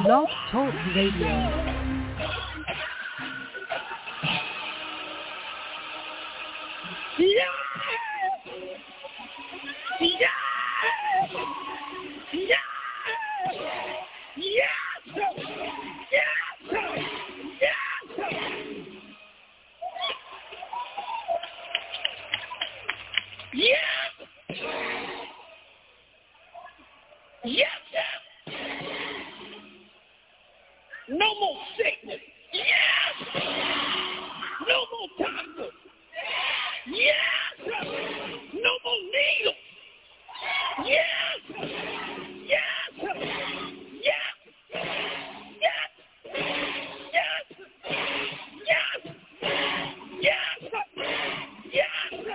Blog Talk Radio. No more sickness. Yes. No more doctors. Yes. No more needles. Yes. Yes. Yes. Yes. Yes. Yes. Yes. Yes.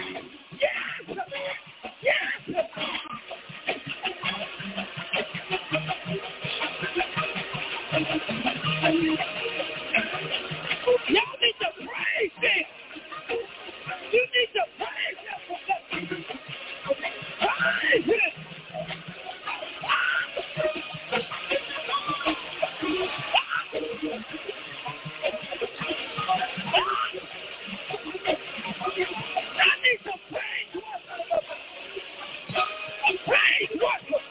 Yes. Yes. Y'all need to praise Him. You need to praise Him. Praise Him. I need to praise one. Praise one.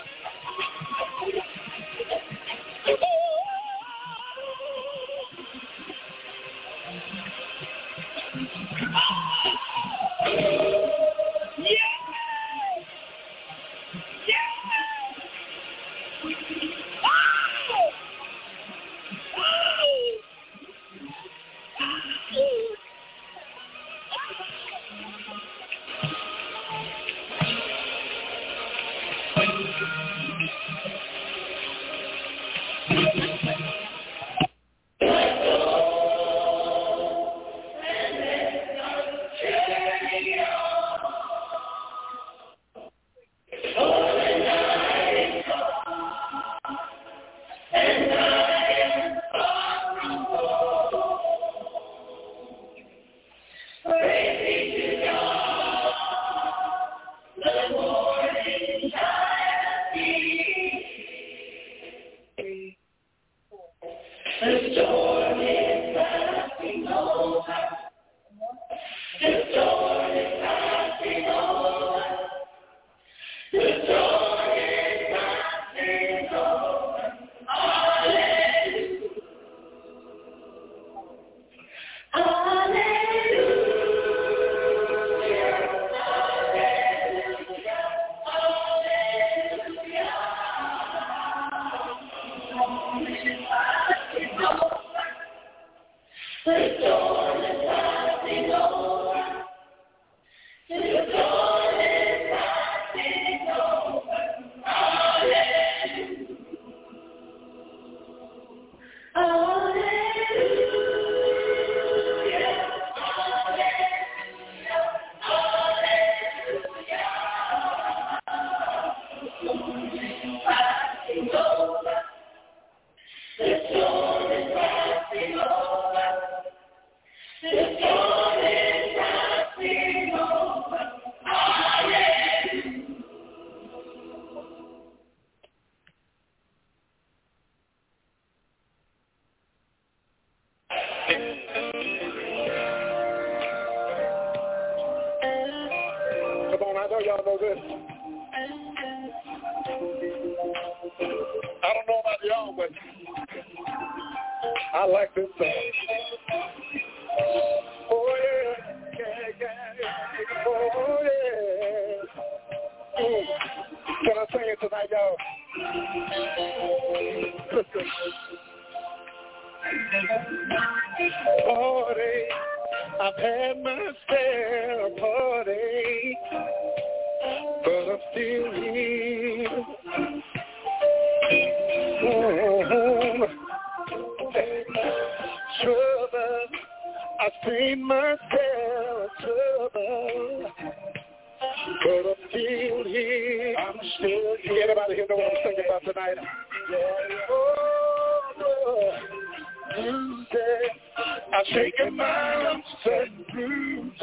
I've shaken mountains and bruises,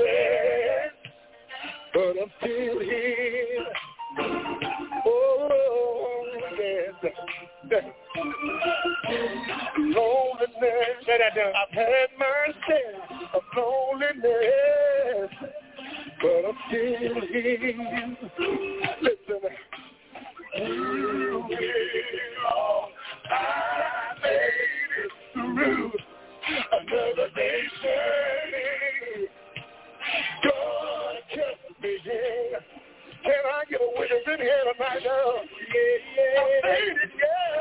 but I'm still here. Oh, yes. Listen. I made it through another day's journey. God kept me here. Can I get a witness in here tonight now? Yeah. I made it,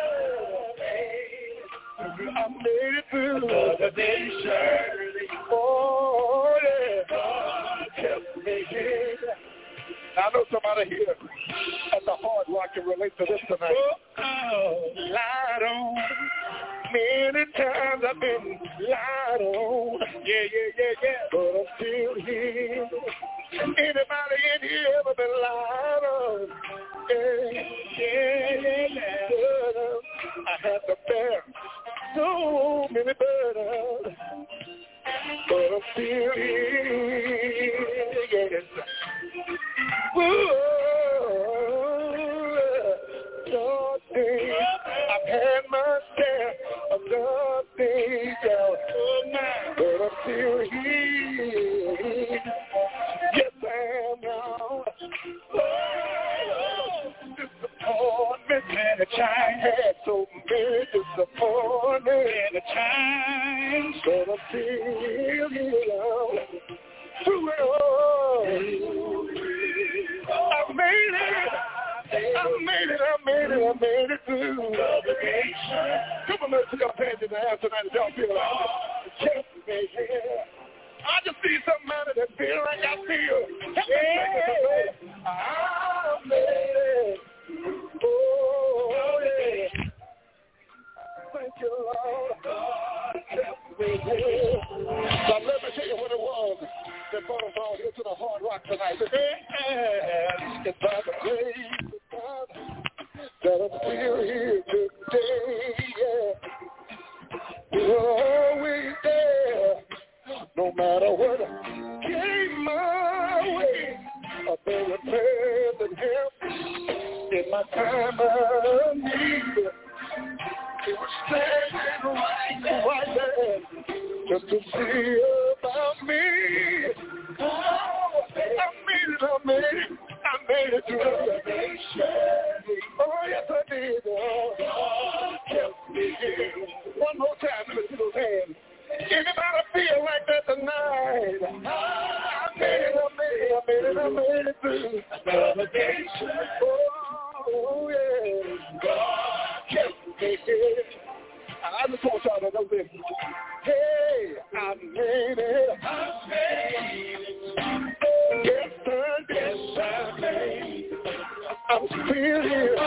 yeah. I made it through another day's journey. Oh, yeah. God kept me here. I know somebody here at the Hard Rock can relate to this tonight. Lied on. Many times I've been lied on. Yeah. But I'm still here. Anybody in here ever been lied on? Yeah. But I had to bear so many burdens. But I'm still here. Yes. Dark days, I've had my share of dark days, but I'm still here. Yes, I am now. Disappointment and a child had so many disappointments and a child, but I'm still here. Through it all, I made it. I made it through. Come on, let's go past in the house tonight. Y'all feel like kept me here. I just see somebody that feel like I feel. Yeah. I made it. Oh, yeah. Thank you, Lord. God kept me here. So let me tell you what it was that brought us all here to the Hard Rock tonight. It's by the grace of God that I'm still here today. Yeah. You're always there, no matter what came my way. A very present help in my time of need. It was standing right there just to see about me. Oh, I made it through the nation. Oh, yes, I did. Oh, God kept me here. One more time, let me see those hands. Anybody feel like that tonight? I made it through another nation. Oh, yeah. God kept me here. I just want y'all to know this. Hey, I made it. Yes, I made it. I'm still here.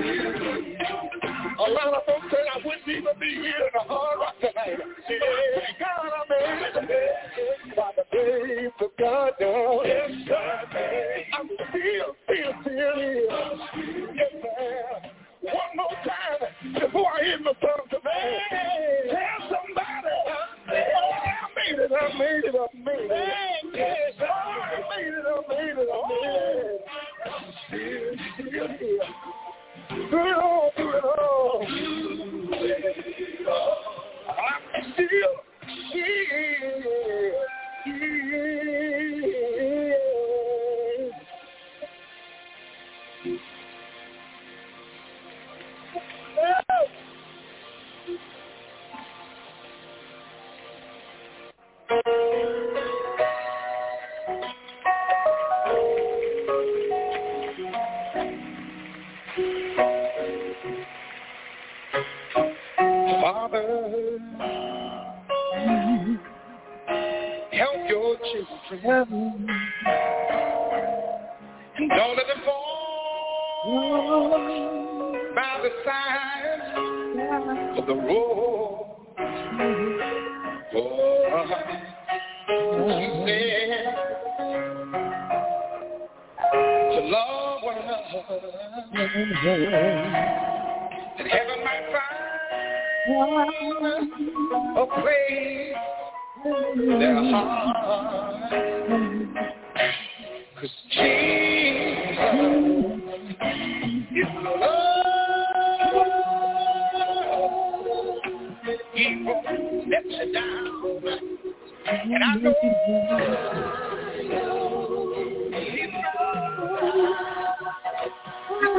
A lot of folks said I wouldn't even be here in the Hard Rock tonight. Thank God I made it. By the grace of God, now. Yes, I made it. I'm still here. Yes, man. One more time before I hit my tongue tonight. Tell somebody, I made it. I'm still here. Do it all. I'm still here. Father, help your children and don't let them fall by the side of the road. He said to love one another that heaven might find a place in their heart. 'Cause Jesus is love. He won't let you down. And I know He's love.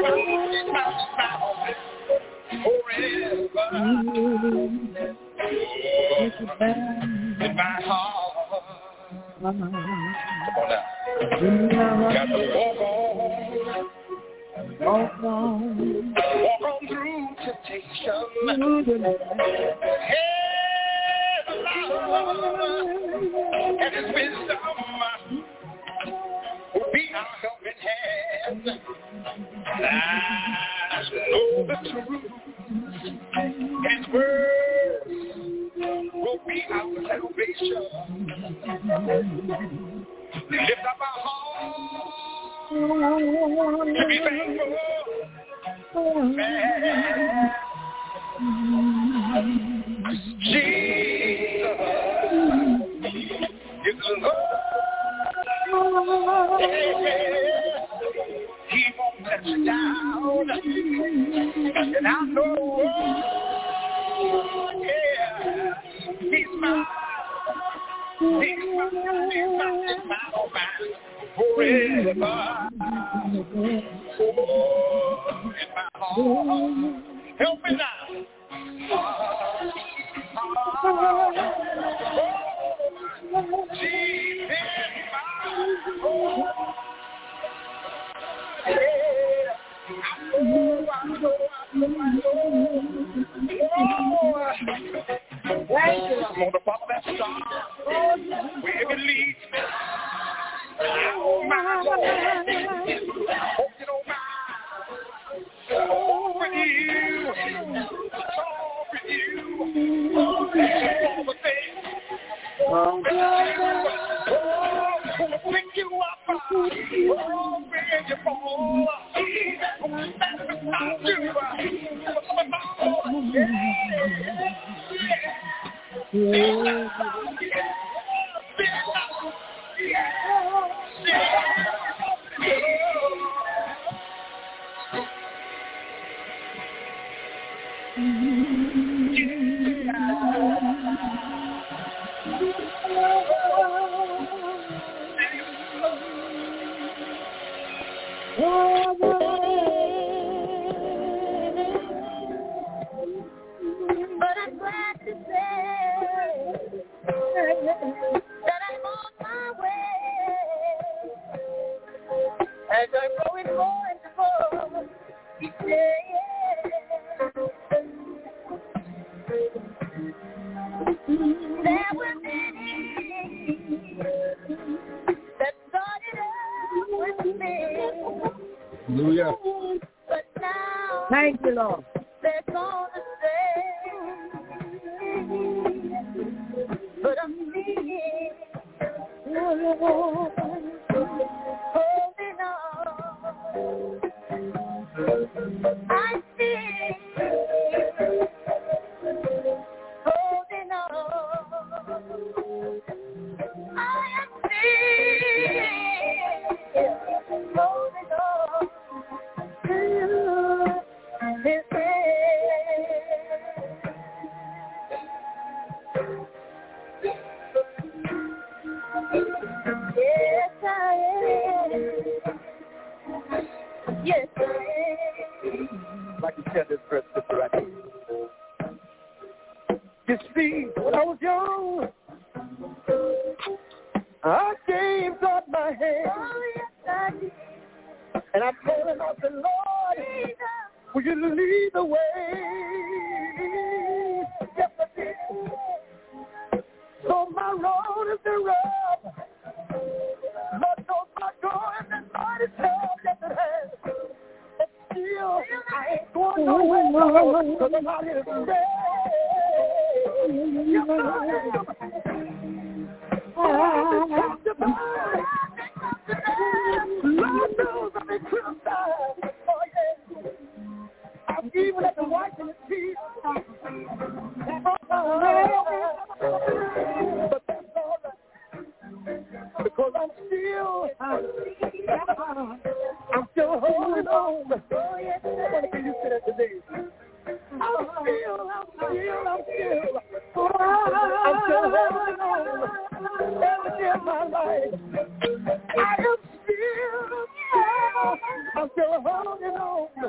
In my heart. Come on now. Got to walk on through temptation. Hey, Lord, and His wisdom will be our helping hand. I know the truth. His word will be our salvation. Lift up our hearts to be thankful. Jesus is the Lord. He won't let you down. And I know, He's mine. He's mine forever. In my heart. Help me now. Jesus, I'm gonna follow that star wherever it leads me. I don't mind, Lord. Hope you don't mind. Over you. Over you. All the things. Pick you up. When you fall. But I'm glad to say that I'm on my way. As I'm going more and more each day. There were many that started out with me. Hallelujah. But now, thank you, Lord. They're gonna say, but I'm needing holding on. I see holding on. I am still holding on to His yes, I am. Yes, I am. I'd like to share this verse with you right here. You see, when I was young, I gave God my hand. Oh, yes, I did. And I told Him, I said, Lord, will you lead the way? Yes, I did. So my road has been rough. Lord knows my going and Lord is tough. Yes, it has. But still, I ain't going nowhere because I'm out here today. Yes, I Lord knows I've been criticized. Oh, yeah. I'm even at the white in the teeth. But that's all right. Because I'm still holding on. I want to get used to that today. I'm still holding on. Every day of my life, I'm still holding on.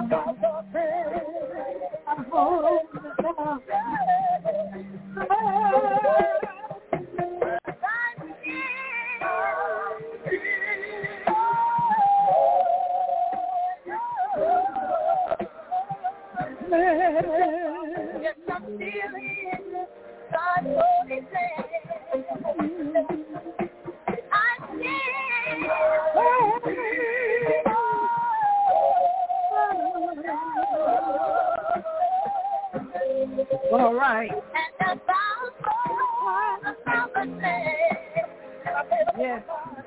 All right. Yes.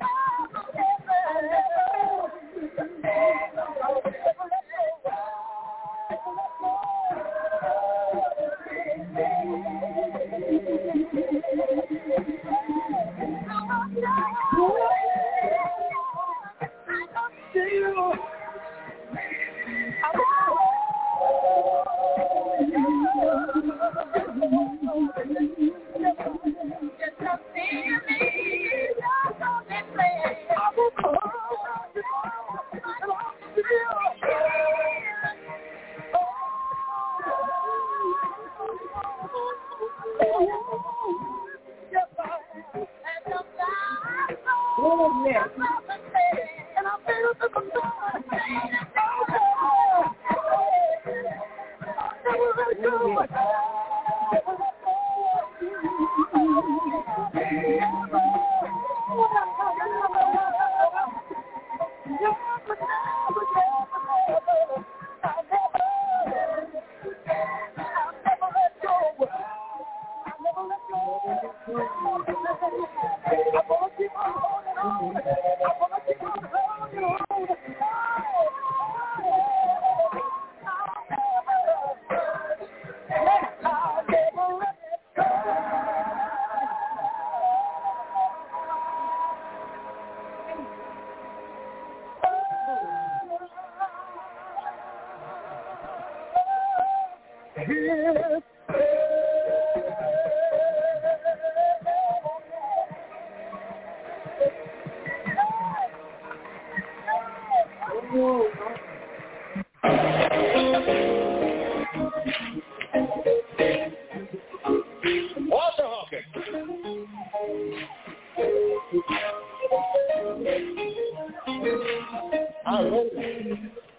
I wrote it,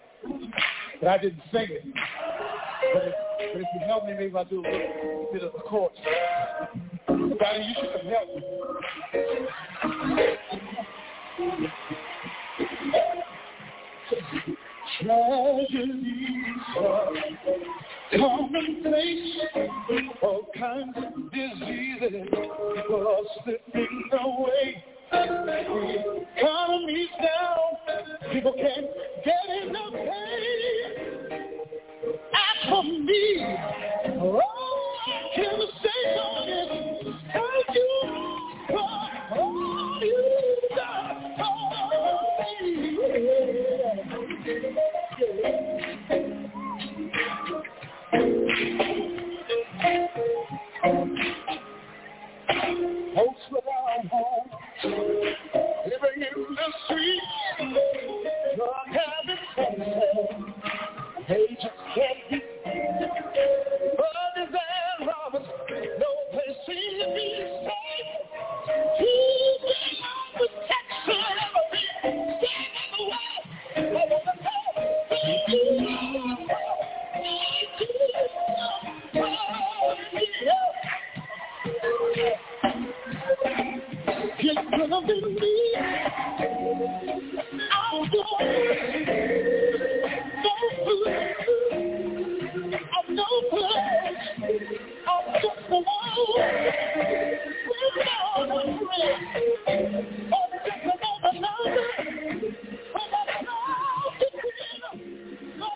but I didn't sing it. But if you help me, maybe I'll do a little bit of the chorus. Daddy, you should help me. Tragedies are commonplace, all kinds of diseases, people are slipping away. The economy's down, people can't get enough pay. As for me, all I can say on it, thank you for all you've done for me. Folks without home, living in the streets, drug habits, they just can't be. Brothers and robbers, no place seems to be safe. Who's been on protection of me? Stand in the way. I want to tell you, you're gonna be me. I'm going. No food. I'm no place. I'm just alone. We're not a friend. I'm just another number. When I try to feel, no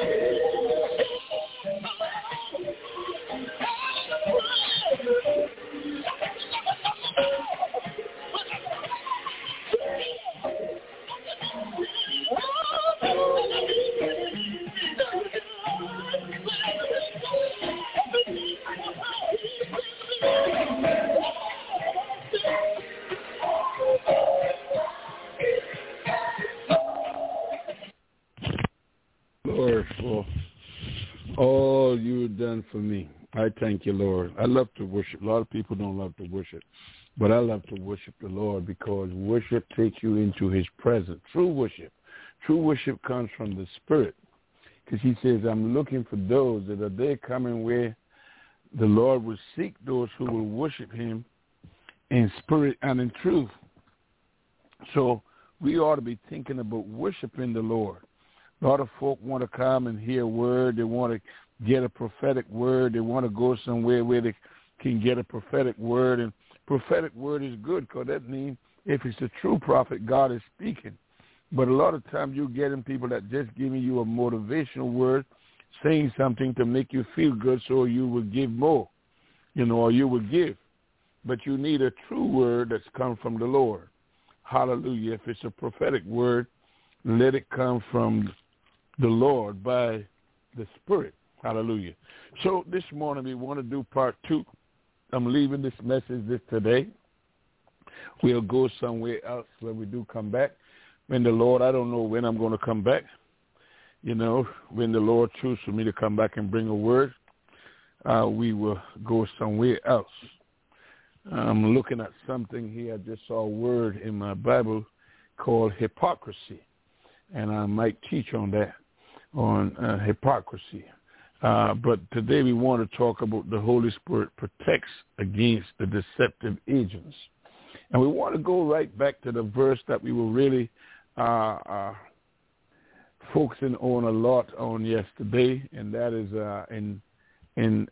Lord, for all you've done for me. I thank you, Lord. I love to worship. A lot of people don't love to worship, but I love to worship the Lord because worship takes you into his presence. True worship comes from the Spirit, because he says, I'm looking for those that are there coming where the Lord will seek those who will worship him in spirit and in truth. So we ought to be thinking about worshiping the Lord. A lot of folk want to come and hear a word. They want to get a prophetic word. They want to go somewhere where they can get a prophetic word. And prophetic word is good, because that means if it's a true prophet, God is speaking. But a lot of times you're getting people that just giving you a motivational word, saying something to make you feel good so you will give more, or you will give. But you need a true word that's come from the Lord. Hallelujah. If it's a prophetic word, let it come from the Lord by the Spirit. Hallelujah. So this morning we want to do part 2. I'm leaving this message today. We'll go somewhere else when we do come back. When the Lord, I don't know when I'm going to come back. When the Lord chooses for me to come back and bring a word, we will go somewhere else. I'm looking at something here. I just saw a word in my Bible called hypocrisy, and I might teach on that, on hypocrisy. But today we want to talk about the Holy Spirit protects against the deceptive agents. And we want to go right back to the verse that we were really focusing on a lot on yesterday, and that is in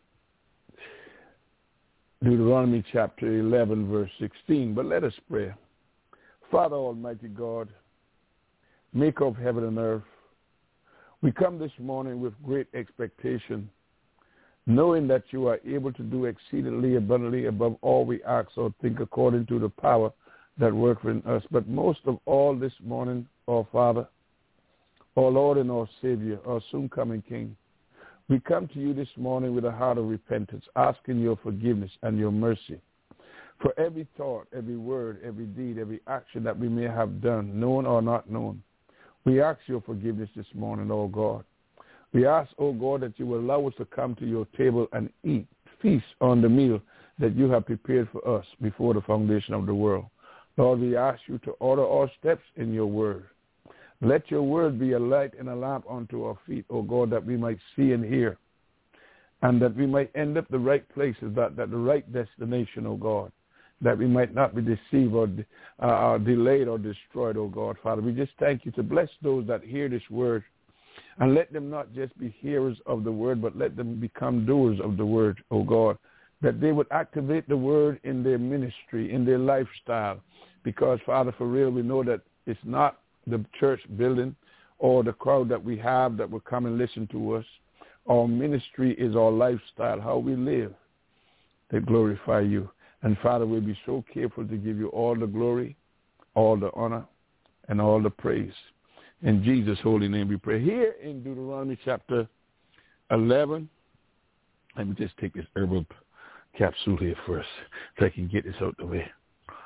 Deuteronomy chapter 11, verse 16. But let us pray. Father Almighty God, maker of heaven and earth, we come this morning with great expectation, knowing that you are able to do exceedingly abundantly above all we ask or think, according to the power that works in us. But most of all this morning, our Father, our Lord and our Savior, our soon-coming King, we come to you this morning with a heart of repentance, asking your forgiveness and your mercy for every thought, every word, every deed, every action that we may have done, known or not known. We ask your forgiveness this morning, oh God. We ask, oh God, that you will allow us to come to your table and eat, feast on the meal that you have prepared for us before the foundation of the world. Lord, we ask you to order our steps in your word. Let your word be a light and a lamp unto our feet, O God, that we might see and hear, and that we might end up the right places, that the right destination, O God, that we might not be deceived or delayed or destroyed, O God. Father, we just thank you to bless those that hear this word, and let them not just be hearers of the word, but let them become doers of the word, O God, that they would activate the word in their ministry, in their lifestyle, because, Father, for real, we know that it's not the church building or the crowd that we have that will come and listen to us. Our ministry is our lifestyle, how we live, that glorify you. And Father, we'll be so careful to give you all the glory, all the honor, and all the praise. In Jesus' holy name we pray. Here in Deuteronomy chapter 11, let me just take this herbal capsule here first so I can get this out the way.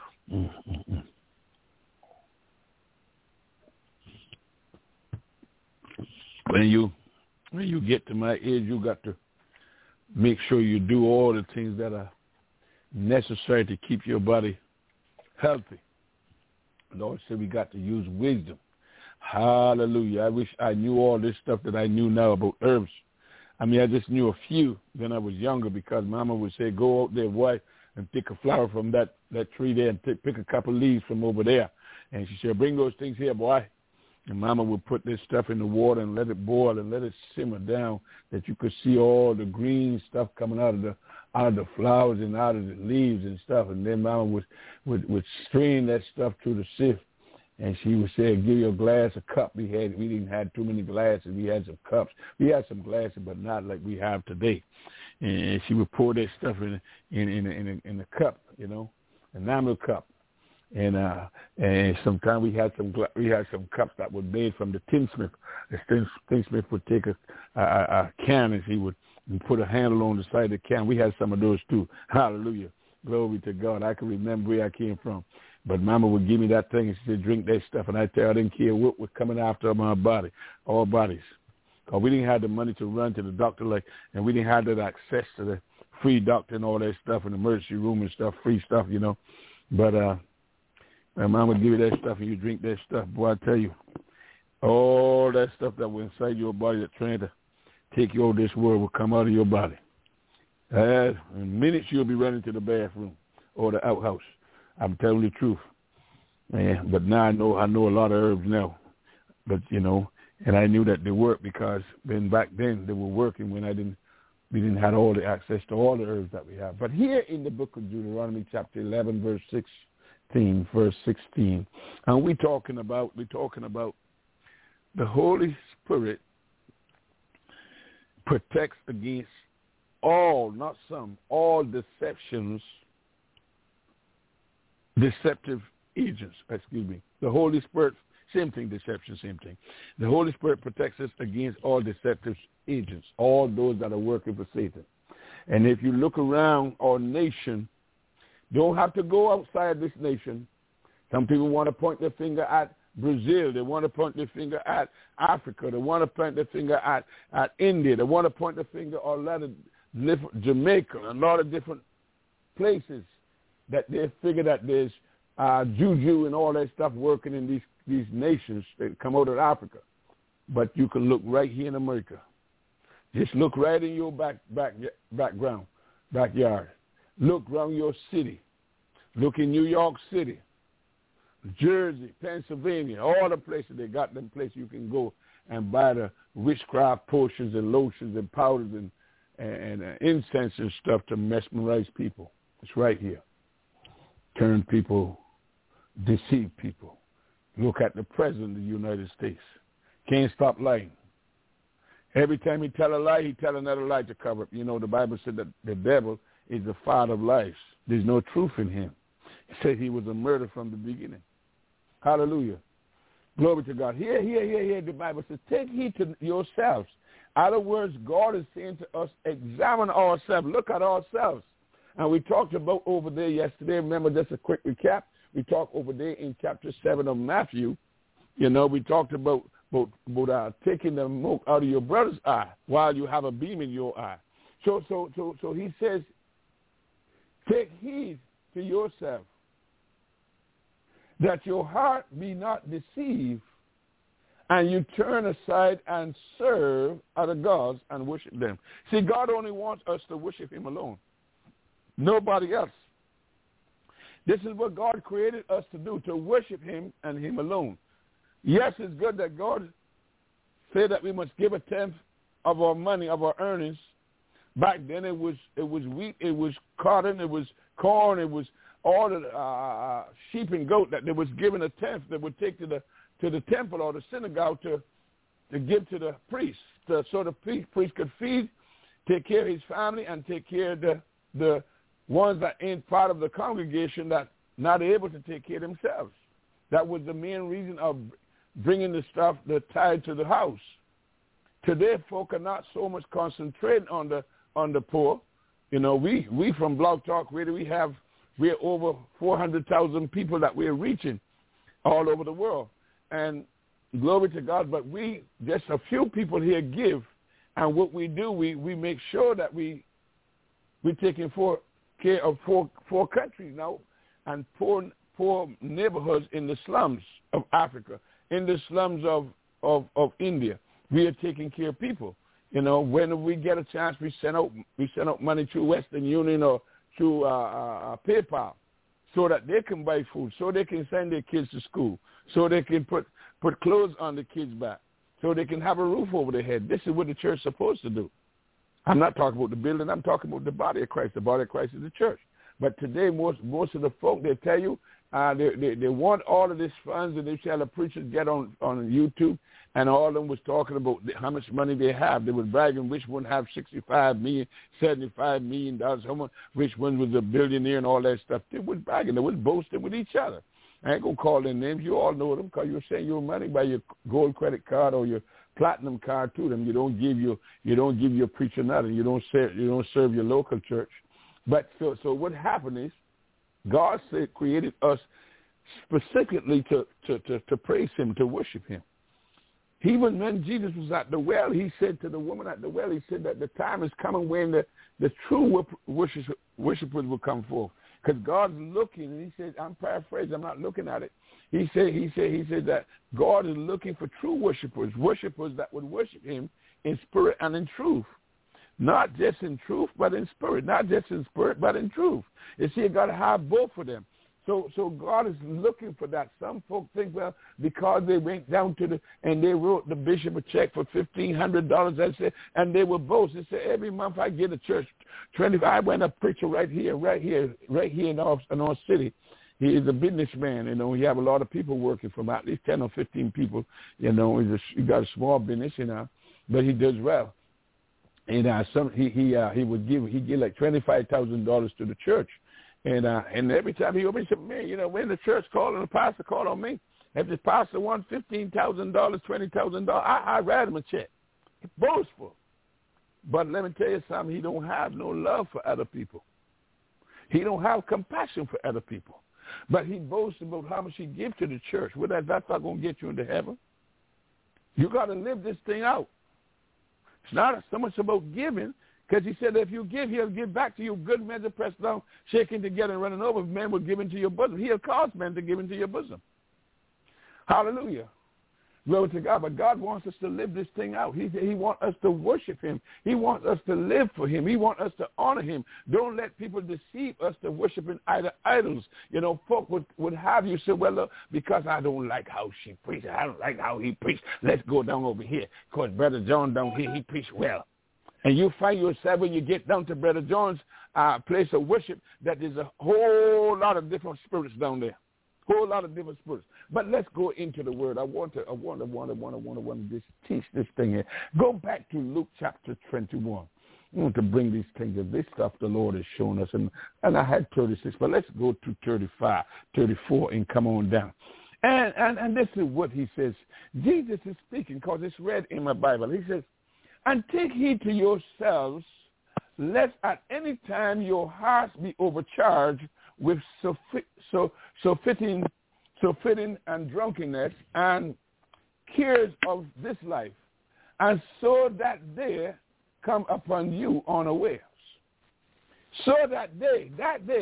When you get to my age, you got to make sure you do all the things that are necessary to keep your body healthy. The Lord said we got to use wisdom. Hallelujah. I wish I knew all this stuff that I knew now about herbs. I mean, I just knew a few when I was younger, because Mama would say, go out there, boy, and pick a flower from that tree there and pick a couple leaves from over there. And she said, bring those things here, boy. And Mama would put this stuff in the water and let it boil and let it simmer down, that you could see all the green stuff coming out of the flowers and out of the leaves and stuff. And then Mama would strain that stuff through the sieve And she would say, give you a glass, a cup. We didn't have too many glasses. We had some cups. We had some glasses, but not like we have today. And she would pour that stuff in the cup, you know, enamel cup. And sometimes we had some cups that were made from the tinsmith. The tinsmith would take a can, and he would put a handle on the side of the can. We had some of those too. Hallelujah. Glory to God. I can remember where I came from. But Mama would give me that thing, and she said, drink that stuff. And I tell her I didn't care what was coming after my body, all bodies. Because we didn't have the money to run to the doctor, and we didn't have that access to the free doctor and all that stuff in the emergency room and stuff, free stuff, you know. But my mom would give you that stuff, and you drink that stuff. Boy, I tell you, all that stuff that was inside your body that trying to take you over this world will come out of your body. In minutes, you'll be running to the bathroom or the outhouse. I'm telling the truth. Man, but now I know a lot of herbs now. But, you know, and I knew that they worked because back then they were working when we didn't have all the access to all the herbs that we have. But here in the book of Deuteronomy, chapter 11, verse 16, and we're talking about the Holy Spirit protects against all, not some, all deceptive agents, The Holy Spirit, same thing, deception, same thing. The Holy Spirit protects us against all deceptive agents, all those that are working for Satan. And if you look around our nation, don't have to go outside this nation. Some people want to point their finger at Brazil. They want to point their finger at Africa. They want to point their finger at India. They want to point their finger at a lot of Jamaica, a lot of different places that they figure that there's juju and all that stuff working in these nations that come out of Africa. But you can look right here in America. Just look right in your backyard. Look around your city. Look in New York City, Jersey, Pennsylvania, all the places they got them places you can go and buy the witchcraft potions and lotions and powders and incense and stuff to mesmerize people. It's right here. Turn people, deceive people. Look at the President of the United States. Can't stop lying. Every time he tell a lie, he tell another lie to cover up. You know, the Bible said that the devil is the father of lies. There's no truth in him. He said he was a murderer from the beginning. Hallelujah. Glory to God. Here, the Bible says, take heed to yourselves. In other words, God is saying to us, examine ourselves, look at ourselves. And we talked about over there yesterday, remember just a quick recap, we talked over there in chapter 7 of Matthew, you know, we talked about taking the mote out of your brother's eye while you have a beam in your eye. So he says, take heed to yourself, that your heart be not deceived, and you turn aside and serve other gods and worship them. See, God only wants us to worship him alone. Nobody else. This is what God created us to do, to worship him and him alone. Yes, it's good that God said that we must give a tenth of our money, of our earnings. Back then it was wheat, it was cotton, it was corn, it was all the sheep and goat that they was given a tenth that would take to the temple or the synagogue to give to the priest, so the priest could feed, take care of his family, and take care of the ones that ain't part of the congregation that not able to take care of themselves. That was the main reason of bringing the stuff, the tithe, to the house. Today, folk are not so much concentrated on the poor. You know, we from Blog Talk Radio, we're over 400,000 people that we're reaching all over the world. And glory to God, but we, just a few people here give, and what we do, we make sure that we're taking care of four countries now, and poor neighborhoods in the slums of Africa, in the slums of India. We are taking care of people. You know, when we get a chance, we send out money through Western Union or through PayPal, so that they can buy food, so they can send their kids to school, so they can put clothes on the kids' back, so they can have a roof over their head. This is what the church is supposed to do. I'm not talking about the building. I'm talking about the body of Christ. The body of Christ is the church. But today, most of the folk, they tell you They want all of these funds, and they tell the preachers get on YouTube, and all of them was talking about how much money they have. They were bragging which one have $65 million, $75 million, how much, which one was a billionaire and all that stuff. They was bragging. They was boasting with each other. I ain't going to call their names. You all know them because you're sending your money by your gold credit card or your platinum card to them. You don't give your preacher nothing. You don't serve your local church. But so what happened is God created us specifically to praise him, to worship him. Even when Jesus was at the well, he said to the woman at the well, he said that the time is coming when the true worshipers will come forth. Because God's looking, and he said, I'm paraphrasing, I'm not looking at it. He said that God is looking for true worshipers that would worship him in spirit and in truth. Not just in truth, but in spirit. Not just in spirit, but in truth. You see, you got to have both of them. So God is looking for that. Some folk think, well, because they went down and they wrote the bishop a check for $1,500, and they will boast. They say, every month I get a church 25. I went a preacher right here in our city. He is a businessman, He have a lot of people working for him, at least 10 or 15 people. He got a small business, but he does well. And he would give like $25,000 to the church. And every time he opens, he said, man, when the church called and the pastor called on me, if the pastor wants $15,000, $20,000, I write him a check. It's boastful. But let me tell you something, he don't have no love for other people. He don't have compassion for other people. But he boasts about how much he gives to the church. Well, that's not going to get you into heaven. You got to live this thing out. It's not so much about giving, because he said that if you give, he'll give back to you good measure, pressed down, shaking together, and running over. Men will give into your bosom. He'll cause men to give into your bosom. Hallelujah. Glory to God. But God wants us to live this thing out. He wants us to worship him. He wants us to live for him. He wants us to honor him. Don't let people deceive us to worshiping idols. Folk would have you say, well, look, because I don't like how she preached. I don't like how he preached. Let's go down over here. Because Brother John down here, he preached well. And you find yourself when you get down to Brother John's place of worship that there's a whole lot of different spirits down there. Whole lot of different spirits. But let's go into the word. I want to just teach this thing here. Go back to Luke chapter 21. I want to bring these things. This stuff the Lord has shown us. And I had 36, but let's go to 35, 34, and come on down. And this is what he says. Jesus is speaking because it's read in my Bible. He says, and take heed to yourselves, lest at any time your hearts be overcharged with fitting and drunkenness and cares of this life, and so that day come upon you unawares. So that day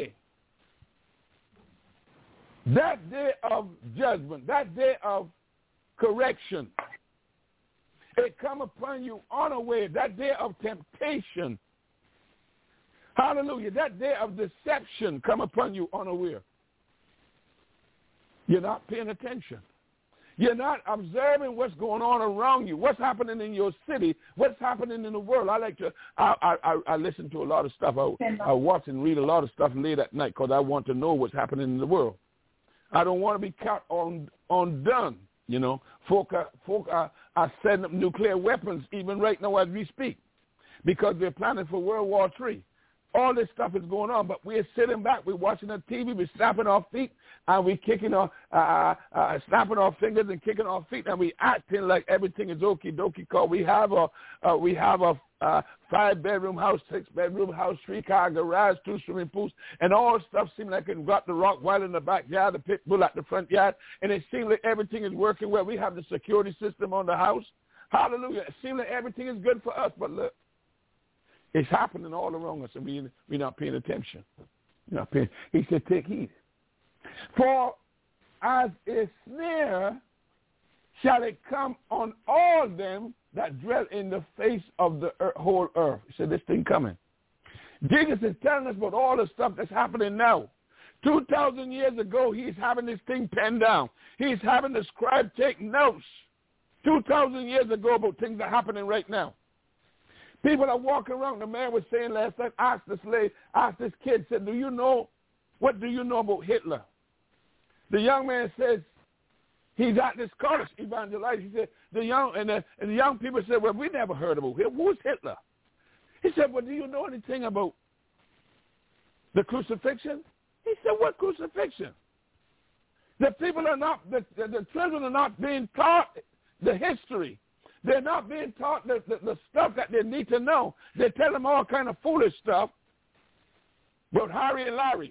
of judgment, that day of correction, it come upon you unaware, that day of temptation. Hallelujah. That day of deception come upon you unaware. You're not paying attention. You're not observing what's going on around you, what's happening in your city, what's happening in the world. I listen to a lot of stuff. I watch and read a lot of stuff late at night because I want to know what's happening in the world. I don't want to be caught undone. Folk are setting up nuclear weapons even right now as we speak because they're planning for World War III. All this stuff is going on, but we're sitting back, we're watching the TV, we're snapping our feet, and we're kicking snapping our fingers and kicking our feet, and we're acting like everything is okie dokie. Cause we have a 5-bedroom house, 6-bedroom house, 3-car garage, 2 swimming pools, and all stuff seems like it got the rock while in the backyard, the pit bull at the front yard, and it seems like everything is working well. We have the security system on the house. Hallelujah. It seems like everything is good for us, but look. It's happening all around us, and we're not paying attention. He said, take heed. For as a snare shall it come on all them that dwell in the face of the whole earth. He said, this thing coming. Jesus is telling us about all the stuff that's happening now. 2,000 years ago, he's having this thing penned down. He's having the scribe take notes 2,000 years ago about things that are happening right now. People are walking around. The man was saying last night, asked this kid, said, what do you know about Hitler? the young man says, he's at this college evangelizing. He said, the young people said, well, we never heard about him. Who's Hitler? He said, well, do you know anything about the crucifixion? He said, what crucifixion? The people are not, the children are not being taught the history. They're not being taught the stuff that they need to know. They tell them all kind of foolish stuff about Harry and Larry,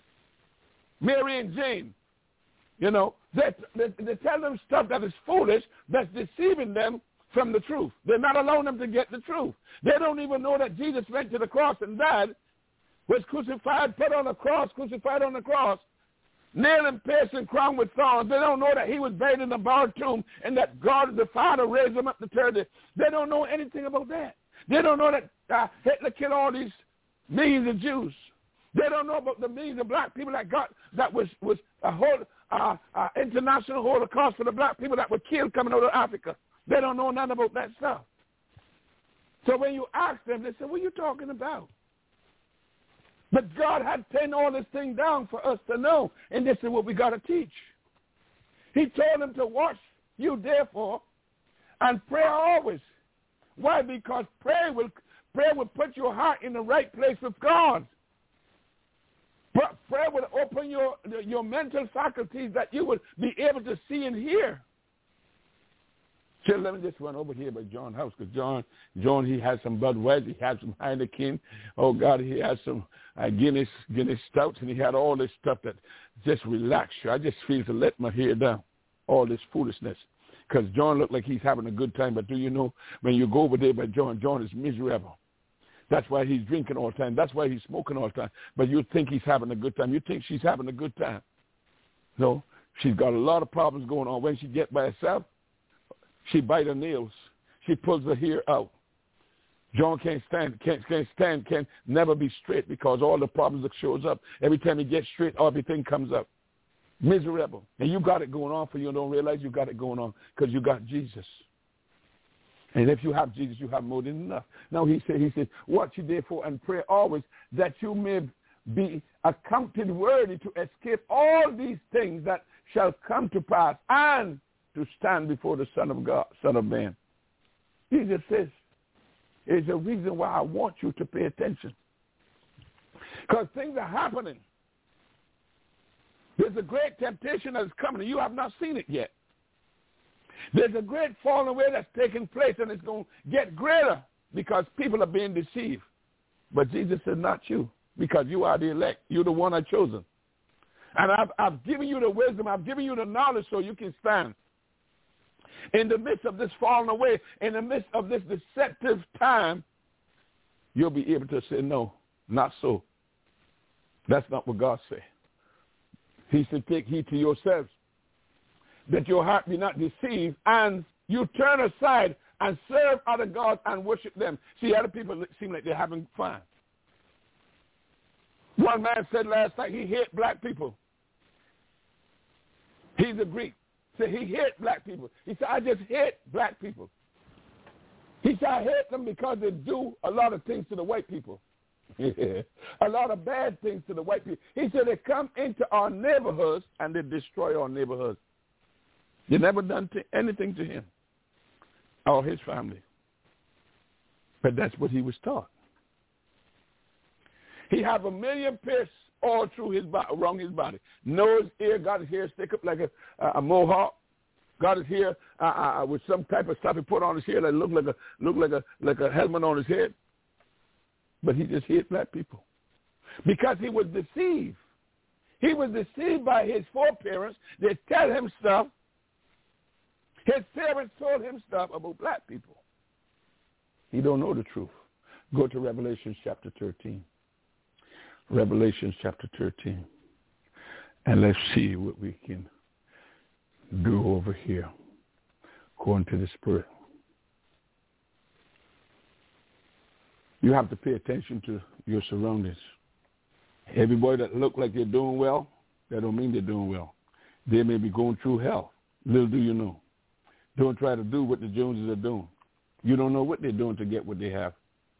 Mary and Jane. You know, they tell them stuff that is foolish, that's deceiving them from the truth. They're not allowing them to get the truth. They don't even know that Jesus went to the cross and died, was crucified, put on a cross, crucified on the cross, nailed and pierced and crowned with thorns. They don't know that he was buried in a borrowed tomb and that God the Father raised him up the third day. They don't know anything about that. They don't know that Hitler killed all these millions of Jews. They don't know about the millions of black people that was a whole international Holocaust for the black people that were killed coming out of Africa. They don't know nothing about that stuff. So when you ask them, they say, what are you talking about? But God had penned all this thing down for us to know, and this is what we got to teach. He told them to watch you therefore and pray always. Why? Because prayer will put your heart in the right place with God. But prayer will open your mental faculties that you will be able to see and hear. So let me just run over here by John's house, because John, he has some Budweiser, he has some Heineken. Oh, God, he has some Guinness stouts, and he had all this stuff that just relax you. I just feel to let my hair down, all this foolishness. Because John looked like he's having a good time, but do you know, when you go over there by John is miserable. That's why he's drinking all the time. That's why he's smoking all the time. But you think he's having a good time. You think she's having a good time. No, she's got a lot of problems going on. When she gets by herself, she bites her nails. She pulls her hair out. John can't never be straight because all the problems that shows up. Every time he gets straight, everything comes up. Miserable. And you got it going on for you and don't realize you got it going on because you got Jesus. And if you have Jesus, you have more than enough. Now he said, watch you therefore and pray always that you may be accounted worthy to escape all these things that shall come to pass and to stand before the Son of God, Son of Man. Jesus says, there's a reason why I want you to pay attention. Because things are happening. There's a great temptation that is coming, and you have not seen it yet. There's a great falling away that's taking place, and it's going to get greater because people are being deceived. But Jesus said, not you, because you are the elect. You're the one I've chosen. And I've given you the wisdom. I've given you the knowledge so you can stand. In the midst of this falling away, in the midst of this deceptive time, you'll be able to say, no, not so. That's not what God said. He said, take heed to yourselves, that your heart be not deceived, and you turn aside and serve other gods and worship them. See, other people seem like they're having fun. One man said last night he hates black people. He's a Greek. Said he hates black people. He said, I just hate black people. He said, I hate them because they do a lot of things to the white people. A lot of bad things to the white people. He said they come into our neighborhoods and they destroy our neighborhoods. They never done anything to him or his family. But that's what he was taught. He have a million pierced all through his body, around his body. Nose, ear, got his hair stick up like a mohawk. Got his hair with some type of stuff he put on his hair that looked like a helmet on his head. But he just hit black people because he was deceived. He was deceived by his foreparents. They tell him stuff. His parents told him stuff about black people. He don't know the truth. Go to Revelation chapter 13. Revelation chapter 13. And let's see what we can do over here according to the Spirit. You have to pay attention to your surroundings. Everybody that look like they're doing well, that don't mean they're doing well. They may be going through hell. Little do you know. Don't try to do what the Joneses are doing. You don't know what they're doing to get what they have.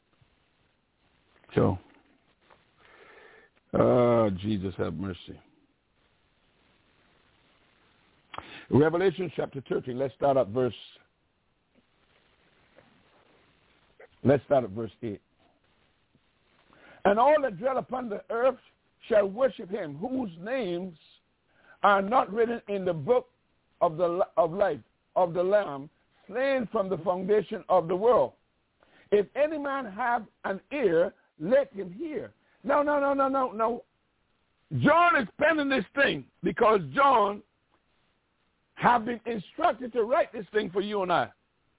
So, Jesus have mercy. Revelation chapter 13. Let's start at verse 8. And all that dwell upon the earth shall worship him, whose names are not written in the book of life of the Lamb, slain from the foundation of the world. If any man have an ear, let him hear. No. John is penning this thing because John have been instructed to write this thing for you and I.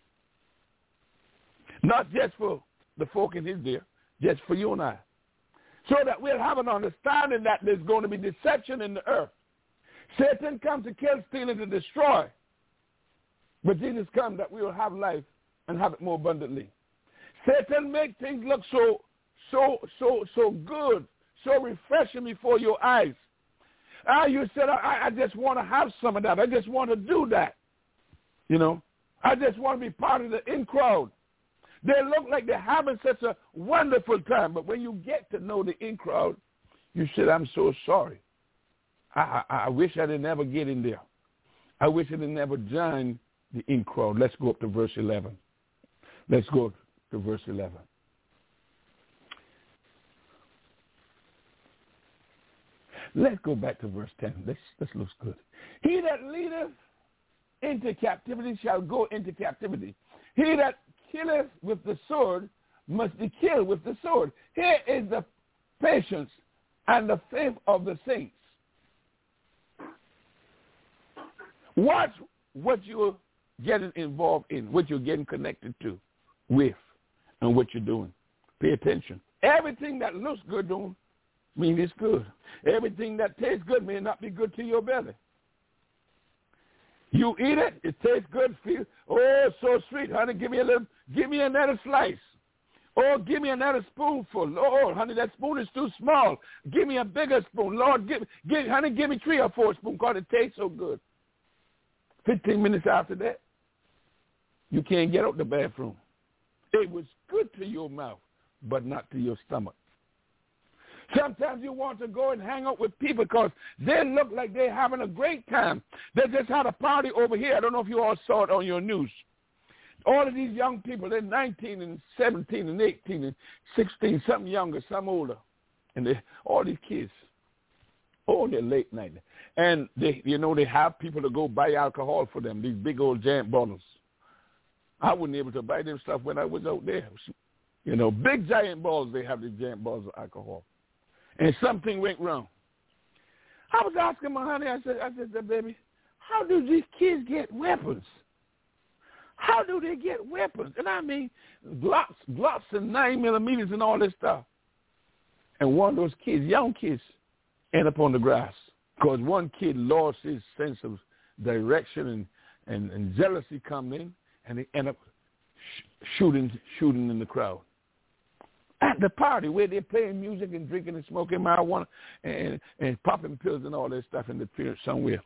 Not just for the folk in his day, just for you and I. So that we'll have an understanding that there's going to be deception in the earth. Satan comes to kill, steal, and to destroy. But Jesus comes that we will have life and have it more abundantly. Satan makes things look so good, so refreshing before your eyes. You said, I just want to have some of that. I just want to do that. I just want to be part of the in crowd. They look like they're having such a wonderful time, but when you get to know the in crowd, you said, I'm so sorry. I wish I didn't ever get in there. I wish I didn't ever join the in crowd. Let's go up to verse 11. Let's go to verse 11. Let's go back to verse 10. This looks good. He that leadeth into captivity shall go into captivity. He that killeth with the sword must be killed with the sword. Here is the patience and the faith of the saints. Watch what you're getting involved in, what you're getting connected to, with, and what you're doing. Pay attention. Everything that looks good don't mean it's good. Everything that tastes good may not be good to your belly. You eat it, it tastes good, feel, oh, so sweet, honey, give me another slice. Oh, give me another spoonful. Lord, honey, that spoon is too small. Give me a bigger spoon. Lord, honey, give me 3 or 4 spoons because it tastes so good. 15 minutes after that, you can't get out the bathroom. It was good to your mouth, but not to your stomach. Sometimes you want to go and hang out with people because they look like they're having a great time. They just had a party over here. I don't know if you all saw it on your news. All of these young people, they're 19 and 17 and 18 and 16, some younger, some older. And all these kids, they're late night. And they have people to go buy alcohol for them, these big old giant bottles. I wasn't able to buy them stuff when I was out there. Big giant bottles, they have these giant bottles of alcohol. And something went wrong. I was asking my honey, I said, baby, how do these kids get weapons? How do they get weapons? And I mean, Glocks and 9mm and all this stuff. And one of those kids, young kids, end up on the grass because one kid lost his sense of direction and jealousy come in, and they end up shooting in the crowd. At the party where they're playing music and drinking and smoking marijuana and popping pills and all that stuff in the field somewhere.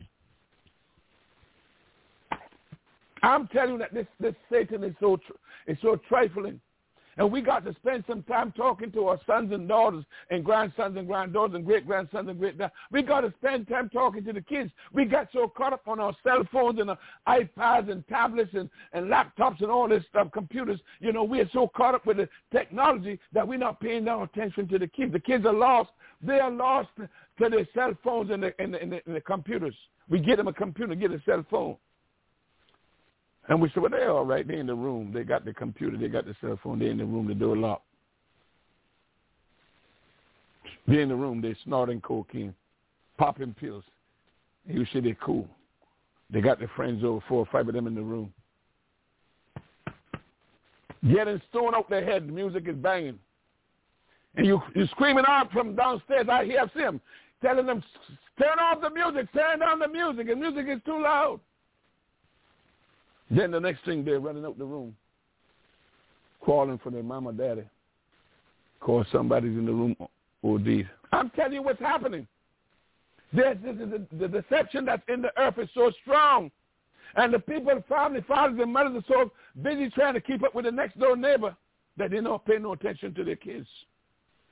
I'm telling you that this Satan is so trifling. And we got to spend some time talking to our sons and daughters and grandsons and granddaughters and great-grandsons and great-grandsons. We got to spend time talking to the kids. We got so caught up on our cell phones and our iPads and tablets and laptops and all this stuff, computers. We are so caught up with the technology that we're not paying no attention to the kids. The kids are lost. They are lost to their cell phones and the computers. We get them a computer, get a cell phone. And we said, well, they're all right. They're in the room. They got the computer. They got the cell phone. They're in the room. The door locked. They're in the room. They're snorting cocaine, popping pills. And you say they're cool. They got their friends over, 4 or 5 of them in the room. Getting stoned out their head. The music is banging. And you're screaming out from downstairs. I hear him telling them, turn off the music. Turn down the music. The music is too loud. Then the next thing, they're running out the room, calling for their mama, daddy, because somebody's in the room OD. I'm telling you what's happening. The deception that's in the earth is so strong. And the people, family, fathers and mothers are so busy trying to keep up with the next door neighbor that they don't pay no attention to their kids.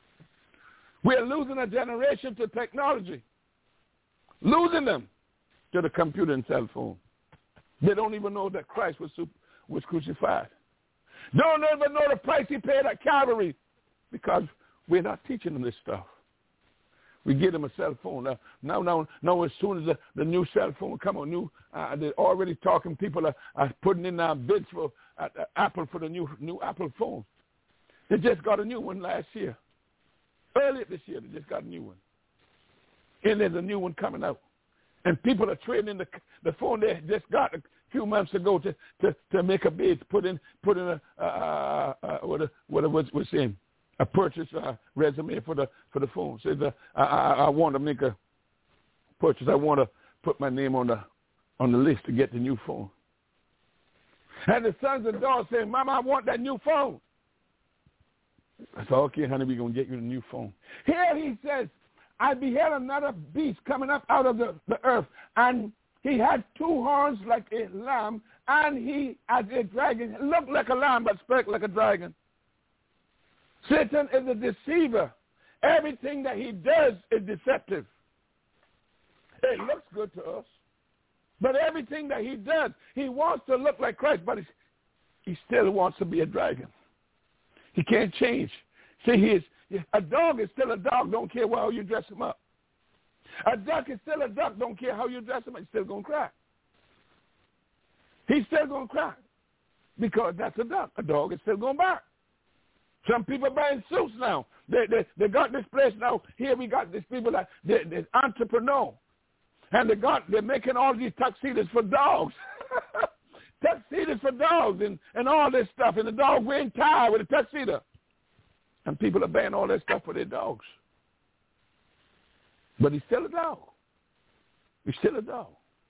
We're losing a generation to technology. Losing them. to the computer and cell phone. They don't even know that Christ was crucified. They don't even know the price he paid at Calvary because we're not teaching them this stuff. We give them a cell phone. Now, as soon as the new cell phone come on, they're already talking. People are putting in bids for Apple for the new Apple phone. They just got a new one last year. Earlier this year, they just got a new one. And there's a new one coming out. And people are trading in the phone they just got a few months ago to make a bid, put in a purchase resume for the phone. Says I want to make a purchase. I want to put my name on the list to get the new phone. And the sons and daughters saying, "Mama, I want that new phone." I said, "Okay, honey, we're gonna get you the new phone." Here he says, "I beheld another beast coming up out of the earth, and he had 2 horns like a lamb, and he as a dragon, looked like a lamb but spoke like a dragon." Satan is a deceiver. Everything that he does is deceptive. It looks good to us, but everything that he does, he wants to look like Christ, but he still wants to be a dragon. He can't change. See, a dog is still a dog, don't care how you dress him up. A duck is still a duck, don't care how you dress him up, he's still going to cry. He's still going to cry because that's a duck. A dog is still going to bark. Some people buying suits now. They got this place now. Here we got these people that they're entrepreneur. And they're making all these tuxedos for dogs. Tuxedos for dogs and all this stuff. And the dog wearing tie with a tuxedo. And people are buying all that stuff for their dogs. But he's still a dog. He's still a dog.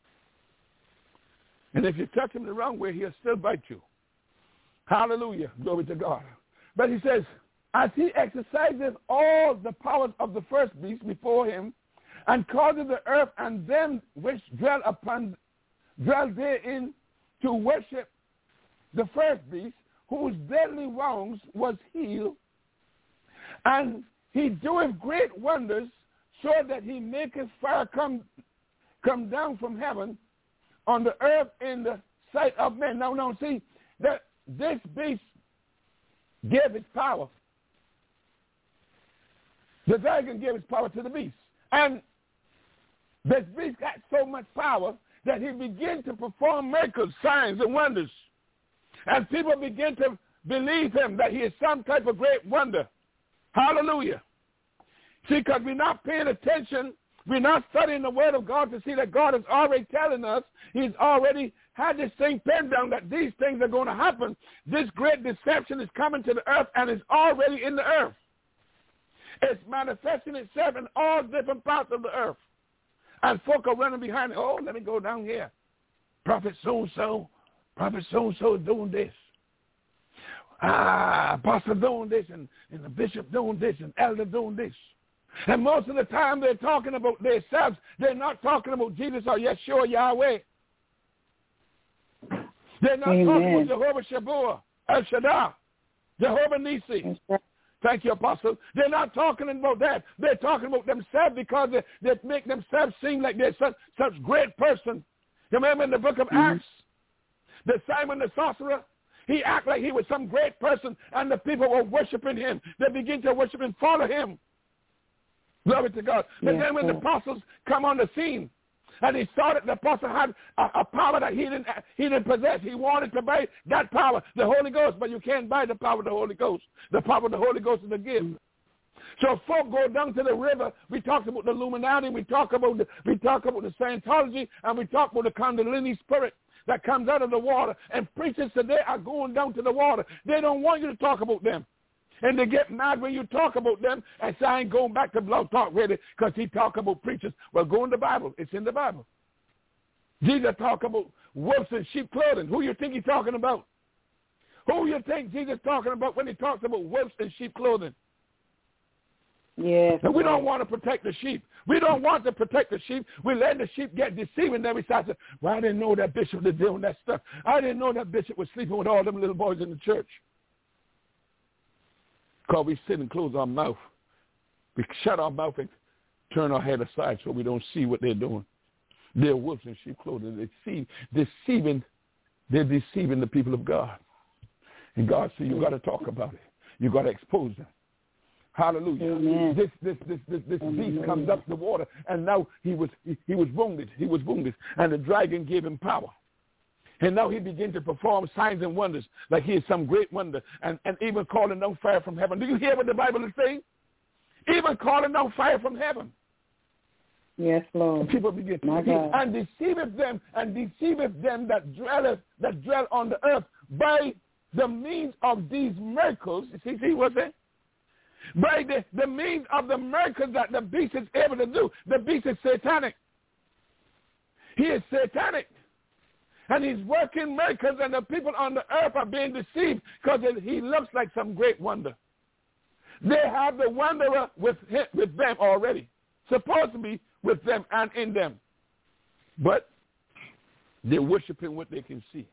And if you touch him the wrong way, he'll still bite you. Hallelujah. Glory to God. But he says, as he exercises all the powers of the first beast before him, and causes the earth and them which dwell therein to worship the first beast, whose deadly wounds was healed, and he doeth great wonders, so that he maketh fire come down from heaven on the earth in the sight of men. Now, see, that this beast gave its power. The dragon gave its power to the beast. And this beast got so much power that he began to perform miracles, signs, and wonders. And people begin to believe him that he is some type of great wonder. Hallelujah. See, because we're not paying attention. We're not studying the Word of God to see that God is already telling us. He's already had this thing pinned down that these things are going to happen. This great deception is coming to the earth and is already in the earth. It's manifesting itself in all different parts of the earth. And folk are running behind it. Oh, let me go down here. Prophet so-and-so is doing this. Apostle doing this, and the bishop doing this, and elder doing this. And most of the time they're talking about themselves. They're not talking about Jesus or Yeshua Yahweh. They're not talking about Jehovah Shabuah, El Shaddai, Jehovah Nisi. Thank you, Apostle. They're not talking about that. They're talking about themselves because they make themselves seem like they're such great person. You remember in the book of Acts, the Simon the sorcerer, he acted like he was some great person, and the people were worshiping him. They begin to worship and follow him. Glory to God. But then when the apostles come on the scene, and he saw that the apostle had a power that he didn't possess. He wanted to buy that power, the Holy Ghost, but you can't buy the power of the Holy Ghost. The power of the Holy Ghost is a gift. So folk go down to the river. We talk about the Illuminati. We talk about the Scientology, and we talk about the Kundalini spirit that comes out of the water. And preachers today are going down to the water. They don't want you to talk about them. And they get mad when you talk about them and say, I ain't going back to Blog Talk Radio because he talk about preachers. Well, go in the Bible. It's in the Bible. Jesus talk about wolves in sheep clothing. Who you think he's talking about? Who you think Jesus talking about when he talks about wolves in sheep clothing? Yes. And we don't want to protect the sheep. We don't want to protect the sheep. We let the sheep get deceived, and then we start saying, well, I didn't know that bishop was doing that stuff. I didn't know that bishop was sleeping with all them little boys in the church. Because we sit and close our mouth. We shut our mouth and turn our head aside so we don't see what they're doing. They're wolves in sheep clothing. They're deceiving the people of God. And God said, you got to talk about it. You got to expose them. Hallelujah. Amen. This beast comes up the water, and now he was wounded. He was wounded, and the dragon gave him power. And now he began to perform signs and wonders, like he is some great wonder, and even calling down fire from heaven. Do you hear what the Bible is saying? Even calling down fire from heaven. Yes, Lord. And people begin, and deceiveth them that dwell on the earth by the means of these miracles. See what's that? By the means of the miracles that the beast is able to do. The beast is satanic. He is satanic. And he's working miracles, and the people on the earth are being deceived because he looks like some great wonder. They have the wanderer with them already. Supposed to be with them and in them. But they're worshiping what they can see.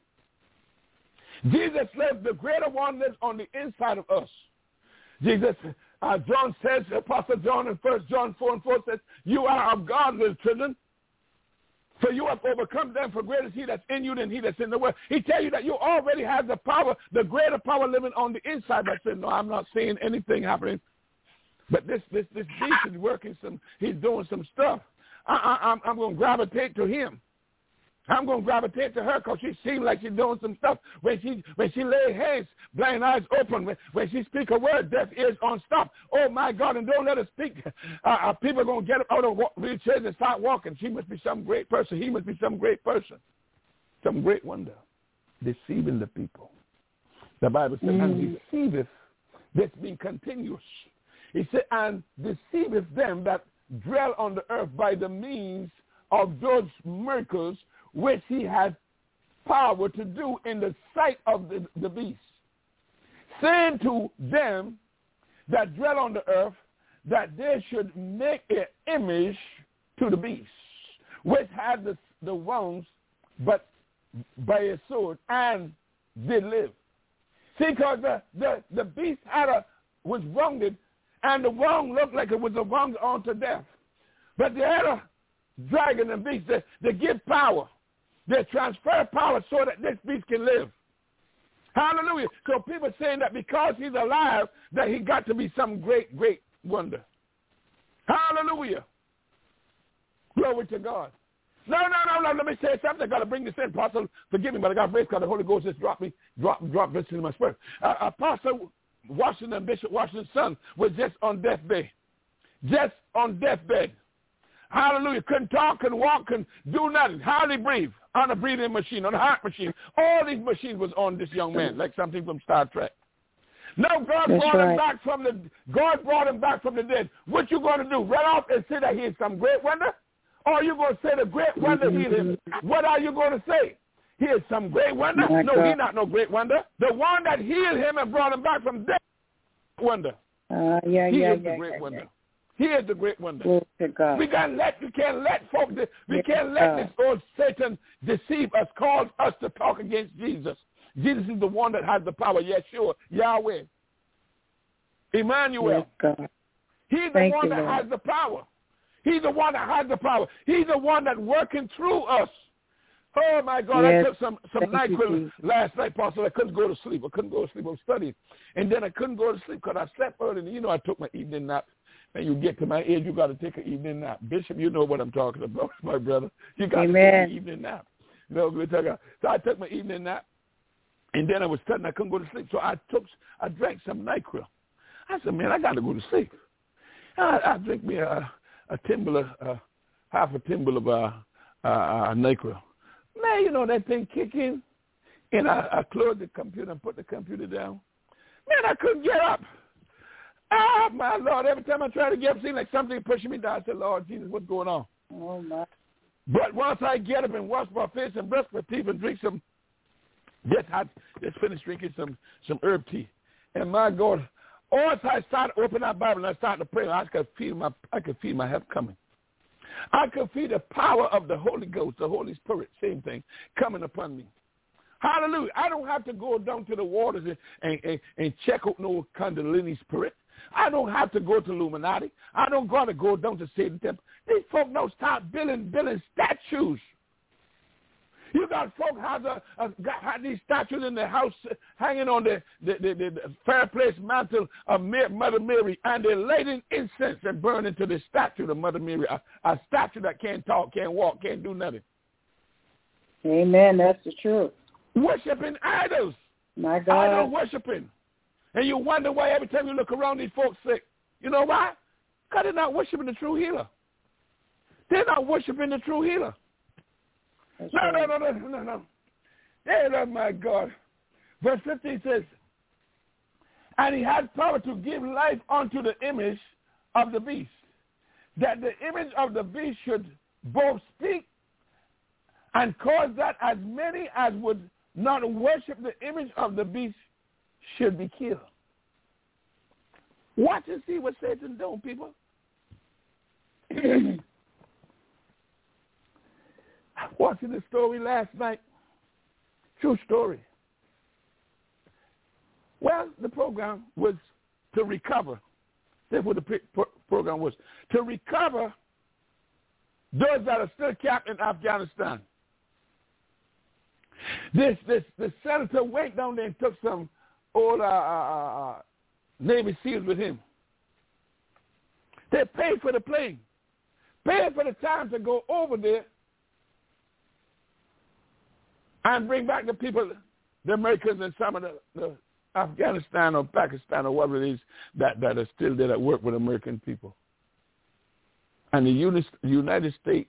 Jesus lives, the greater one lives on the inside of us. Jesus, John says, Apostle John in 1 John 4:4 says, you are of God, little children, for you have overcome them, for greater is he that's in you than he that's in the world. He tells you that you already have the power, the greater power living on the inside. But said, no, I'm not seeing anything happening. But this beast is working he's doing some stuff. I'm going to gravitate to him. I'm going to gravitate to her because she seems like she's doing some stuff. When she lay hands, blind eyes open. When she speak a word, deaf ears unstopped. Oh, my God, and don't let her speak. People are going to get up out of wheelchairs and start walking. She must be some great person. He must be some great person. Some great wonder. Deceiving the people. The Bible says, and deceiveth, this being continuous. He said, and deceiveth them that dwell on the earth by the means of those miracles which he has power to do in the sight of the beast, saying to them that dwell on the earth that they should make an image to the beast, which had the wounds, but by a sword, and did live. See, because the beast was wounded, and the wound looked like it was a wound unto death. But they had a dragon and beast that give power. They transfer power so that this beast can live. Hallelujah. So people saying that because he's alive, that he got to be some great, great wonder. Hallelujah. Glory to God. No. Let me say something. I got to bring this in. Apostle, forgive me, but I got grace because the Holy Ghost just dropped this in my spirit. Apostle Washington, Bishop Washington's son, was just on deathbed. Just on deathbed. Hallelujah. Couldn't talk, couldn't walk, couldn't do nothing. Hardly breathe. On a breathing machine, on a heart machine. All these machines was on this young man, like something from Star Trek. Now God brought him back from the dead. What you going to do? Run off and say that he is some great wonder? Or are you going to say the great wonder healed him? What are you going to say? He is some great wonder? No, he's not no great wonder. The one that healed him and brought him back from death, wonder. He is the great wonder. He is the great wonder. We can't let this old Satan deceive us, cause us to talk against Jesus. Jesus is the one that has the power. Yeshua, Yahweh, Emmanuel. Yes, He's the one that has the power. He's the one that has the power. He's the one that's working through us. Oh, my God, I took some NyQuil last night, Pastor. I couldn't go to sleep. I was studying. And then I couldn't go to sleep because I slept early. And, I took my evening nap. And you get to my age, you got to take an evening nap. Bishop, you know what I'm talking about, my brother. You got to take an evening nap. So I took my evening nap, and then I was studying. I couldn't go to sleep. So I drank some NyQuil. I said, man, I got to go to sleep. I drank me a thimble, half a thimble of NyQuil. Man, that thing kick in, and I closed the computer and put the computer down. Man, I couldn't get up. My Lord, every time I try to get up, it seems like something pushing me down. I said, Lord Jesus, what's going on? Oh, my. But once I get up and wash my face and brush my teeth and drink just finished drinking some herb tea. And my God, once I started opening that Bible and I started to pray, I could feel my help coming. I could feel the power of the Holy Ghost, the Holy Spirit, same thing, coming upon me. Hallelujah. I don't have to go down to the waters and check out no Kundalini spirit. I don't have to go to Illuminati. I don't got to go down to Satan Temple. These folk now start building statues. You got folk have these statues in their house hanging on the fireplace mantle of Mother Mary, and they're lighting incense and burning to the statue of Mother Mary, a statue that can't talk, can't walk, can't do nothing. Amen. That's the truth. Worshiping idols. My God. Idol worshiping. And you wonder why every time you look around these folks sick. You know why? Because they're not worshiping the true healer. They're not worshiping the true healer. No. Hey, my God. Verse 15 says, and he had power to give life unto the image of the beast, that the image of the beast should both speak and cause that as many as would not worship the image of the beast should be killed. Watch and see what Satan doing, people. Watching the story last night. True story. Well, the program was to recover. That's what the program was. To recover those that are still capped in Afghanistan. The senator went down there and took some old Navy SEALs with him. They paid for the plane. Paid for the time to go over there and bring back the people, the Americans and some of the Afghanistan or Pakistan or whatever it is that are still there that work with American people. And the United States,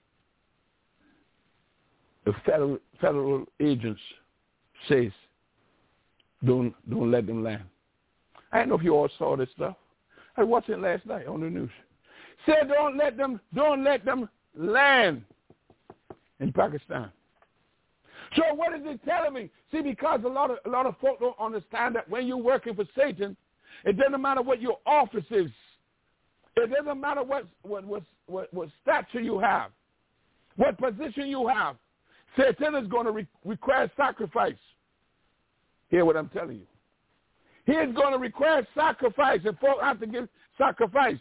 the federal agents says, don't let them land. I don't know if you all saw this stuff. I watched it last night on the news. Said don't let them land in Pakistan. So what is it telling me? See, because a lot of folk don't understand that when you're working for Satan, it doesn't matter what your office is. It doesn't matter what stature you have, what position you have. Satan is going to require sacrifice. Hear what I'm telling you. He is going to require sacrifice, and folk have to give sacrifice.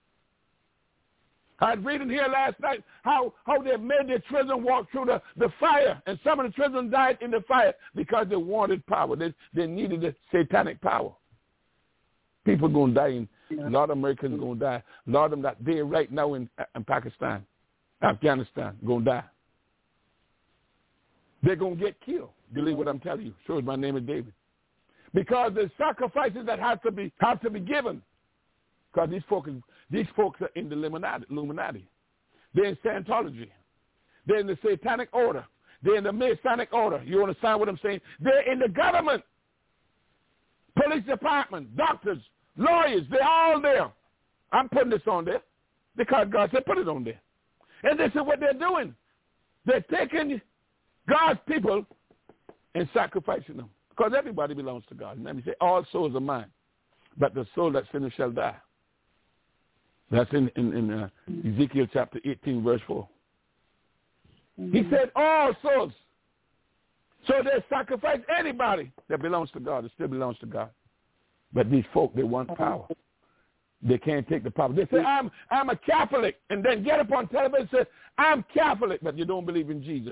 I was reading here last night how they made their children walk through the fire, and some of the children died in the fire because they wanted power. They needed the satanic power. People going to die, a lot of Americans going to die. A lot of them that there right now in Pakistan, Afghanistan, going to die. They're going to get killed. Believe what I'm telling you. So is my name is David. Because there's sacrifices that have to be given. Because these folks are in the Illuminati. They're in Scientology. They're in the Satanic Order. They're in the Masonic Order. You understand what I'm saying? They're in the government. Police department, doctors, lawyers, they're all there. I'm putting this on there because God said put it on there. And this is what they're doing. They're taking God's people and sacrificing them. Because everybody belongs to God. And let me say, all souls are mine. But the soul that sinneth shall die. That's in Ezekiel chapter 18, verse 4. Mm-hmm. He said all souls. So they sacrifice anybody that belongs to God. It still belongs to God. But these folk, they want power. They can't take the power. They say, I'm a Catholic. And then get up on television and say, I'm Catholic, but you don't believe in Jesus.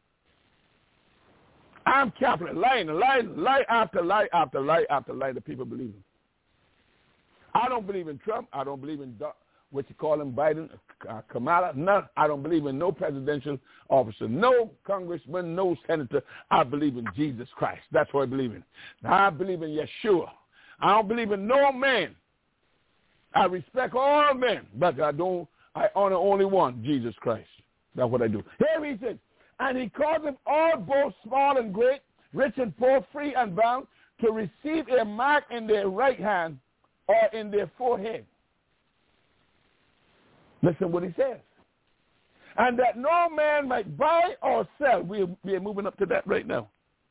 I'm Catholic. Lie after lie after lie after lie that people believe in. I don't believe in Trump. I don't believe in what you call him, Biden, Kamala. None. I don't believe in no presidential officer, no congressman, no senator. I believe in Jesus Christ. That's what I believe in. I believe in Yeshua. I don't believe in no man. I respect all men, but I honor only one, Jesus Christ. That's what I do. Here he says, and he called them all, both small and great, rich and poor, free and bound, to receive a mark in their right hand or in their forehead. Listen what he says. And that no man might buy or sell. We are moving up to that right now.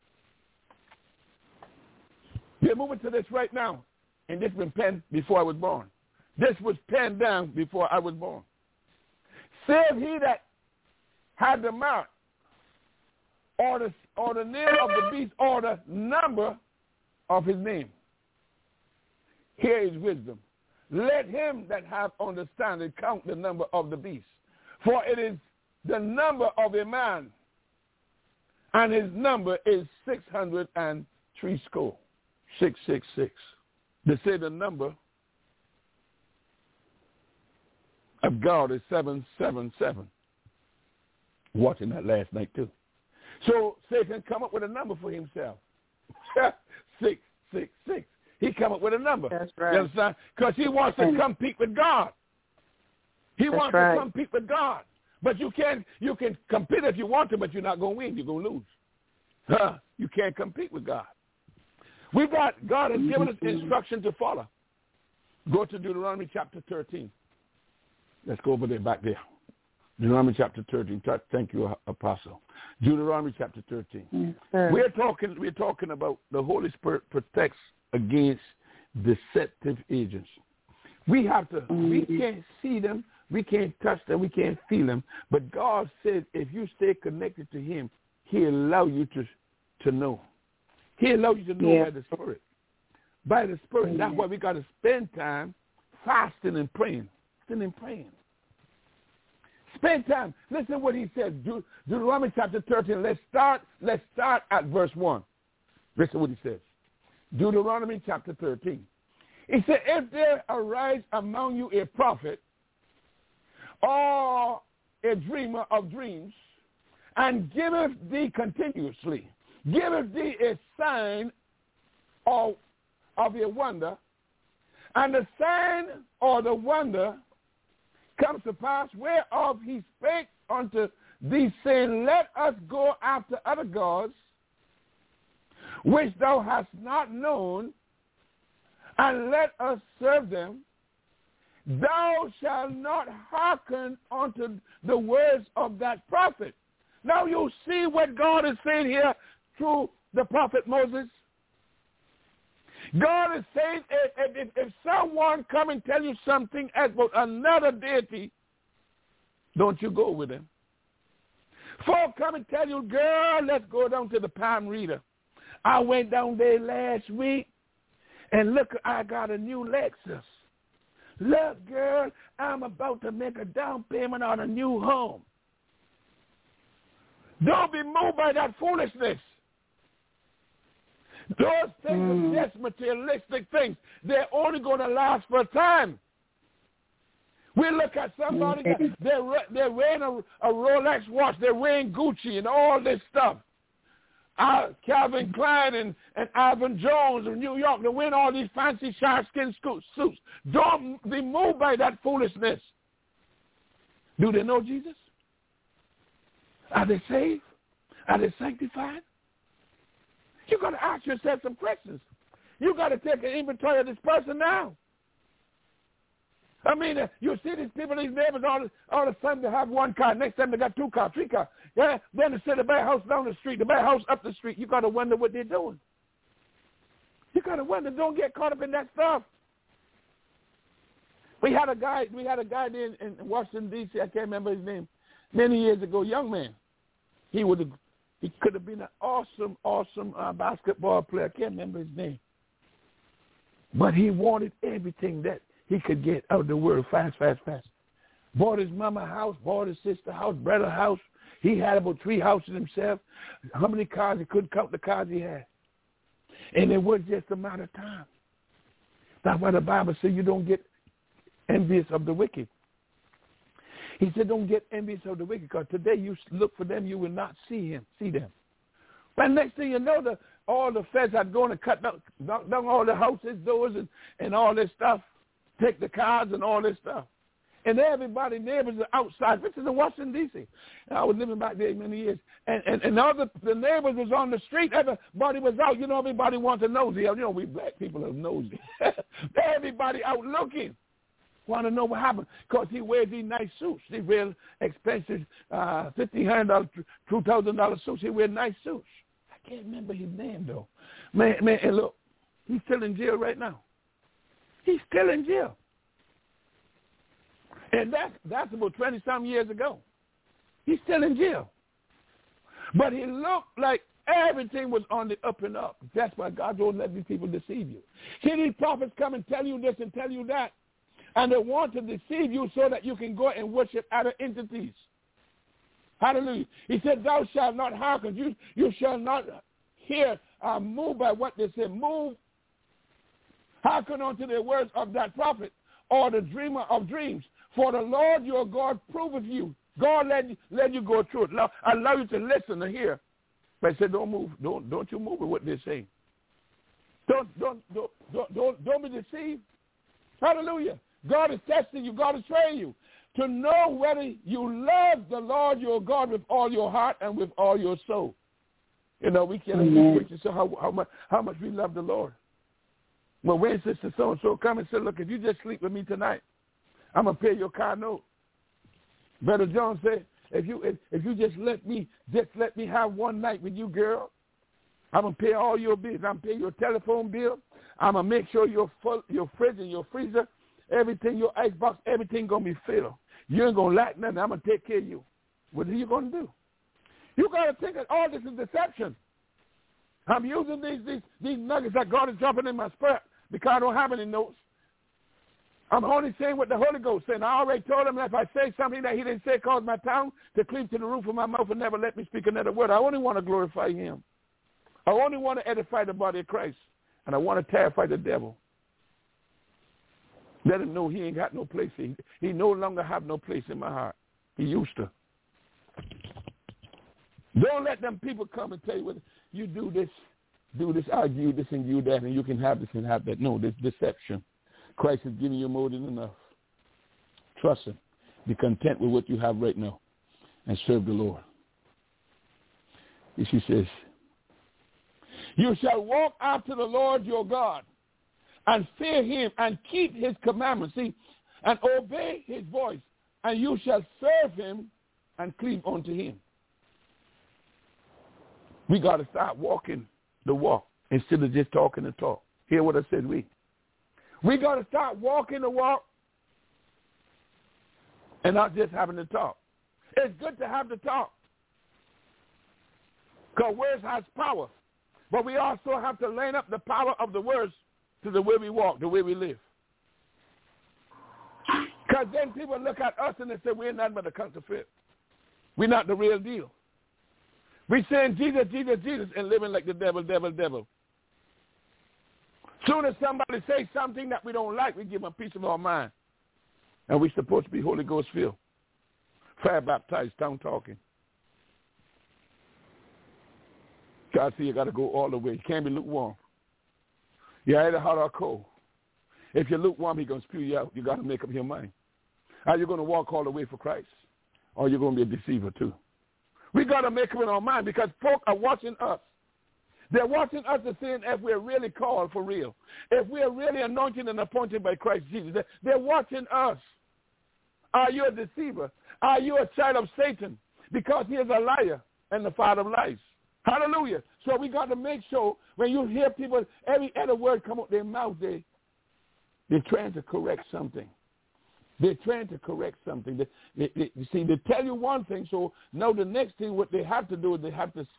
We are moving to this right now. And this was penned before I was born. This was penned down before I was born. Save he that had the mark, or the name of the beast, or the number of his name. Here is wisdom. let him that have understanding count the number of the beast. For it is the number of a man, and his number is 603 score. 666. They say the number of God is 777. Watching that last night too. So Satan come up with a number for himself. 666. He come up with a number. That's right. You understand? Because he wants to compete with God. He wants to compete with God. But you can compete if you want to, but you're not going to win. You're going to lose. You can't compete with God. God has given us instruction to follow. Go to Deuteronomy chapter 13. Let's go over there, back there. Deuteronomy chapter 13. Thank you, Apostle. Deuteronomy chapter 13. Yes, we're talking about the Holy Spirit protects against deceptive agents. We have to. We can't see them. We can't touch them. We can't feel them. But God said, if you stay connected to Him, He'll allow you to know. He'll allow you to know by the Spirit. By the Spirit. That's why we got to spend time fasting and praying. Fasting and praying. Spend time. Listen what he says. Deuteronomy chapter 13. Let's start at verse 1. Listen what he says. Deuteronomy chapter 13. He said, if there arise among you a prophet or a dreamer of dreams, and giveth thee continuously, giveth thee a sign of a wonder, and the sign or the wonder comes to pass, whereof he spake unto thee, saying, let us go after other gods, which thou hast not known, and let us serve them, thou shalt not hearken unto the words of that prophet. Now you see what God is saying here through the prophet Moses. God is saying, if someone come and tell you something about another deity, don't you go with them. Folk come and tell you, girl, let's go down to the Palm Reader. I went down there last week, and look, I got a new Lexus. Look, girl, I'm about to make a down payment on a new home. Don't be moved by that foolishness. Those things are just materialistic things. They're only going to last for a time. We look at somebody, they're wearing a Rolex watch, they're wearing Gucci and all this stuff. Calvin Klein and Ivan Jones of New York, they wearing all these fancy sharkskin suits. Don't be moved by that foolishness. Do they know Jesus? Are they saved? Are they sanctified? You got to ask yourself some questions. You got to take an inventory of this person now. I mean, you see these people, these neighbors, all the time they have one car. Next time they got 2 cars, 3 cars. Yeah, then they say the bad house down the street, the bad house up the street. You got to wonder what they're doing. You got to wonder. Don't get caught up in that stuff. We had a guy there in Washington, D.C., I can't remember his name, many years ago, young man. He could have been an awesome basketball player. I can't remember his name. But he wanted everything that he could get out of the world fast. Bought his mama house, bought his sister house, brother house. He had about 3 houses himself. How many cars? He couldn't count the cars he had. And it was just a matter of time. That's why the Bible says you don't get envious of the wicked. He said, don't get envious of the wicked, because today you look for them, you will not see them. But next thing you know, all the feds are going to cut down all the houses, doors, and all this stuff, take the cars and all this stuff. And everybody, neighbors are outside. This is in Washington, D.C. I was living back there many years. And all the neighbors was on the street. Everybody was out. You know, everybody wants to nosy. You know, we black people are nosy. Everybody out looking. Want to know what happened, because he wears these nice suits. These real expensive $1,500, $2,000 suits. He wears nice suits. I can't remember his name, though. Man, and look, he's still in jail right now. He's still in jail. And that's about 20-some years ago. He's still in jail. But he looked like everything was on the up and up. That's why God don't let these people deceive you. See, these prophets come and tell you this and tell you that. And they want to deceive you so that you can go and worship other entities. Hallelujah. He said, thou shalt not hearken. You shall not hear, move by what they say. Move, hearken unto the words of that prophet or the dreamer of dreams. For the Lord your God proveth you. God let you go through it. Allow you to listen and hear. But he said, don't move. Don't you move with what they're saying. Don't be deceived. Hallelujah. God is testing you. God is trying you to know whether you love the Lord your God with all your heart and with all your soul. You know, we can't preach so how much we love the Lord. Well, when Sister so-and-so come and say, look, if you just sleep with me tonight, I'm going to pay your car note. Brother John said, if you just let me have one night with you, girl, I'm going to pay all your bills. I'm going to pay your telephone bill. I'm going to make sure your fridge and your freezer, everything, your icebox, everything going to be filled. You ain't going to lack nothing. I'm going to take care of you. What are you going to do? You got to think that all this is deception. I'm using these nuggets that God is dropping in my spirit because I don't have any notes. I'm only saying what the Holy Ghost said. I already told him that if I say something that he didn't say, cause my tongue to cleave to the roof of my mouth and never let me speak another word. I only want to glorify him. I only want to edify the body of Christ. And I want to terrify the devil. Let him know he ain't got no place. He no longer have no place in my heart. He used to. Don't let them people come and tell you, well, you do this, I'll give you this and you that, and you can have this and have that. No, this deception. Christ is giving you more than enough. Trust him. Be content with what you have right now and serve the Lord. She says, you shall walk after the Lord your God and fear him and keep his commandments, and obey his voice, and you shall serve him and cleave unto him. We got to start walking the walk instead of just talking the talk. Hear what I said, we got to start walking the walk and not just having the talk. It's good to have the talk because words has power. But we also have to line up the power of the words to the way we walk, the way we live. Because then people look at us and they say, we're nothing but a counterfeit. We're not the real deal. We're saying Jesus, Jesus, Jesus, and living like the devil, devil, devil. Soon as somebody says something that we don't like, we give them a piece of our mind. And we're supposed to be Holy Ghost filled, fire baptized, tongue talking. God said you got to go all the way. You can't be lukewarm. You're either hot or cold. If you're lukewarm, he's going to spew you out. You got to make up your mind. Are you going to walk all the way for Christ? Or are you going to be a deceiver too? We got to make up in our mind because folk are watching us. They're watching us to see if we're really called for real. If we're really anointed and appointed by Christ Jesus. They're watching us. Are you a deceiver? Are you a child of Satan? Because he is a liar and the father of lies. Hallelujah. So we got to make sure when you hear people, every other word come out their mouth, they're trying to correct something. They're trying to correct something. You see, they tell you one thing, so now the next thing what they have to do is they have to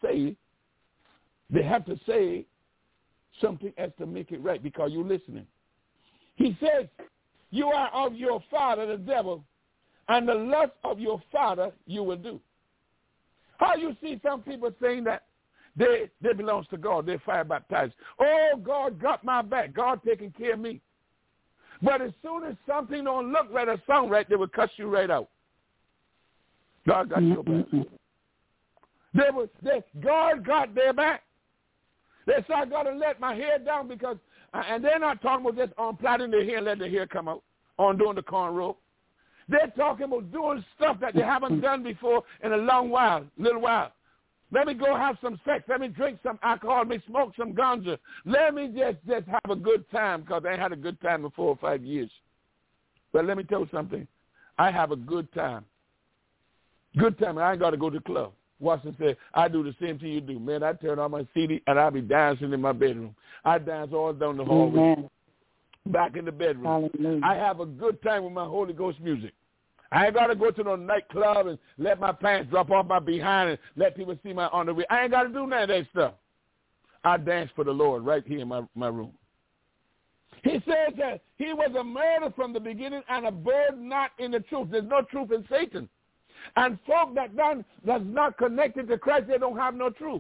say something else to make it right because you're listening. He says, you are of your father, the devil, and the lust of your father you will do. How you see some people saying that they belongs to God, they're fire baptized. Oh, God got my back. God taking care of me. But as soon as something don't look right or sound right, they will cuss you right out. God got your back. God got their back. They say, I got to let my hair down because, and they're not talking about just on plaiting their hair and letting their hair come out, on doing the cornrow. They're talking about doing stuff that they haven't done before in a little while. Let me go have some sex. Let me drink some alcohol. Let me smoke some ganja. Let me just have a good time because I ain't had a good time in 4 or 5 years. But let me tell you something. I have a good time. Good time. I ain't got to go to the club. Watson said, I do the same thing you do. Man, I turn on my CD and I be dancing in my bedroom. I dance all down the hallway. Amen. Back in the bedroom. Hallelujah. I have a good time with my Holy Ghost music. I ain't got to go to no nightclub and let my pants drop off my behind and let people see my underwear. I ain't got to do none of that stuff. I dance for the Lord right here in my room. He says that he was a murderer from the beginning and abode not in the truth. There's no truth in Satan. And folk that's not connected to Christ, they don't have no truth.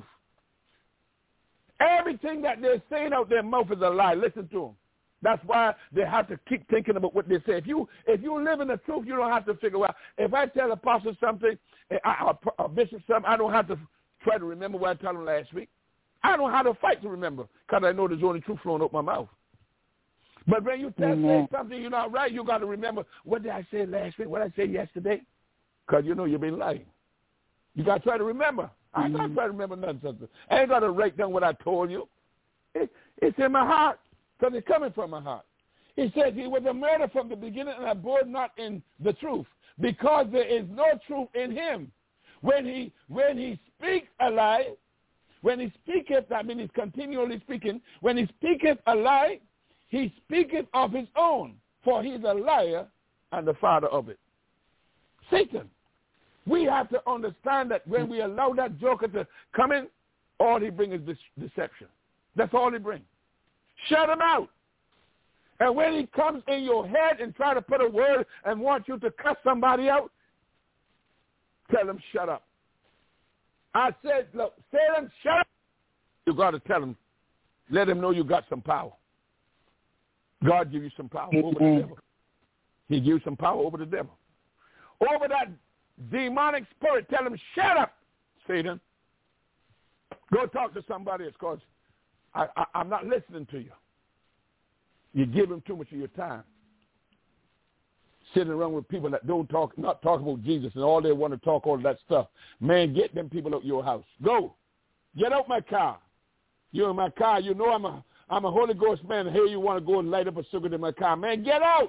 Everything that they're saying out their mouth is a lie. Listen to them. That's why they have to keep thinking about what they say. If you live in the truth, you don't have to figure out. If I tell apostle something, a bishop something, I don't have to try to remember what I told him last week. I don't have to fight to remember because I know there's only truth flowing out my mouth. But when you say something you're not right, you got to remember, what did I say last week? What did I say yesterday? Because you know you've been lying. You got to try to remember. I ain't got to try to remember nothing. I ain't got to write down what I told you. It's in my heart because it's coming from my heart. He says he was a murderer from the beginning and abode not in the truth because there is no truth in him. When he speaks a lie, when he speaketh, I mean he's continually speaking, when he speaketh a lie, he speaketh of his own, for he is a liar and the father of it. Satan. We have to understand that when we allow that joker to come in, all he brings is deception. That's all he brings. Shut him out. And when he comes in your head and try to put a word and want you to cuss somebody out, tell him shut up. I said, look, Satan, shut up. You got to tell him, let him know you got some power. God give you some power over the devil. He gives you some power over the devil. Over that demonic spirit, tell him, shut up, Satan. Go talk to somebody else because I'm not listening to you. You give him too much of your time. Sitting around with people that not talk about Jesus and all they want to talk all that stuff. Man, get them people out your house. Go. Get out my car. You're in my car. You know I'm a Holy Ghost man. Here you want to go and light up a cigarette in my car. Man, get out.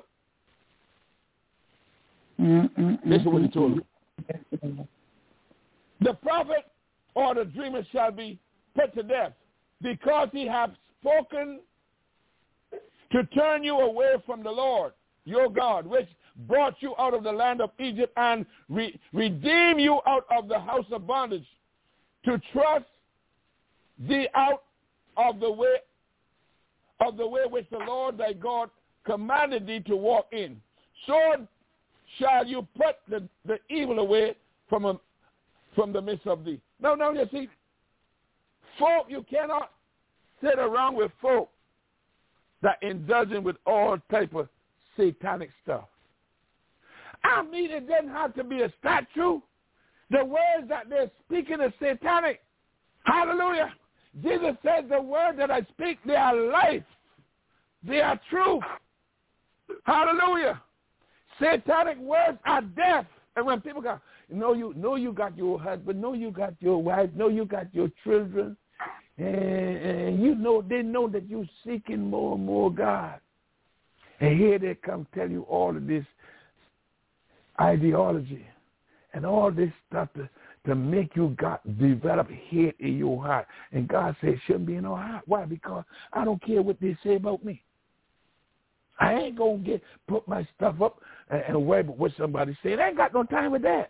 This is what he told him. The prophet or the dreamer shall be put to death because he hath spoken to turn you away from the Lord, your God, which brought you out of the land of Egypt and redeem you out of the house of bondage, to trust thee out of the way which the Lord thy God commanded thee to walk in. So shall you put the evil away from the midst of thee. No, you see, folk, you cannot sit around with folk that indulging with all type of satanic stuff. I mean, it doesn't have to be a statue. The words that they're speaking is satanic. Hallelujah. Jesus said the word that I speak, they are life. They are truth. Hallelujah. Satanic words are death. And when people go, you got your husband, you got your wife, you got your children, and they know that you're seeking more and more God. And here they come tell you all of this ideology and all this stuff to make you develop hate in your heart. And God says it shouldn't be in your heart. Why? Because I don't care what they say about me. I ain't going to put my stuff up and worry about what somebody said. I ain't got no time with that.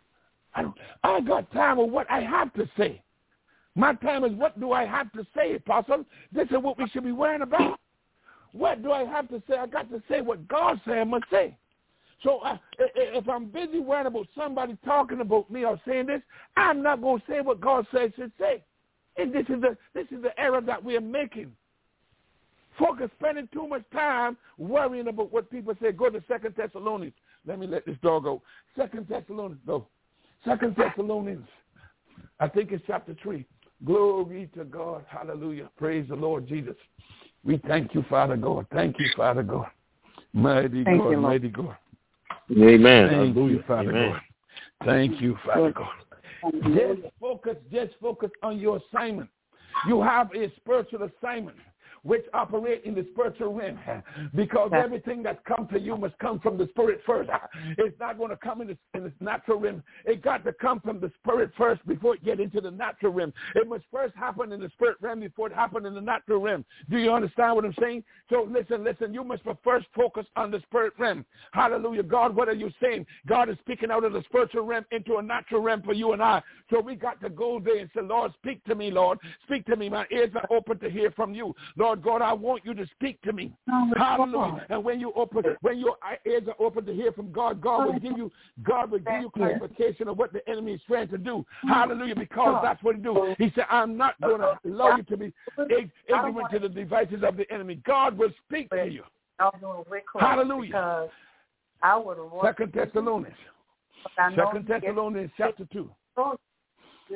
I got time with what I have to say. My time is what do I have to say, Apostle? This is what we should be worrying about. What do I have to say? I got to say what God said I must say. So if I'm busy worrying about somebody talking about me or saying this, I'm not going to say what God says I should say. And this is the error that we are making. Folk are spending too much time worrying about what people say. Go to 2 Thessalonians. Let me let this dog go. 2 Thessalonians, go. 2 Thessalonians, I think it's chapter 3. Glory to God. Hallelujah. Praise the Lord Jesus. We thank you, Father God. Thank you, Father God. Mighty God, mighty God. Amen. Thank you, Father God. Thank you, Father God. Just focus on your assignment. You have a spiritual assignment which operate in the spiritual realm, because everything that comes to you must come from the spirit first. It's not going to come in the natural realm. It got to come from the spirit first before it get into the natural realm. It must first happen in the spirit realm before it happen in the natural realm. Do you understand what I'm saying? So listen, you must first focus on the spirit realm. Hallelujah. God, what are you saying? God is speaking out of the spiritual realm into a natural realm for you and I. So we got to go there and say, Lord, speak to me, Lord. Speak to me. My ears are open to hear from you. Lord, Lord God, I want you to speak to me. Hallelujah. And when your ears are open to hear from God, God will give you clarification of what the enemy is trying to do. Hallelujah, because that's what he do. He said, I'm not going to allow you to be ignorant to the devices of the enemy. God will speak to you. Hallelujah. 2 Thessalonians. 2 Thessalonians chapter 2. 2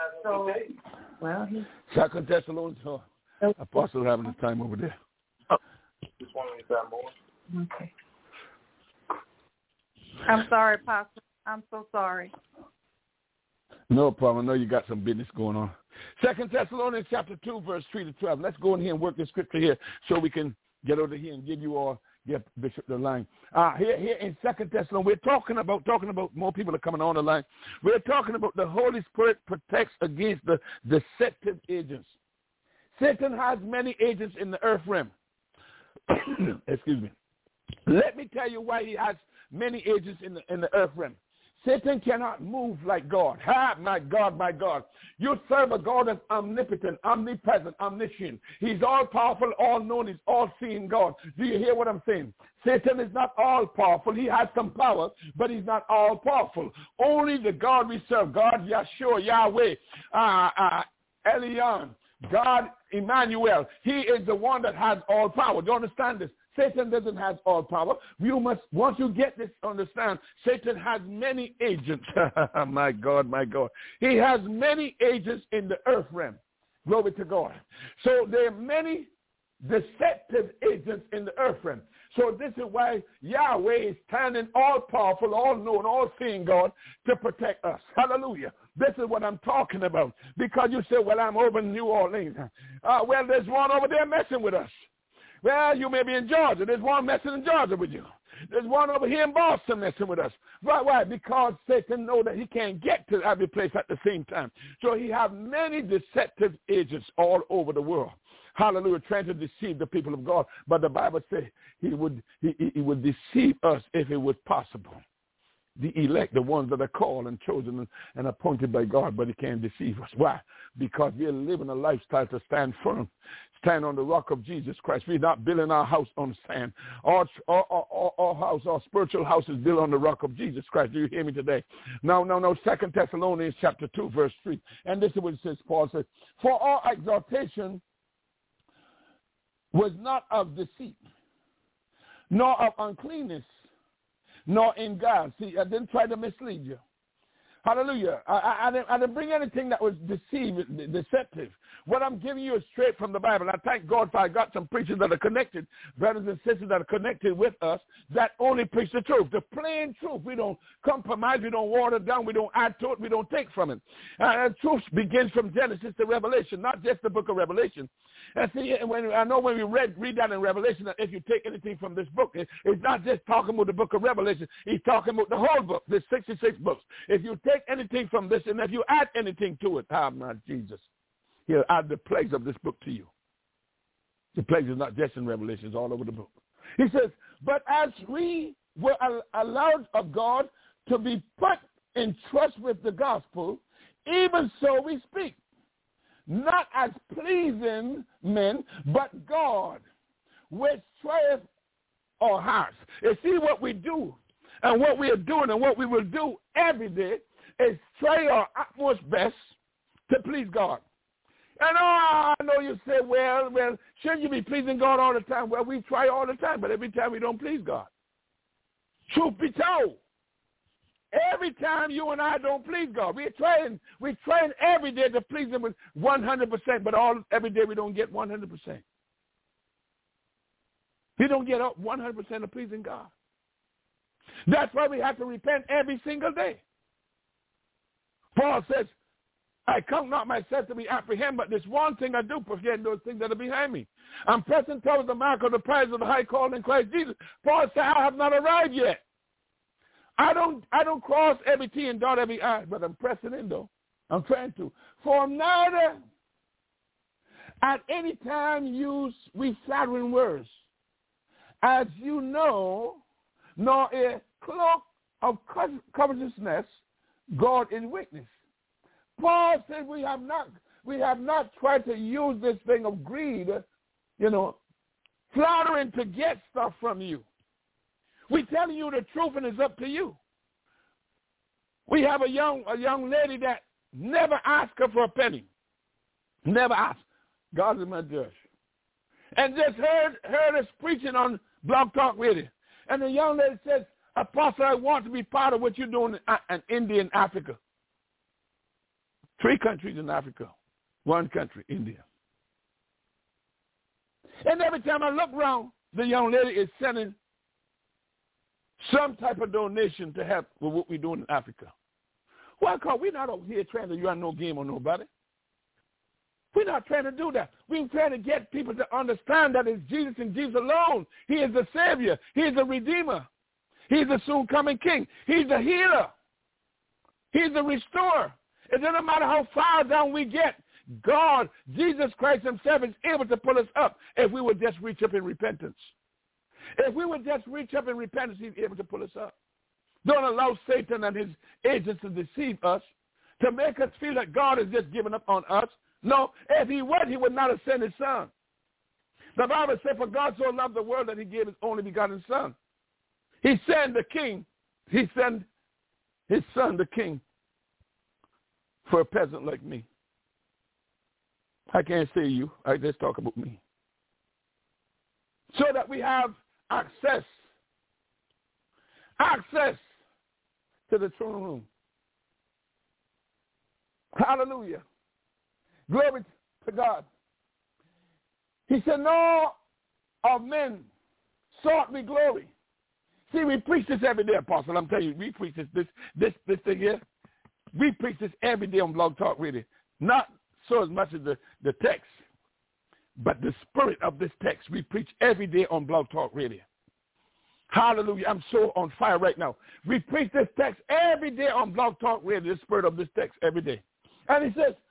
Thessalonians. Apostle having his time over there. Just want to time more. Okay. I'm sorry, Pastor. I'm so sorry. No problem. I know you got some business going on. 2 Thessalonians chapter 2, verse 3 to 12. Let's go in here and work the scripture here so we can get over here and give you all, get Bishop the line. Here in 2 Thessalonians, we're talking about more people are coming on the line. We're talking about the Holy Spirit protects against the deceptive agents. Satan has many agents in the earth realm. Excuse me. Let me tell you why he has many agents in the earth realm. Satan cannot move like God. My God, my God. You serve a God that's omnipotent, omnipresent, omniscient. He's all-powerful, all-known. He's all-seeing God. Do you hear what I'm saying? Satan is not all-powerful. He has some power, but he's not all-powerful. Only the God we serve, God Yahshua, Yahweh, Elion, God Emmanuel. He is the one that has all power. Do you understand this? Satan doesn't have all power. You must, once you get this, understand, Satan has many agents. My God, my God. He has many agents in the earth realm. Glory to God. So there are many deceptive agents in the earth realm. So this is why Yahweh is standing all-powerful, all-known, all-seeing God to protect us. Hallelujah. This is what I'm talking about. Because you say, well, I'm over in New Orleans. Well, there's one over there messing with us. Well, you may be in Georgia. There's one messing in Georgia with you. There's one over here in Boston messing with us. Why? Because Satan knows that he can't get to every place at the same time. So he has many deceptive agents all over the world. Hallelujah, trying to deceive the people of God. But the Bible says he would deceive us if it was possible. The elect, the ones that are called and chosen and appointed by God, but he can't deceive us. Why? Because we're living a lifestyle to stand firm, stand on the rock of Jesus Christ. We're not building our house on sand. Our spiritual house is built on the rock of Jesus Christ. Do you hear me today? No. 2 Thessalonians chapter 2, verse 3. And this is what it says, Paul says, for our exhortation was not of deceit, nor of uncleanness, nor in God. See, I didn't try to mislead you. Hallelujah. I didn't bring anything that was deceptive. What I'm giving you is straight from the Bible. I thank God for I got some preachers that are connected, brothers and sisters that are connected with us, that only preach the truth, the plain truth. We don't compromise. We don't water it down. We don't add to it. We don't take from it. Truth begins from Genesis to Revelation, not just the book of Revelation. And see, when we read that in Revelation, that if you take anything from this book, it's not just talking about the book of Revelation. He's talking about the whole book, there's 66 books. If you take anything from this, and if you add anything to it, my Jesus, he'll add the plagues of this book to you. The plagues is not just in Revelation, it's all over the book. He says, but as we were allowed of God to be put in trust with the gospel, even so we speak. Not as pleasing men, but God, which trieth our hearts. You see, what we do and what we are doing and what we will do every day is try our utmost best to please God. And I know you say, well, shouldn't you be pleasing God all the time? Well, we try all the time, but every time we don't please God. Truth be told. Every time you and I don't please God, we're trying every day to please him with 100%, but every day we don't get 100%. We don't get up 100% of pleasing God. That's why we have to repent every single day. Paul says, I count not myself to be apprehended, but this one thing I do, forgetting those things that are behind me. I'm pressing towards the mark of the prize of the high calling in Christ Jesus. Paul said, I have not arrived yet. I don't cross every T and dot every I, but I'm pressing in though. I'm trying to. For neither at any time use we flattering words, as you know, nor a cloak of covetousness, God in witness. Paul said we have not tried to use this thing of greed flattering to get stuff from you. We're telling you the truth, and it's up to you. We have a young lady that never asked her for a penny. Never asked. God is my judge. And just heard us preaching on Blog Talk Radio. And the young lady says, Apostle, I want to be part of what you're doing in India and Africa. 3 countries in Africa. 1 country, India. And every time I look around, the young lady is sending some type of donation to help with what we're doing in Africa. Well, because we're not over here trying to run no game on nobody. We're not trying to do that. We're trying to get people to understand that it's Jesus and Jesus alone. He is the Savior. He is the Redeemer. He's the soon-coming King. He's the healer. He's the restorer. It doesn't matter how far down we get. God, Jesus Christ himself, is able to pull us up if we would just reach up in repentance. If we would just reach up in repentance, he's able to pull us up. Don't allow Satan and his agents to deceive us, to make us feel that God has just given up on us. No, if he would, he would not have sent his son. The Bible says, for God so loved the world that he gave his only begotten son. He sent the king. He sent his son, the king, for a peasant like me. I can't say you. I just talk about me. So that we have access to the throne room. Hallelujah. Glory to God. He said, no of men sought me glory. See, we preach this every day, Apostle. I'm telling you, we preach this thing here. We preach this every day on Blog Talk Radio. Not so as much as the text, but the spirit of this text we preach every day on Blog Talk Radio. Hallelujah. I'm so on fire right now. We preach this text every day on Blog Talk Radio, the spirit of this text every day. And he says,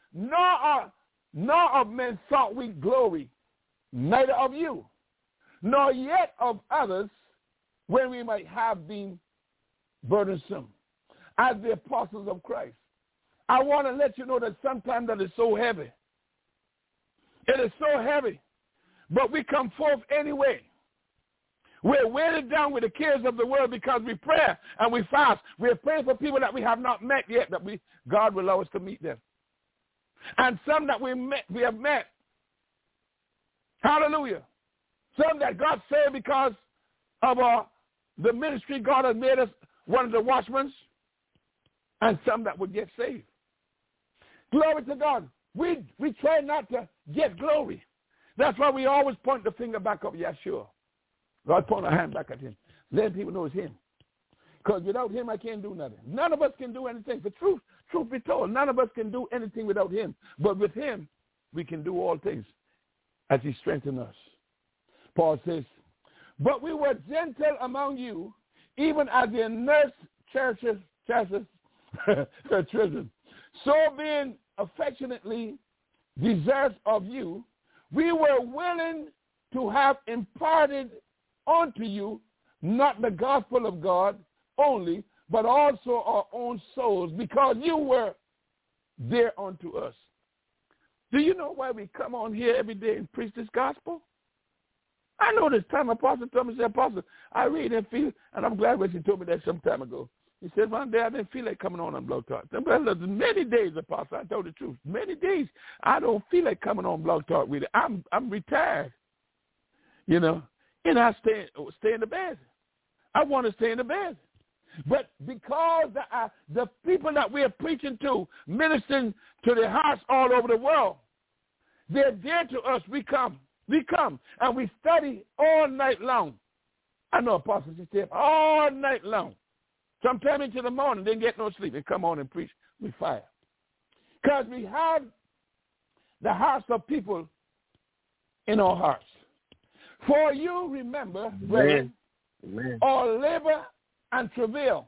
nor of men sought we glory, neither of you, nor yet of others, when we might have been burdensome, as the apostles of Christ. I want to let you know that sometimes that is so heavy. It is so heavy. But we come forth anyway. We're weighted down with the cares of the world because we pray and we fast. We're praying for people that we have not met yet, that God will allow us to meet them. And some that we have met. Hallelujah. Some that God saved because of the ministry God has made us one of the watchmen. And some that would get saved. Glory to God. We try not to get glory. That's why we always point the finger back up Yeshua. God point our hand back at him. Let people know it's him. Because without him, I can't do nothing. None of us can do anything. For truth be told, none of us can do anything without him. But with him, we can do all things as he strengthens us. Paul says, but we were gentle among you, even as the nurse cherishes her children. So being affectionately desirous of you, we were willing to have imparted unto you not the gospel of God only, but also our own souls, because you were there unto us. Do you know why we come on here every day and preach this gospel? I know this time Apostle told me, Apostle, I really didn't feel, and I'm glad when she told me that some time ago. He said, one day I didn't feel like coming on Blog Talk. Many days, Apostle, I told the truth. Many days I don't feel like coming on Blog Talk with it. I'm retired, and I stay in the bed. I want to stay in the bed. But because the people that we are preaching to, ministering to their hearts all over the world, they're dear to us. We come, and we study all night long. I know Apostle, she stay up all night long. Sometime into the morning, didn't get no sleep, and come on and preach. We fire. Because we have the hearts of people in our hearts. For you remember, brethren, our labor and travail.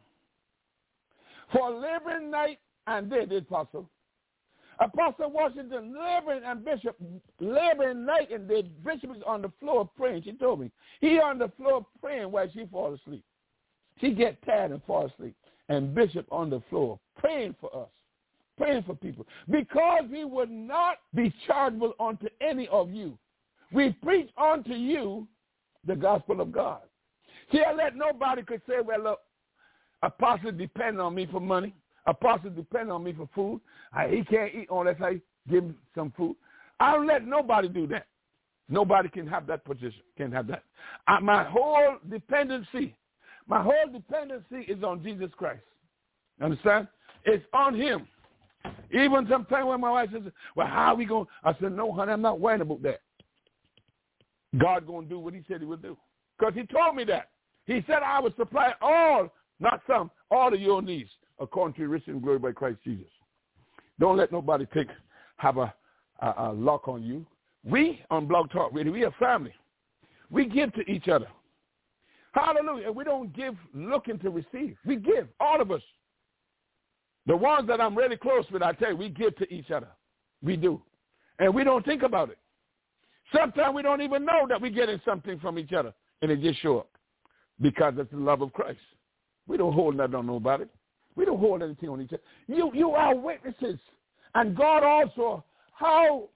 For laboring night and day, the apostle. Apostle Washington, laboring and bishop, laboring night and day. Bishop is on the floor praying. She told me. He on the floor praying while she falls asleep. She get tired and fall asleep. And Bishop on the floor praying for us, praying for people. Because we would not be chargeable unto any of you. We preach unto you the gospel of God. See, I let nobody could say, well, look, apostle depend on me for money. Apostle depend on me for food. He can't eat unless I give him some food. I don't let nobody do that. Nobody can have that position, can have that. My whole dependency is on Jesus Christ. Understand? It's on him. Even sometimes when my wife says, well, how are we going? I said, no, honey, I'm not worried about that. God going to do what he said he would do. Because he told me that. He said I would supply all, not some, all of your needs according to your riches and glory by Christ Jesus. Don't let nobody have a lock on you. We, on Blog Talk Radio, we are family. We give to each other. Hallelujah. And we don't give looking to receive. We give, all of us. The ones that I'm really close with, I tell you, we give to each other. We do. And we don't think about it. Sometimes we don't even know that we're getting something from each other, and it just show up because it's the love of Christ. We don't hold nothing on nobody. We don't hold anything on each other. You are witnesses. And God also, how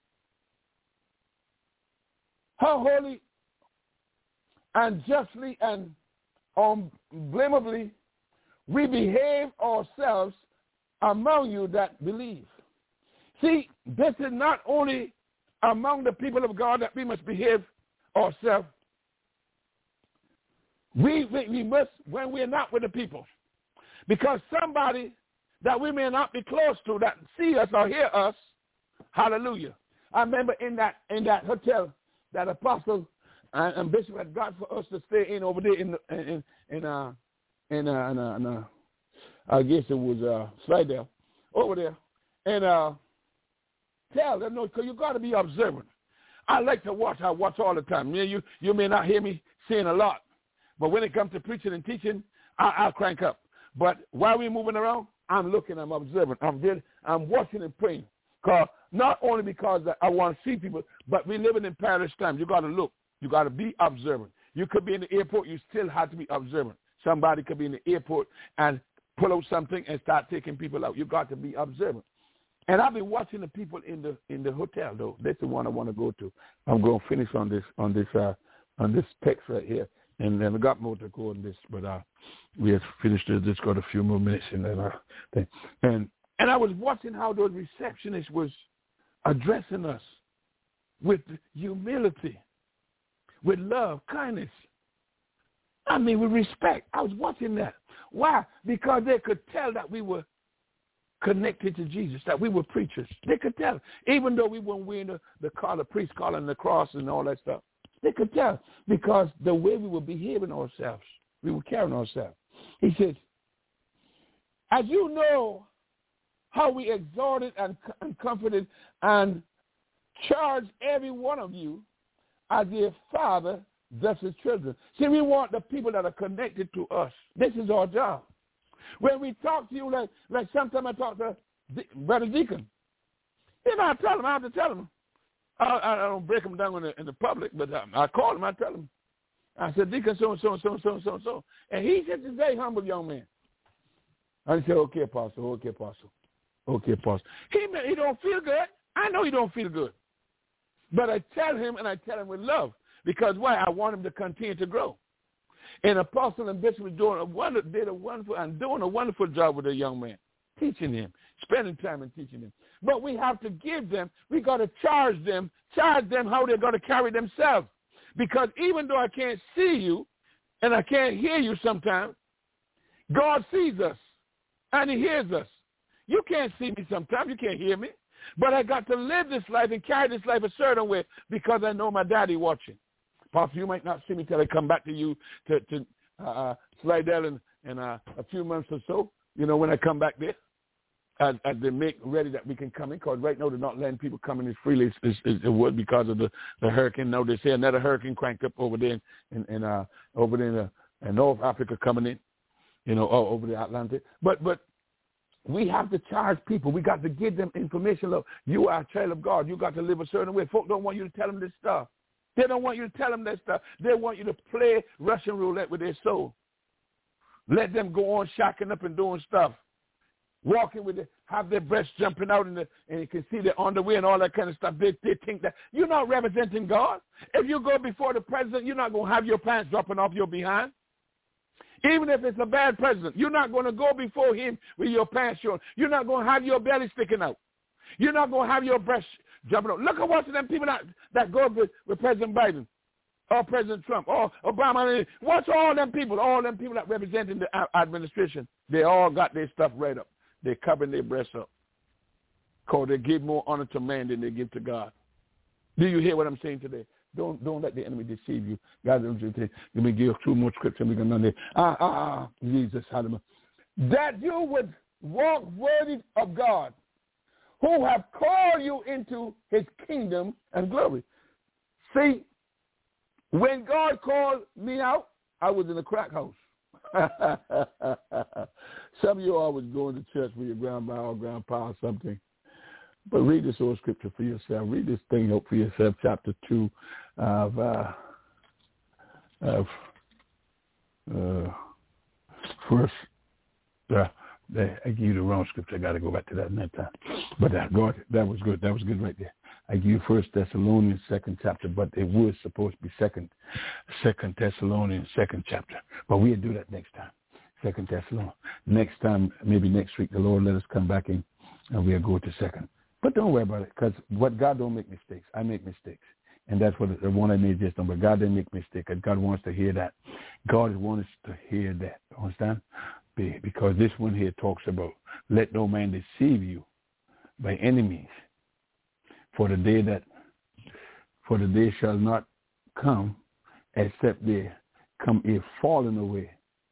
holy and justly and unblameably we behave ourselves among you that believe. See, this is not only among the people of God that we must behave ourselves. We must when we're not with the people. Because somebody that we may not be close to that see us or hear us, hallelujah. I remember in that hotel that apostle and bishop had got for us to stay in over there I guess it was Slidell over there, and tell them, no, because you got to be observant. I like to watch. I watch all the time. You may not hear me saying a lot, but when it comes to preaching and teaching, I'll crank up. But while we're moving around, I'm looking, I'm observing, I'm watching and praying. Not only because I want to see people, but we're living in perilous times. You got to look. You got to be observant. You could be in the airport. You still have to be observant. Somebody could be in the airport and pull out something and start taking people out. You got to be observant. And I've been watching the people in the hotel, though. That's the one I want to go to. I'm going to finish on this text right here, and then I got more to go on this, but we have finished it. Just got a few more minutes, and then and I was watching how those receptionists was addressing us with humility, with love, kindness. I mean, with respect. I was watching that. Why? Because they could tell that we were connected to Jesus, that we were preachers. They could tell. Even though we weren't wearing the priest collar and the cross and all that stuff. They could tell because the way we were behaving ourselves, we were carrying ourselves. He says, as you know how we exhorted and comforted and charged every one of you as a father does his children. See, we want the people that are connected to us. This is our job. When we talk to you, like sometimes I talk to Brother Deacon, then I tell him, I have to tell him. I don't break him down in the public, but I call him, I tell him. I said, Deacon, so. And he's just a very humble young man. I said, okay, Apostle. He don't feel good. I know he don't feel good. But I tell him, and I tell him with love. Because why? I want him to continue to grow. And Apostle and Bishop was doing a wonderful job with a young man, teaching him, spending time and teaching him. But we have to give them, we got to charge them how they're going to carry themselves. Because even though I can't see you and I can't hear you sometimes, God sees us and he hears us. You can't see me sometimes, you can't hear me. But I got to live this life and carry this life a certain way because I know my daddy watching. Pastor, you might not see me till I come back to you to Slidell in a few months or so, when I come back there. As they make ready that we can come in, because right now they're not letting people come in as freely as it would because of the hurricane. Now they say another hurricane cranked up over there in North Africa coming in, over the Atlantic. But we have to charge people. We got to give them information. Look, you are a child of God. You got to live a certain way. Folks don't want you to tell them this stuff. They don't want you to tell them that stuff. They want you to play Russian roulette with their soul. Let them go on shacking up and doing stuff. walking with it, have their breasts jumping out, and you can see their underwear and all that kind of stuff. They think that you're not representing God. If you go before the president, you're not going to have your pants dropping off your behind. Even if it's a bad president, you're not going to go before him with your pants showing. You're not going to have your belly sticking out. You're not going to have your breasts jumping out. Look at watching them people that go with President Biden or President Trump or Obama. Watch all them people that representing the administration. They all got their stuff right up. They're covering their breasts up. Because they give more honor to man than they give to God. Do you hear what I'm saying today? Don't let the enemy deceive you. God, let me give 2 more scriptures and we're going to run there. Jesus, hallelujah. That you would walk worthy of God, who have called you into his kingdom and glory. See, when God called me out, I was in a crack house. Some of you always going to church with your grandma or grandpa or something. But read this old scripture for yourself. Read this thing up for yourself, chapter 2 of first. I give you the wrong scripture. I got to go back to that next time. But God, that was good. That was good right there. I give you 1 Thessalonians 2nd chapter, but it was supposed to be 2 Thessalonians 2nd chapter. But we'll do that next time. 2 Thessalonians. Next time, maybe next week, the Lord let us come back in and we'll go to 2nd. But don't worry about it, because God don't make mistakes. I make mistakes. And that's what the one I made just now. But God didn't make mistakes, and God wants to hear that. God wants to hear that. Understand? Because this one here talks about, let no man deceive you by any means. For the day shall not come, except there come a falling away,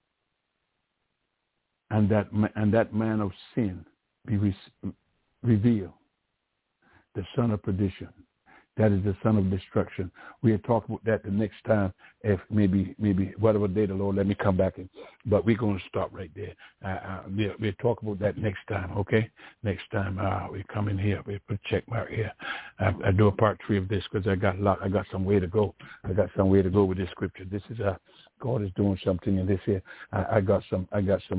and that man of sin be revealed, the son of perdition. That is the son of destruction. We'll talk about that the next time, if maybe whatever day the Lord let me come back in. But we're going to stop right there. We'll talk about that next time, okay? Next time we come in here. We put a check mark here. I do a part 3 of this because I got some way to go. I got some way to go with this scripture. This is God is doing something in this here. I got some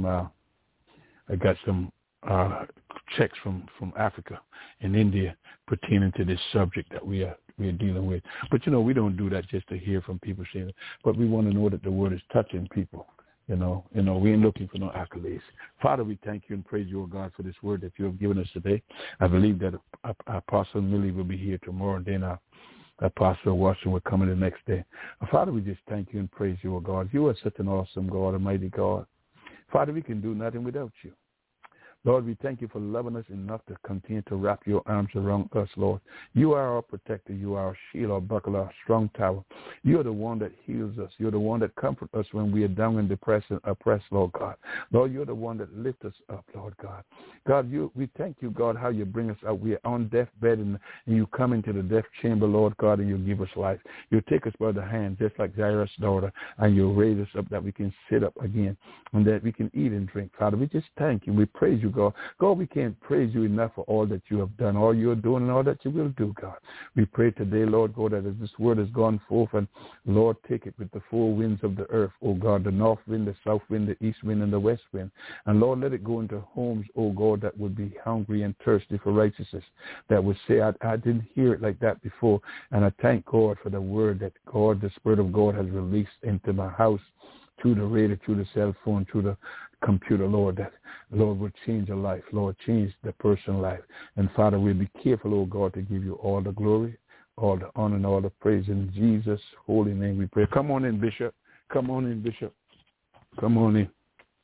checks from Africa and India pertaining to this subject that we are dealing with. But, we don't do that just to hear from people saying it, but we want to know that the word is touching people. We ain't looking for no accolades. Father, we thank you and praise you, O God, for this word that you have given us today. I believe that Apostle Millie will be here tomorrow, and then Apostle Washington will come in the next day. Father, we just thank you and praise you, O God. You are such an awesome God, Almighty God. Father, we can do nothing without you. Lord, we thank you for loving us enough to continue to wrap your arms around us, Lord. You are our protector. You are our shield, our buckler, our strong tower. You are the one that heals us. You're the one that comforts us when we are down and depressed and oppressed, Lord God. Lord, you're the one that lifts us up, Lord God. God, we thank you, God, how you bring us out. We are on deathbed, and you come into the death chamber, Lord God, and you give us life. You take us by the hand, just like Jairus' daughter, and you raise us up that we can sit up again and that we can eat and drink. Father, we just thank you. We praise you, God. God, we can't praise you enough for all that you have done, all you're doing, and all that you will do, God. We pray today, Lord God, that as this word has gone forth, and Lord, take it with the four winds of the earth, oh God, the north wind, the south wind, the east wind, and the west wind. And Lord, let it go into homes, oh God, that would be hungry and thirsty for righteousness, that would say, I didn't hear it like that before. And I thank God for the word that God, the Spirit of God, has released into my house, through the radio, through the cell phone, through the computer, Lord, that, Lord, would change a life. Lord, change the person's life. And, Father, we'll be careful, oh God, to give you all the glory, all the honor, and all the praise. In Jesus' holy name we pray. Come on in, Bishop. Come on in, Bishop. Come on in.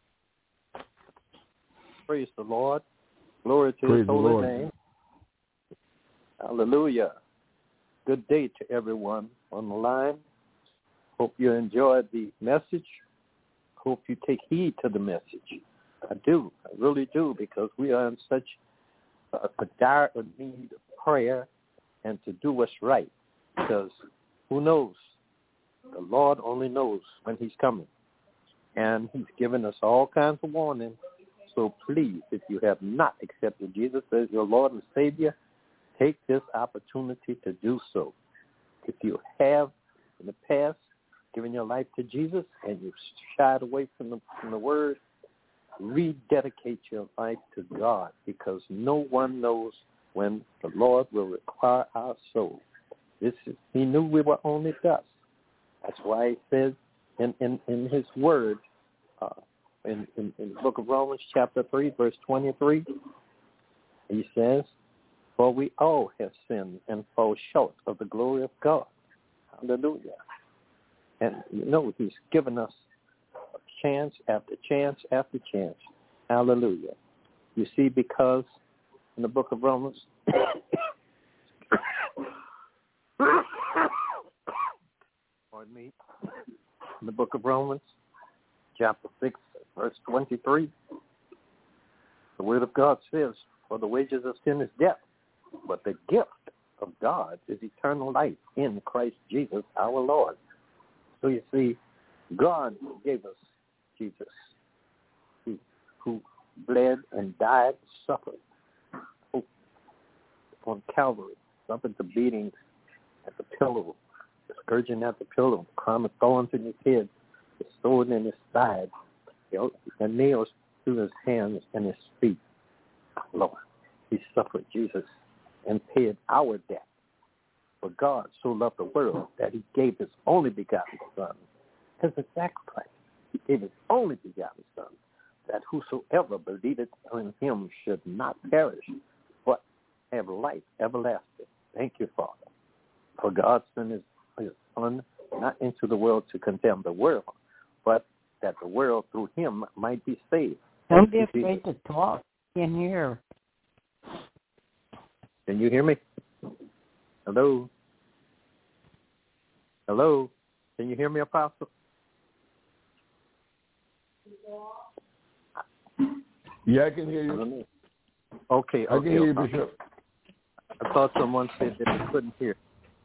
Praise the Lord. Glory to his holy name. Hallelujah. Good day to everyone on the line. Hope you enjoyed the message. Hope you take heed to the message. I do. I really do, because we are in such a dire need of prayer and to do what's right. Because who knows? The Lord only knows when he's coming. And he's given us all kinds of warning. So please, if you have not accepted Jesus as your Lord and Savior, take this opportunity to do so. If you have in the past given your life to Jesus and you've shied away from the word, rededicate your life to God, because no one knows when the Lord will require our soul. He knew we were only dust. That's why he says in his word, in the book of Romans chapter 3, verse 23, he says, for we all have sinned and fall short of the glory of God. Hallelujah. And he's given us chance after chance after chance. Hallelujah. You see, because in the book of Romans, pardon me, in the book of Romans, chapter 6, verse 23, the word of God says, for the wages of sin is death, but the gift of God is eternal life in Christ Jesus our Lord. So you see, God gave us Jesus, who bled and died, suffered on Calvary, suffered the beatings at the pillow, the scourging at the pillow, the crown of thorns in his head, the sword in his side, the nails through his hands and his feet. Lord, he suffered, Jesus, and paid our debt. For God so loved the world that he gave his only begotten Son as a sacrifice. He gave his only begotten Son, that whosoever believeth in him should not perish, but have life everlasting. Thank you, Father. For God sent his Son not into the world to condemn the world, but that the world through him might be saved. Don't be afraid to talk in here. Can you hear me? Hello? Hello? Can you hear me, Apostle? Yeah, I can hear you. Okay. I can hear you, Bishop. I thought someone said that they couldn't hear.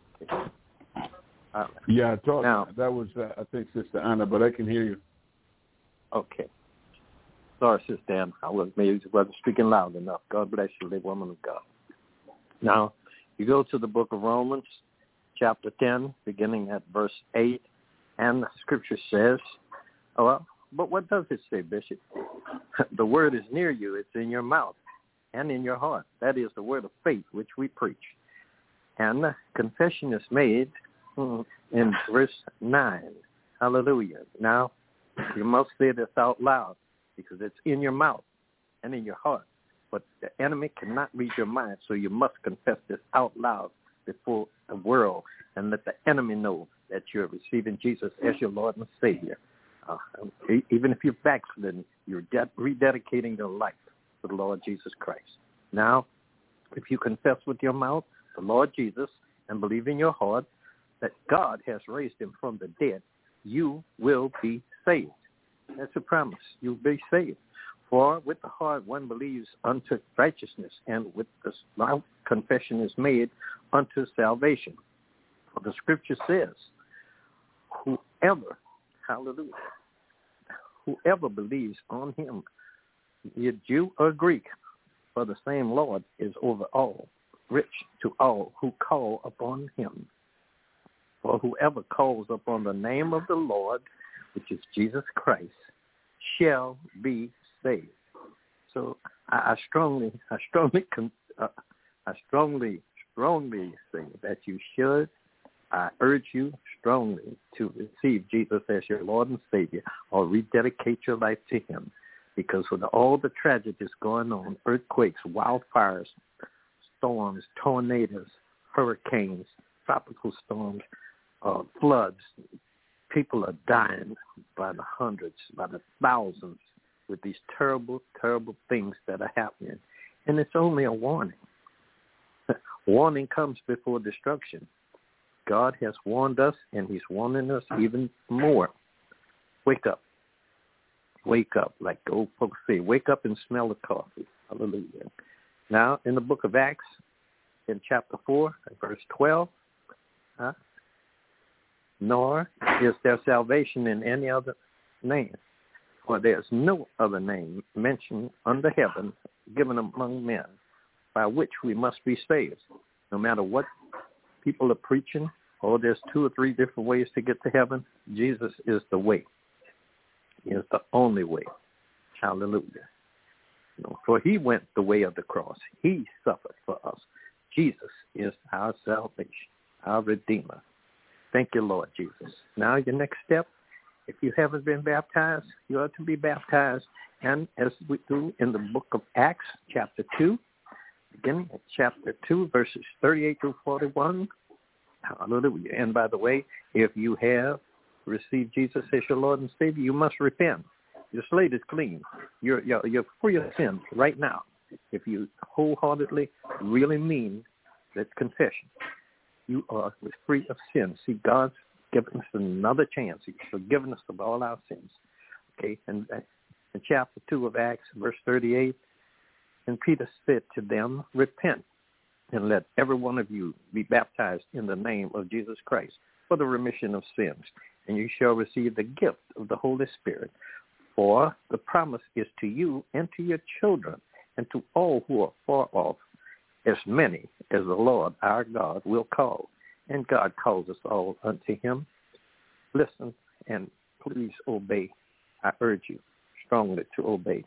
Yeah, I thought now, that was, I think, Sister Anna, but I can hear you. Okay. Sorry, Sister Anna. I wasn't speaking loud enough. God bless you, the woman of God. Now, you go to the book of Romans, chapter 10, beginning at verse 8, and the scripture says, but what does it say, Bishop? The word is near you. It's in your mouth and in your heart. That is the word of faith which we preach. And confession is made in verse 9. Hallelujah. Now, you must say this out loud because it's in your mouth and in your heart. But the enemy cannot read your mind, so you must confess this out loud before the world and let the enemy know that you're receiving Jesus as your Lord and Savior. Even if you're backslidden, you're rededicating your life to the Lord Jesus Christ. Now, if you confess with your mouth the Lord Jesus and believe in your heart that God has raised him from the dead, you will be saved. That's a promise. You'll be saved. For with the heart one believes unto righteousness, and with the mouth confession is made unto salvation. For the scripture says, whoever believes on him, be a Jew or Greek, for the same Lord is over all, rich to all who call upon him. For whoever calls upon the name of the Lord, which is Jesus Christ, shall be saved. So I strongly say that you should. I urge you strongly to receive Jesus as your Lord and Savior, or rededicate your life to him. Because with all the tragedies going on, earthquakes, wildfires, storms, tornadoes, hurricanes, tropical storms, floods, people are dying by the hundreds, by the thousands with these terrible, terrible things that are happening. And it's only a warning. Warning comes before destruction. God has warned us, and he's warning us even more. Wake up. Wake up. Like the old folks say, wake up and smell the coffee. Hallelujah. Now, in the book of Acts, in chapter 4, verse 12, nor is there salvation in any other name, for there is no other name mentioned under heaven given among men by which we must be saved. No matter what people are preaching, or there's 2 or 3 different ways to get to heaven, Jesus is the way. He is the only way. Hallelujah. For he went the way of the cross. He suffered for us. Jesus is our salvation, our Redeemer. Thank you, Lord Jesus. Now your next step, if you haven't been baptized, you ought to be baptized. And as we do in the book of Acts, chapter 2, beginning at chapter 2, verses 38 through 41. Hallelujah. And by the way, if you have received Jesus as your Lord and Savior, you must repent. Your slate is clean. You're free of sin right now. If you wholeheartedly really mean that confession, you are free of sin. See, God's given us another chance. He's forgiven us of all our sins. Okay, and in chapter 2 of Acts, verse 38, and Peter said to them, repent, and let every one of you be baptized in the name of Jesus Christ for the remission of sins, and you shall receive the gift of the Holy Spirit. For the promise is to you and to your children and to all who are far off, as many as the Lord our God will call. And God calls us all unto him. Listen and please obey. I urge you strongly to obey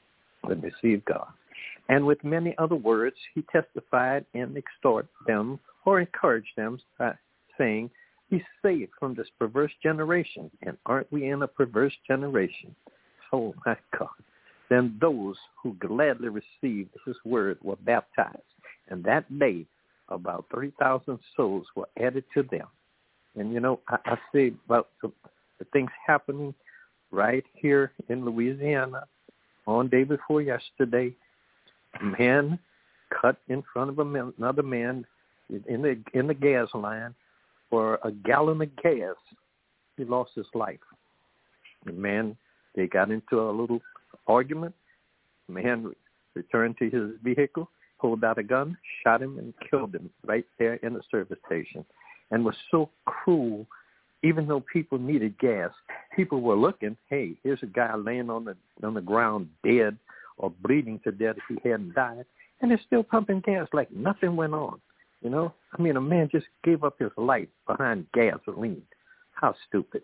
and receive God. And with many other words, he testified and exhorted them or encouraged them, saying, be saved from this perverse generation. And aren't we in a perverse generation? Oh, my God. Then those who gladly received his word were baptized. And that day, about 3,000 souls were added to them. And, I say about the things happening right here in Louisiana on day before yesterday. A man cut in front of another man in the gas line for a gallon of gas. He lost his life. The man, they got into a little argument. The man returned to his vehicle, pulled out a gun, shot him, and killed him right there in the service station, and was so cruel. Even though people needed gas, people were looking, hey, here's a guy laying on the ground dead or bleeding to death if he hadn't died, and they're still pumping gas like nothing went on. A man just gave up his life behind gasoline. How stupid.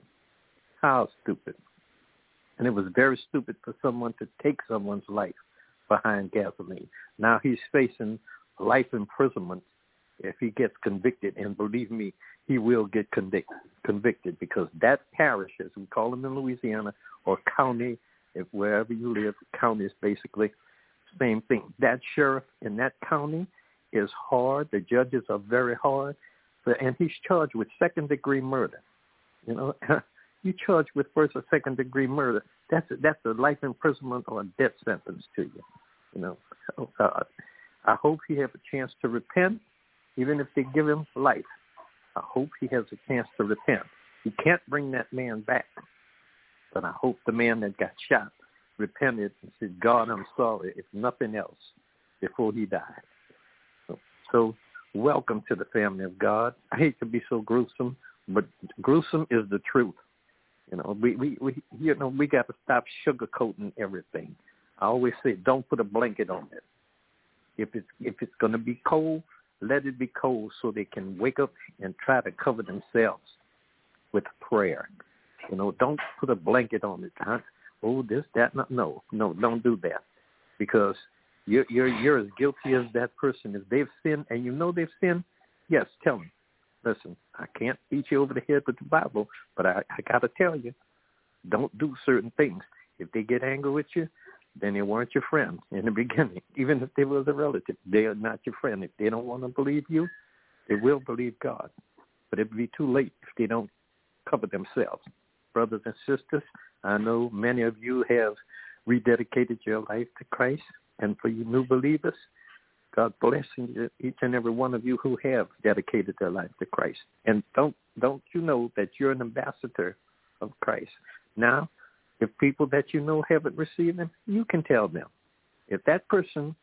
How stupid. And it was very stupid for someone to take someone's life behind gasoline. Now he's facing life imprisonment if he gets convicted, and believe me, he will get convicted because that parish, as we call them in Louisiana, or county, if wherever you live, county is basically the same thing. That sheriff in that county is hard. The judges are very hard, and he's charged with second-degree murder. You charged with first or second-degree murder, that's a life imprisonment or a death sentence to you. I hope he has a chance to repent, even if they give him life. I hope he has a chance to repent. He can't bring that man back, but I hope the man that got shot repented and said, God, I'm sorry, if nothing else, before he died. So welcome to the family of God. I hate to be so gruesome, but gruesome is the truth. We got to stop sugarcoating everything. I always say, don't put a blanket on it. If it's going to be cold, let it be cold so they can wake up and try to cover themselves with prayer. Don't put a blanket on it. Huh? Oh, this, that, no, don't do that, because you're as guilty as that person. If they've sinned and they've sinned, yes, tell them. Listen, I can't beat you over the head with the Bible, but I got to tell you, don't do certain things. If they get angry with you, then they weren't your friend in the beginning. Even if they was a relative, they are not your friend. If they don't want to believe you, they will believe God. But it will be too late if they don't cover themselves. Brothers and sisters, I know many of you have rededicated your life to Christ. And for you new believers, God bless each and every one of you who have dedicated their life to Christ. And don't you know that you're an ambassador of Christ? Now, if people that you know haven't received him, you can tell them. If that person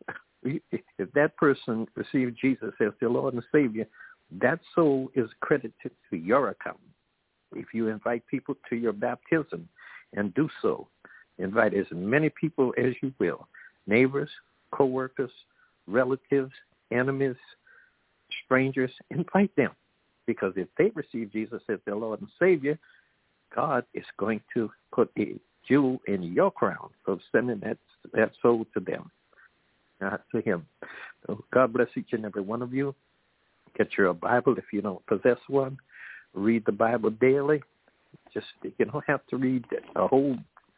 received Jesus as their Lord and Savior, that soul is credited to your account. If you invite people to your baptism, and do so, invite as many people as you will, neighbors, co-workers, relatives, enemies, strangers, invite them. Because if they receive Jesus as their Lord and Savior, God is going to put a jewel in your crown for sending that soul to them, to him. So God bless each and every one of you. Get your Bible if you don't possess one. Read the Bible daily. You don't have to read a whole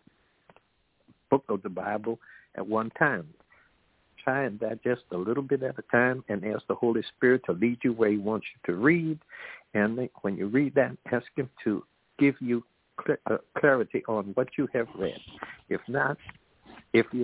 book of the Bible at one time. Try and digest a little bit at a time and ask the Holy Spirit to lead you where he wants you to read. And when you read that, ask him to give you clarity on what you have read. If he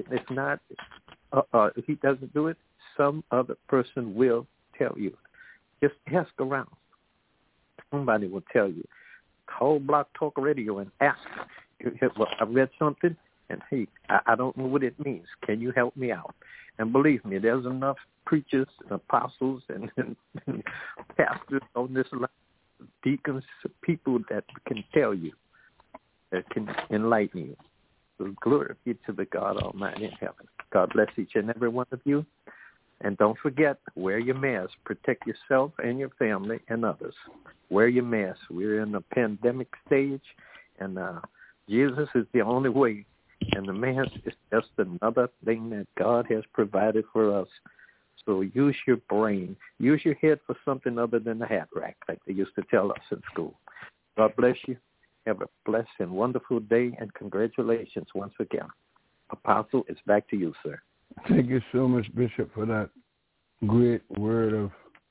doesn't do it, some other person will tell you. Just ask around. Somebody will tell you. Call Block Talk Radio and ask. Well, I read something, and hey, I don't know what it means. Can you help me out? And believe me, there's enough preachers, apostles, and pastors on this line, deacons, people that can tell you, that can enlighten you. So glory be to the God Almighty in heaven. God bless each and every one of you. And don't forget, wear your mask. Protect yourself and your family and others. Wear your mask. We're in a pandemic stage, and Jesus is the only way. And the mask is just another thing that God has provided for us. So use your brain. Use your head for something other than the hat rack, like they used to tell us in school. God bless you. Have a blessed and wonderful day, and congratulations once again. Apostle, it's back to you, sir. Thank you so much, Bishop, for that great word of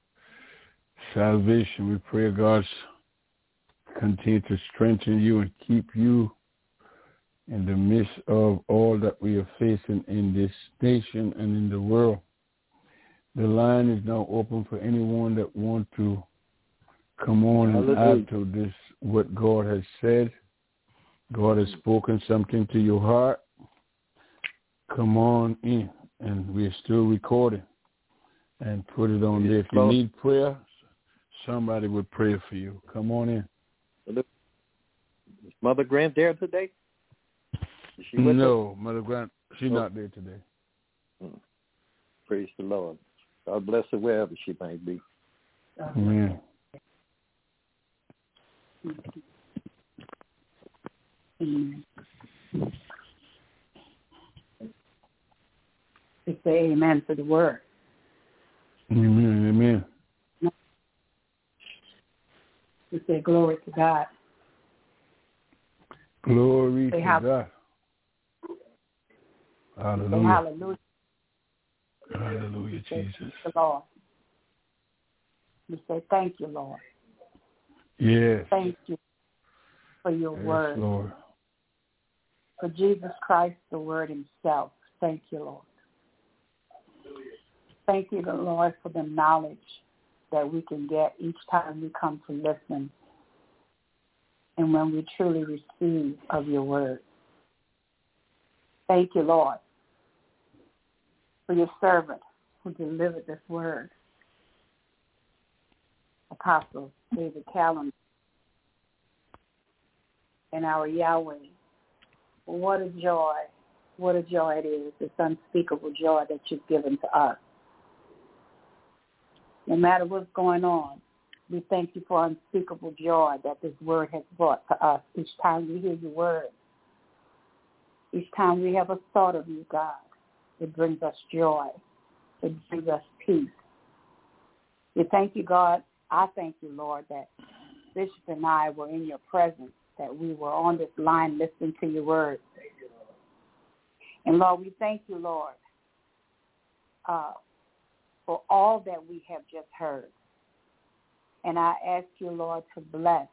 salvation. We pray God continue to strengthen you and keep you in the midst of all that we are facing in this nation and in the world. The line is now open for anyone that want to come on and add to this, what God has said. God has spoken something to your heart. Come on in, and we're still recording, and put it on there. If you need prayer, somebody would pray for you. Come on in. Is Mother Grant there today? Is she with us? Mother Grant, she's not there today. Praise the Lord. God bless her wherever she might be. Amen. Amen. We say amen to the word. Amen, amen. We say glory to God. Glory to God. Hallelujah. Hallelujah. Hallelujah, Jesus. Thank the Lord. We say thank you, Lord. Yes. Thank you for your word. Lord. For Jesus Christ, the word himself. Thank you, Lord. Thank you, Lord, for the knowledge that we can get each time we come to listen and when we truly receive of your word. Thank you, Lord, for your servant who delivered this word, Apostle David Callum, and our Yahweh. What a joy it is, this unspeakable joy that you've given to us. No matter what's going on, we thank you for unspeakable joy that this word has brought to us each time we hear your word. Each time we have a thought of you, God, it brings us joy. It brings us peace. We thank you, God. I thank you, Lord, that Bishop and I were in your presence, that we were on this line listening to your word. And, Lord, we thank you, Lord, for all that we have just heard. And I ask you, Lord, to bless.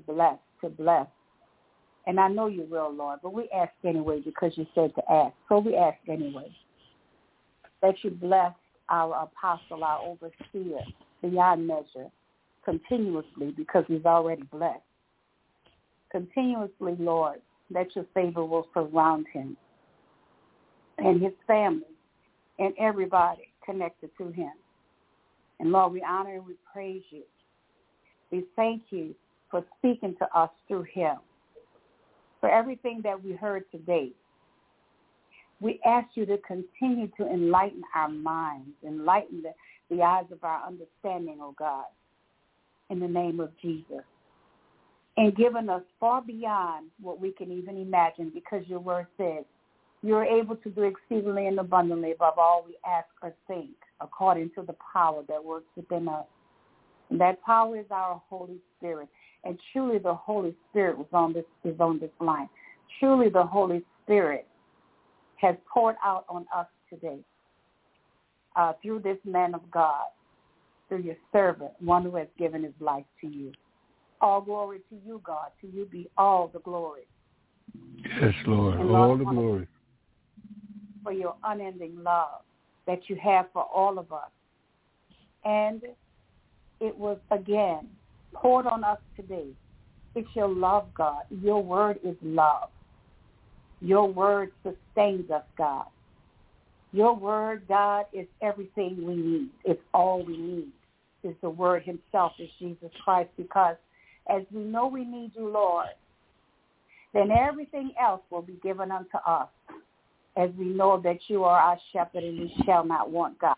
And I know you will, Lord, but we ask anyway because you said to ask. So we ask anyway that you bless our apostle, our overseer, beyond measure, continuously because he's already blessed. Continuously, Lord, that your favor will surround him and his family and everybody connected to him. And, Lord, we honor and we praise you. We thank you for speaking to us through him. For everything that we heard today, we ask you to continue to enlighten our minds, enlighten the eyes of our understanding, oh God, in the name of Jesus. and given us far beyond what we can even imagine, because your word says you're able to do exceedingly and abundantly above all we ask or think, according to the power that works within us. And that power is our Holy Spirit. And truly the Holy Spirit is on this line. Truly the Holy Spirit has poured out on us today through this man of God, through your servant, one who has given his life to you. All glory to you, God. To you be all the glory. Yes, Lord. And all Lord, the glory. For your unending love that you have for all of us. And it was, again, poured on us today. It's your love, God. Your word is love. Your word sustains us, God. Your word, God, is everything we need. It's all we need. Is the word himself, is Jesus Christ, because as we know we need you, Lord, then everything else will be given unto us, as we know that you are our shepherd and we shall not want, God.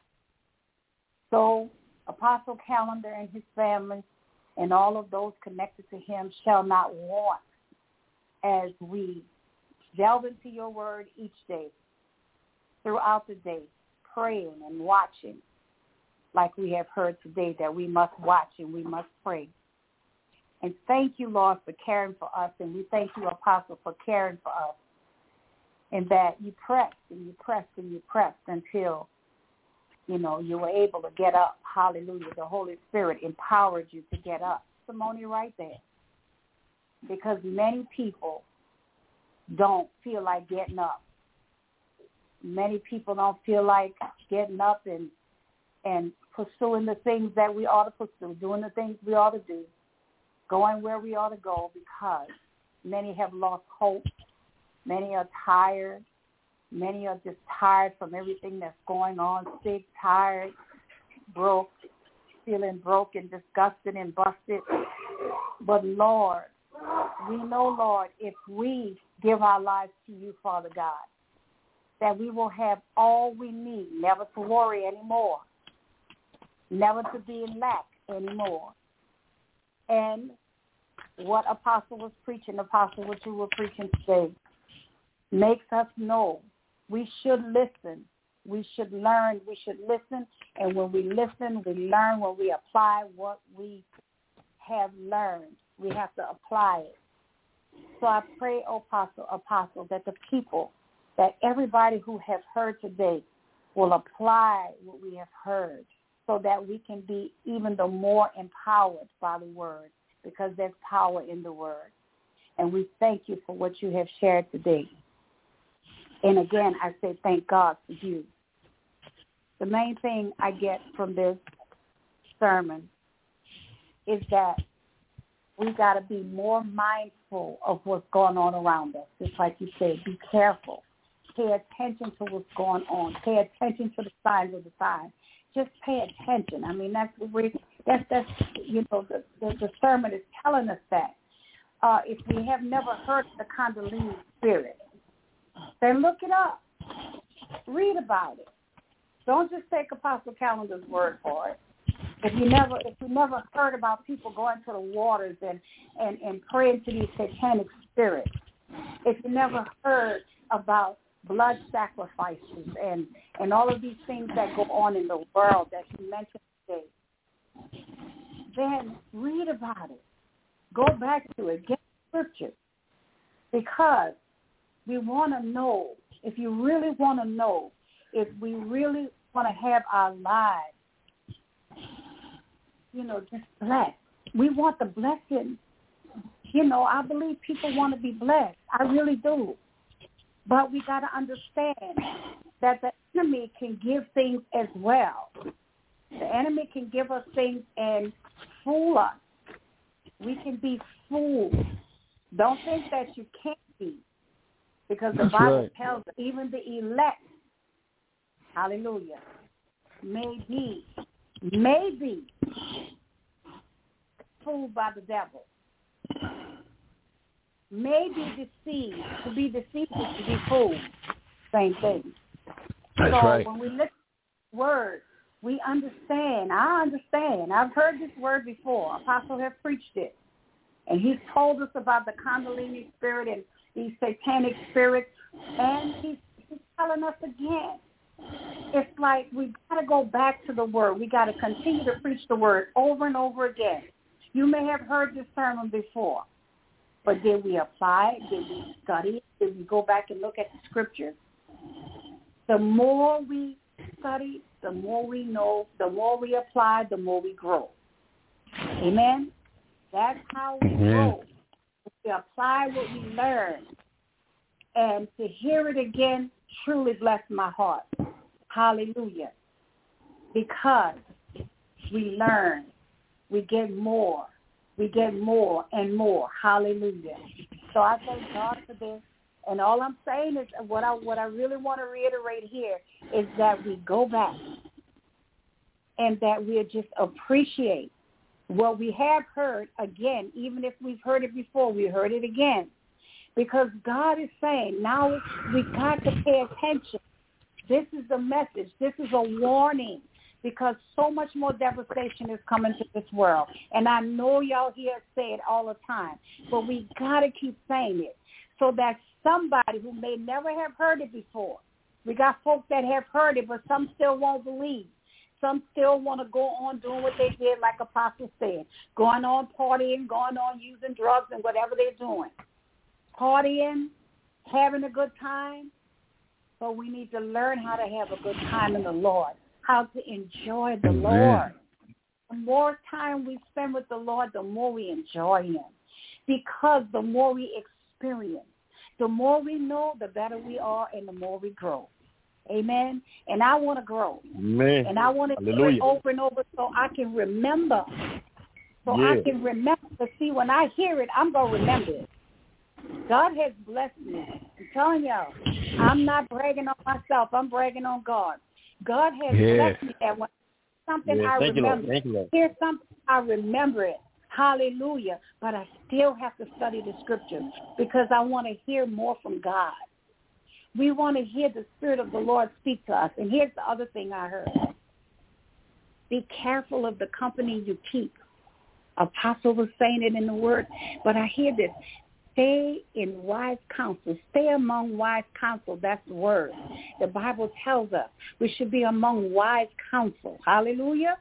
So Apostle Calendar and his family and all of those connected to him shall not want, as we delve into your word each day, throughout the day, praying and watching, like we have heard today, that we must watch and we must pray. And thank you, Lord, for caring for us, and we thank you, Apostle, for caring for us, and that you pressed and you pressed and you pressed until, you were able to get up. Hallelujah. The Holy Spirit empowered you to get up. Testimony right there. Because many people don't feel like getting up. Many people don't feel like getting up and pursuing the things that we ought to pursue, doing the things we ought to do, going where we ought to go, because many have lost hope. Many are tired. Many are just tired from everything that's going on, sick, tired, broke, feeling broken, disgusted, and busted. But, Lord, we know, Lord, if we give our lives to you, Father God, that we will have all we need, never to worry anymore, never to be in lack anymore. And what Apostle was preaching, Apostle, what you were preaching today, makes us know we should listen. We should learn. We should listen. And when we listen, we learn. When we apply what we have learned, we have to apply it. So I pray, Apostle, that the people, that everybody who have heard today will apply what we have heard, so that we can be even the more empowered by the word, because there's power in the word. And we thank you for what you have shared today. And again, I say thank God for you. The main thing I get from this sermon is that we got to be more mindful of what's going on around us. Just like you said, be careful. Pay attention to what's going on. Pay attention to the signs of the times. Just pay attention. I mean, that's the sermon is telling us that. If we have never heard of the Kundalini spirit, then look it up. Read about it. Don't just take Apostle Calendar's word for it. If you never heard about people going to the waters and praying to these satanic spirits, if you never heard about blood sacrifices and all of these things that go on in the world that you mentioned today, then read about it. Go back to it. Get scripture. Because we want to know, if you really want to know, if we really want to have our lives, just blessed. We want the blessing. I believe people want to be blessed. I really do. But we got to understand that the enemy can give things as well. The enemy can give us things and fool us. We can be fooled. Don't think that you can't be. Because the Bible tells us even the elect, hallelujah, may be fooled by the devil. May be deceived. To be deceived is to be fooled. Same thing. That's so right. When we listen to the word, we understand. I understand. I've heard this word before. Apostle have preached it. And he's told us about the Kundalini spirit and these satanic spirits, and he's telling us again. It's like we got to go back to the Word. We got to continue to preach the Word over and over again. You may have heard this sermon before, but did we apply it? Did we study it? Did we go back and look at the Scriptures? The more we study, the more we know, the more we apply, the more we grow. Amen? That's how we grow. We apply what we learn. And to hear it again truly blessed my heart. Hallelujah. Because we learn, we get more. We get more and more. Hallelujah. So I thank God for this. And all I'm saying is what I really want to reiterate here is that we go back and that we just appreciate what we have heard again. Even if we've heard it before, we heard it again. Because God is saying, now we got to pay attention. This is the message. This is a warning because so much more devastation is coming to this world. And I know y'all hear us say it all the time, but we got to keep saying it so that somebody who may never have heard it before, we got folks that have heard it, but some still won't believe. Some still want to go on doing what they did, like Apostle said, going on partying, going on using drugs and whatever they're doing. Partying, having a good time, but we need to learn how to have a good time in the Lord, how to enjoy the Lord. The more time we spend with the Lord, the more we enjoy him, because the more we experience, the more we know, the better we are, and the more we grow. Amen. And I want to grow. Amen. And I want to do it over and over so I can remember. I can remember. See, when I hear it, I'm going to remember it. God has blessed me. I'm telling y'all, I'm not bragging on myself. I'm bragging on God. God has blessed me that when something I remember. Here's something I remember it. Hallelujah. But I still have to study the Scriptures because I want to hear more from God. We want to hear the Spirit of the Lord speak to us. And here's the other thing I heard. Be careful of the company you keep. Apostle was saying it in the Word, but I hear this. Stay in wise counsel. Stay among wise counsel. That's the Word. The Bible tells us we should be among wise counsel. Hallelujah.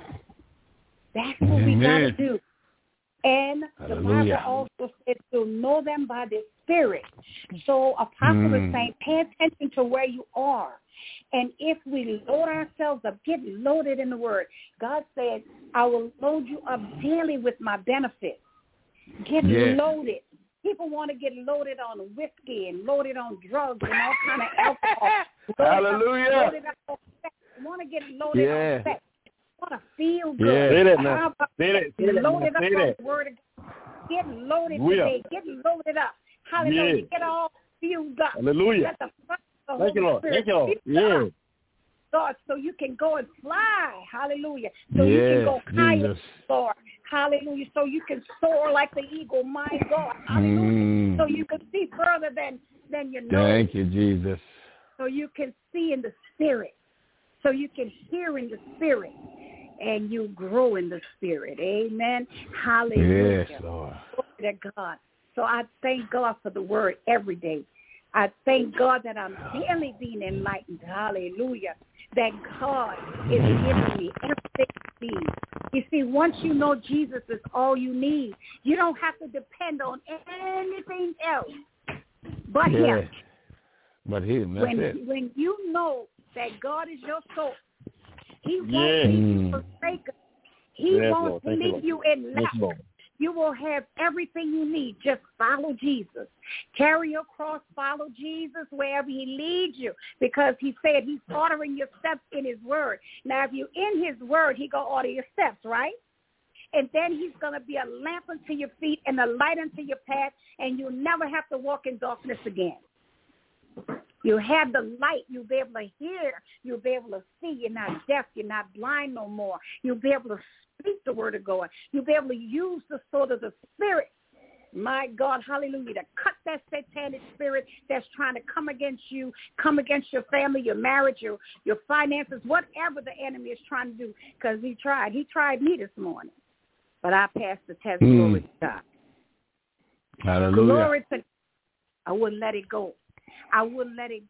That's what we got to do. And the Bible also says to know them by the Spirit. So Apostle is saying, pay attention to where you are. And if we load ourselves up, get loaded in the Word. God said, I will load you up daily with my benefits. Get loaded. People want to get loaded on whiskey and loaded on drugs and all kind of alcohol. Hallelujah. Want to get loaded on sex. Want to feel good. Say that now. Loaded up on the Word of God. Get loaded today. Get loaded up. Hallelujah. Get all filled up. Hallelujah. Thank you, Lord. Thank you, Lord. God, so you can go and fly. Hallelujah. So you can go higher, Lord. Hallelujah. So you can soar like the eagle, my God. Hallelujah. So you can see further than you know. Thank you, Jesus. So you can see in the Spirit. So you can hear in the Spirit. And you grow in the Spirit. Amen. Hallelujah. Yes, Lord. Glory to God. So I thank God for the Word every day. I thank God that I'm daily being enlightened. Hallelujah. That God is giving me everything I need. You see, once you know Jesus is all you need, you don't have to depend on anything else but Him. But Him, that's it. When you know that God is your source, He won't leave you forsaken. He won't leave you in lack. You will have everything you need. Just follow Jesus. Carry your cross, follow Jesus wherever he leads you, because he said he's ordering your steps in his word. Now, if you're in his word, he going to order your steps, right? And then he's going to be a lamp unto your feet and a light unto your path, and you'll never have to walk in darkness again. You have the light. You'll be able to hear. You'll be able to see. You're not deaf. You're not blind no more. You'll be able to speak the word of God. You'll be able to use the sword of the Spirit, my God, hallelujah, to cut that satanic spirit that's trying to come against you, come against your family, your marriage, your finances, whatever the enemy is trying to do, because he tried. He tried me this morning, but I passed the test. Glory to God. Hallelujah. Glory to God. I wouldn't let it go. I would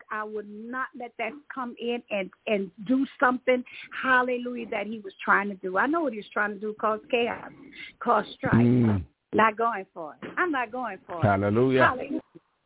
not let that come in and do something, hallelujah, that he was trying to do. I know what he was trying to do, cause chaos, cause strife. Not going for it. I'm not going for it. Hallelujah. Hallelujah.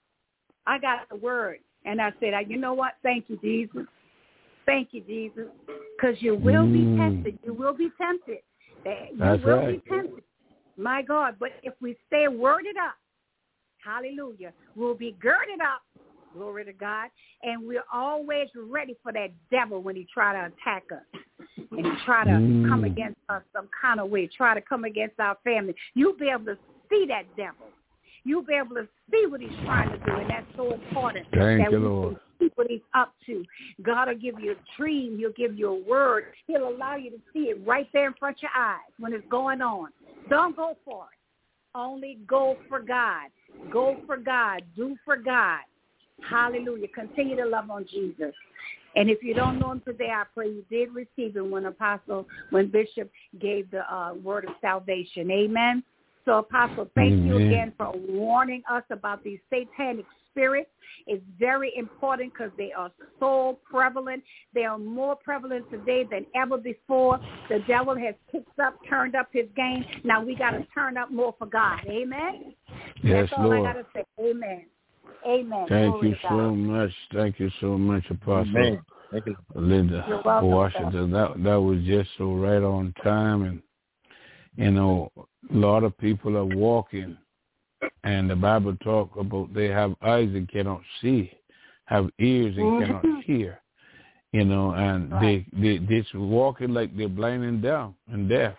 I got the word, and I said, you know what? Thank you, Jesus. Thank you, Jesus, because you will be tempted. You will be tempted. That's will right. be tempted. My God, but if we stay worded up, hallelujah, we'll be girded up, glory to God, and we're always ready for that devil when he try to attack us and he try to come against us some kind of way, try to come against our family. You'll be able to see that devil. You'll be able to see what he's trying to do, and that's so important. Thank you, Lord. See what he's up to. God will give you a dream. He'll give you a word. He'll allow you to see it right there in front of your eyes when it's going on. Don't go for it. Only go for God. Go for God. Do for God. Hallelujah. Continue to love on Jesus. And if you don't know him today, I pray you did receive him when Bishop gave the word of salvation. Amen. So, Apostle, thank you again for warning us about these satanic spirits. It's very important because they are so prevalent. They are more prevalent today than ever before. The devil has turned up his game. Now we got to turn up more for God. Amen? Yes, that's all Lord. I got to say. Amen. Amen. Thank you so much. Thank you so much, Apostle. Amen. Thank you. Linda Washington. That was just so right on time. And, you know, a lot of people are walking, and the Bible talk about they have eyes and cannot see, have ears and cannot hear, you know, and they just walking like they're blind and dumb and deaf.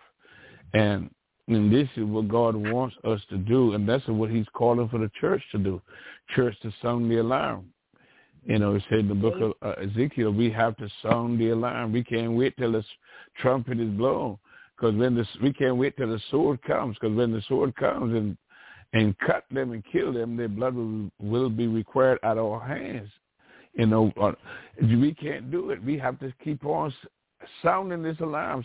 And this is what God wants us to do, and that's what he's calling for the church to do, church to sound the alarm. You know, it said in the book of Ezekiel, we have to sound the alarm. We can't wait till the trumpet is blown. Because we can't wait till the sword comes. Because when the sword comes and cut them and kill them, their blood will be required at our hands. You know, we can't do it. We have to keep on sounding this alarm.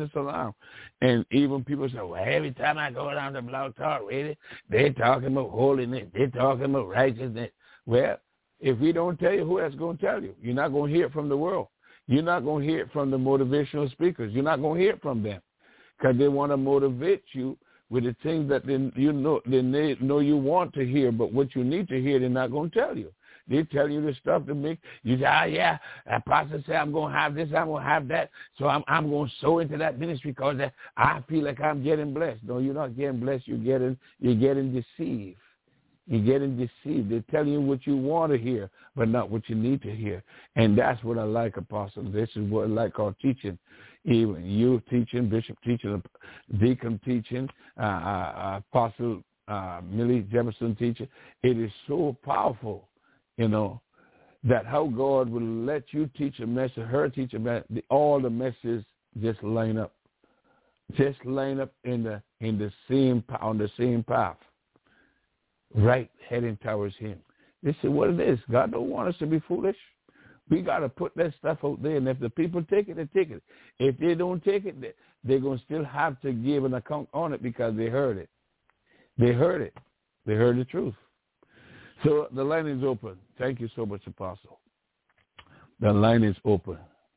And even people say, well, every time I go down the Blog Talk Radio, they're talking about holiness. They're talking about righteousness. Well, if we don't tell you, who else is going to tell you? You're not going to hear it from the world. You're not going to hear it from the motivational speakers. You're not going to hear it from them. Because they want to motivate you with the things that they know you want to hear, but what you need to hear, they're not going to tell you. They tell you the stuff to make you say, Apostle said I'm going to have this, I'm going to have that, so I'm going to sow into that ministry because I feel like I'm getting blessed. No, you're not getting blessed. You're getting deceived. You're getting deceived. They're telling you what you want to hear, but not what you need to hear. And that's what I like, Apostle. This is what I like our teaching. Even you teaching, Bishop teaching, Deacon teaching, Apostle Millie Jefferson teaching. It is so powerful, you know, that how God will let you teach a message, her teach a message, all the messages just line up. Just line up on the same path. Right, heading towards him. This is what it is. God don't want us to be foolish. We got to put that stuff out there, and if the people take it, they take it. If they don't take it, they're going to still have to give an account on it because they heard it. They heard it. They heard the truth. So the line is open. Thank you so much, Apostle. The line is open.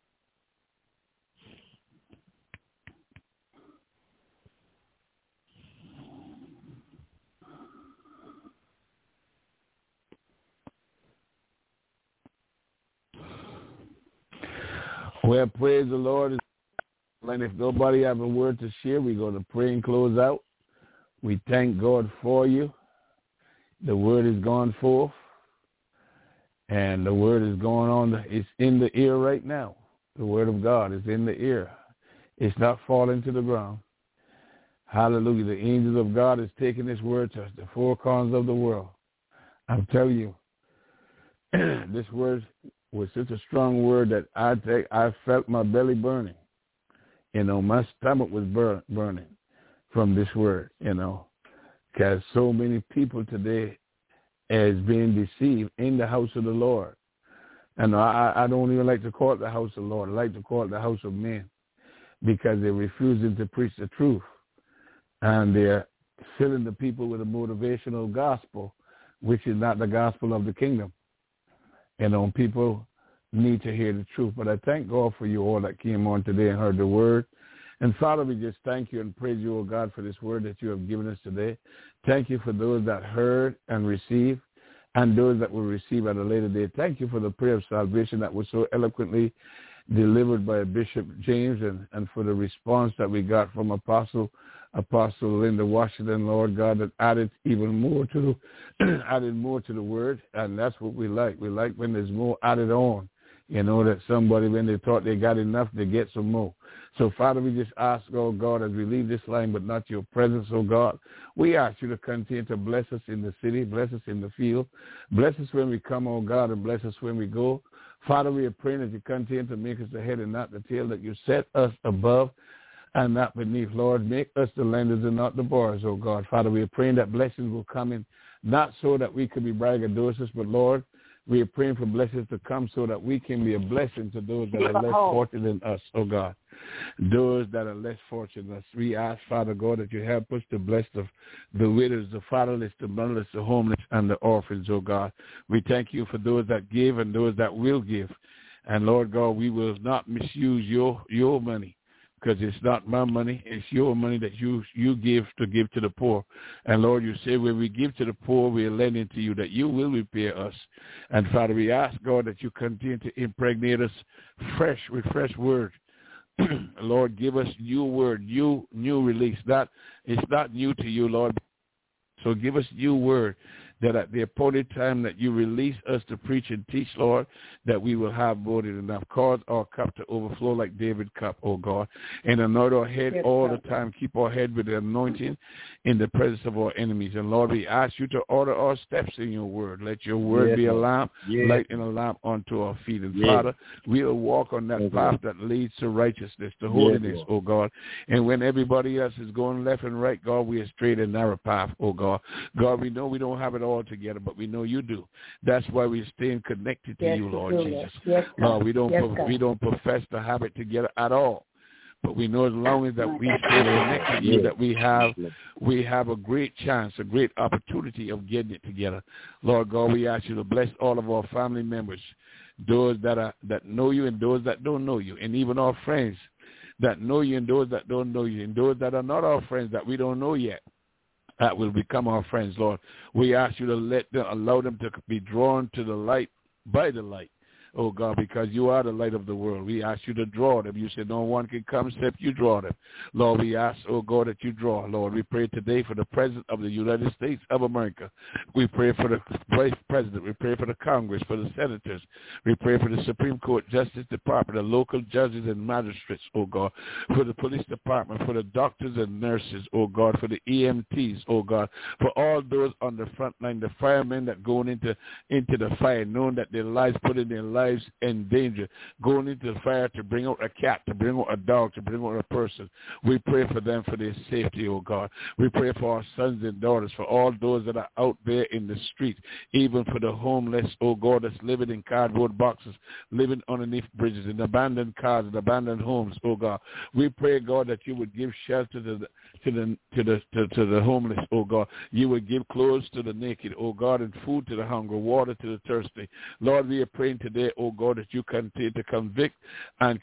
Well, praise the Lord. And if nobody have a word to share, we're going to pray and close out. We thank God for you. The word is gone forth, and the word is going on. It's in the ear right now. The word of God is in the ear. It's not falling to the ground. Hallelujah. The angels of God is taking this word to the four corners of the world. I'm telling you, this word was such a strong word that I felt my belly burning. You know, my stomach was burning from this word, you know, because so many people today is being deceived in the house of the Lord. And I don't even like to call it the house of the Lord. I like to call it the house of men because they're refusing to preach the truth. And they're filling the people with a motivational gospel, which is not the gospel of the kingdom. And people need to hear the truth. But I thank God for you all that came on today and heard the word. And Father, we just thank you and praise you, O God, for this word that you have given us today. Thank you for those that heard and received, and those that will receive at a later date. Thank you for the prayer of salvation that was so eloquently delivered by Bishop James, and for the response that we got from Apostle Linda Washington, Lord God, that added even more to the word. And that's what we like. We like when there's more added on. That somebody, when they thought they got enough, they get some more. So, Father, we just ask, oh God, as we leave this line, but not your presence, oh God, we ask you to continue to bless us in the city, bless us in the field, bless us when we come, oh God, and bless us when we go. Father, we are praying that you continue to make us the head and not the tail, that you set us above and not beneath. Lord, make us the lenders and not the borrowers, oh God. Father, we are praying that blessings will come in, not so that we could be braggadocious, but Lord, we are praying for blessings to come so that we can be a blessing to those that are less fortunate than us, oh God. Those that are less fortunate than us. We ask, Father God, that you help us to bless the widows, the fatherless, the motherless, the homeless, and the orphans, oh God. We thank you for those that give and those that will give. And Lord God, we will not misuse your money, because it's not my money, it's your money that you give to the poor. And Lord, you say when we give to the poor, we are lending to you, that you will repay us. And Father, we ask, God, that you continue to impregnate us with fresh word. Lord, give us new word, new release. It's not new to you, Lord. So give us new word, that at the appointed time that you release us to preach and teach, Lord, that we will have more than enough. Cause our cup to overflow like David's cup, oh God. And anoint our head all the time. Keep our head with the anointing in the presence of our enemies. And Lord, we ask you to order our steps in your word. Let your word be a lamp, light and a lamp unto our feet. And Father, we'll walk on that path that leads to righteousness, to holiness, oh God. And when everybody else is going left and right, God, we are straight and narrow path, oh God. God, we know we don't have it all together, but we know you do. That's why we're staying connected to you, Lord Jesus. Lord, we don't profess to have it together at all. But we know as long as that we stay connected to you, that we have a great chance, a great opportunity of getting it together. Lord God, we ask you to bless all of our family members, those that know you and those that don't know you, and even our friends that know you and those that don't know you, and those that are not our friends that we don't know yet, that will become our friends, Lord. We ask you to allow them to be drawn to the light by the light, oh God, because you are the light of the world. We ask you to draw them. You said no one can come except you draw them. Lord, we ask, oh God, that you draw. Lord, we pray today for the President of the United States of America. We pray for the Vice President. We pray for the Congress, for the senators. We pray for the Supreme Court, Justice Department, the local judges and magistrates, oh God, for the police department, for the doctors and nurses, oh God, for the EMTs, oh God, for all those on the front line, the firemen that going into the fire, knowing that their lives, putting their lives in danger, going into the fire to bring out a cat, to bring out a dog, to bring out a person. We pray for them for their safety, oh God. We pray for our sons and daughters, for all those that are out there in the street, even for the homeless, oh God, that's living in cardboard boxes, living underneath bridges, in abandoned cars, in abandoned homes, oh God. We pray, God, that you would give shelter to the homeless, oh God. You would give clothes to the naked, oh God, and food to the hungry, water to the thirsty. Lord, we are praying today, oh God, that you continue to convict and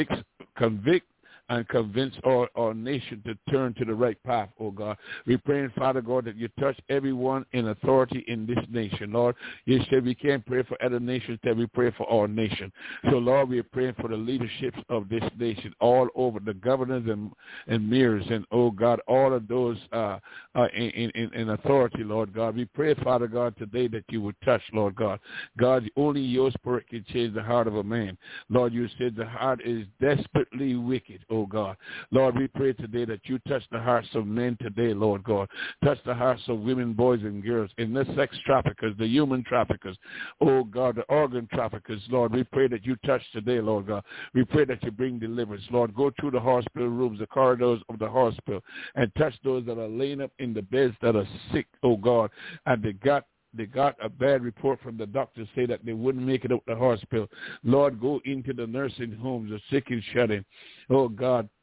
convince our nation to turn to the right path, oh God. We're praying, Father God, that you touch everyone in authority in this nation, Lord. You said we can't pray for other nations, that we pray for our nation. So, Lord, we're praying for the leaderships of this nation all over, the governors and mayors, and, oh God, all of those in authority, Lord God. We pray, Father God, today that you would touch, Lord God. God, only your spirit can change the heart of a man. Lord, you said the heart is desperately wicked, oh God. Lord, we pray today that you touch the hearts of men today, Lord God. Touch the hearts of women, boys, and girls, and the sex traffickers, the human traffickers, oh God, the organ traffickers, Lord. We pray that you touch today, Lord God. We pray that you bring deliverance, Lord. Go through the hospital rooms, the corridors of the hospital, and touch those that are laying up in the beds that are sick, oh God, and they got a bad report from the doctors, say that they wouldn't make it out the hospital. Lord, go into the nursing homes, the sick and shut in. Oh, God,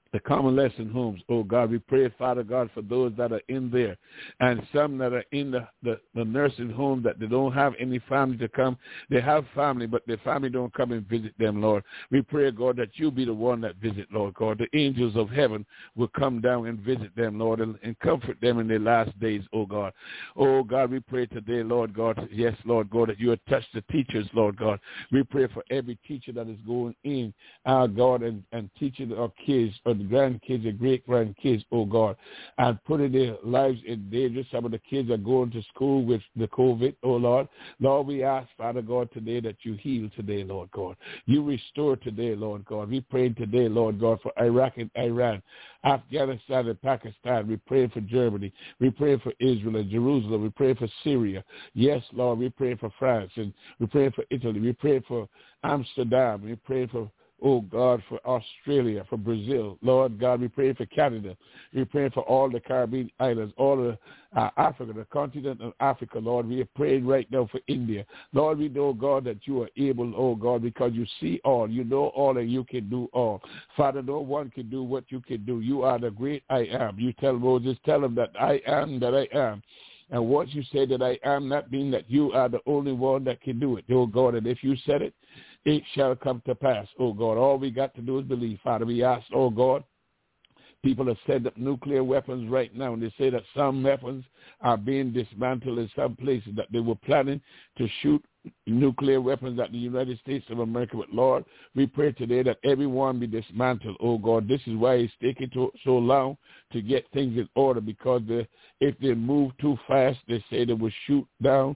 the convalescent homes, oh God. We pray, Father God, for those that are in there and some that are in the nursing home that they don't have any family to come. They have family, but their family don't come and visit them, Lord. We pray, God, that you be the one that visit, Lord God. The angels of heaven will come down and visit them, Lord, and comfort them in their last days, oh God. Oh God, we pray today, Lord God, yes, Lord God, that you would touch the teachers, Lord God. We pray for every teacher that is going in, our God, and teaching our kids, or the grandkids, the great-grandkids, oh God, and putting their lives in danger. Some of the kids are going to school with the COVID, oh Lord. Lord, we ask, Father God, today that you heal today, Lord God. You restore today, Lord God. We pray today, Lord God, for Iraq and Iran, Afghanistan and Pakistan. We pray for Germany. We pray for Israel and Jerusalem. We pray for Syria. Yes, Lord, we pray for France, and we pray for Italy. We pray for Amsterdam. We pray for, oh God, for Australia, for Brazil. Lord God, we pray for Canada. We pray for all the Caribbean islands, all of Africa, the continent of Africa, Lord. We are praying right now for India. Lord, we know, God, that you are able, oh God, because you see all, you know all, and you can do all. Father, no one can do what you can do. You are the great I am. You tell Moses, tell him that I am that I am. And once you say that I am, that means that you are the only one that can do it, oh God. And if you said it, it shall come to pass, oh God. All we got to do is believe, Father. We ask, oh God, people have set up nuclear weapons right now, and they say that some weapons are being dismantled in some places, that they were planning to shoot nuclear weapons at the United States of America. But Lord, we pray today that everyone be dismantled, oh God. This is why it's taking so long to get things in order, because if they move too fast, they say they will shoot down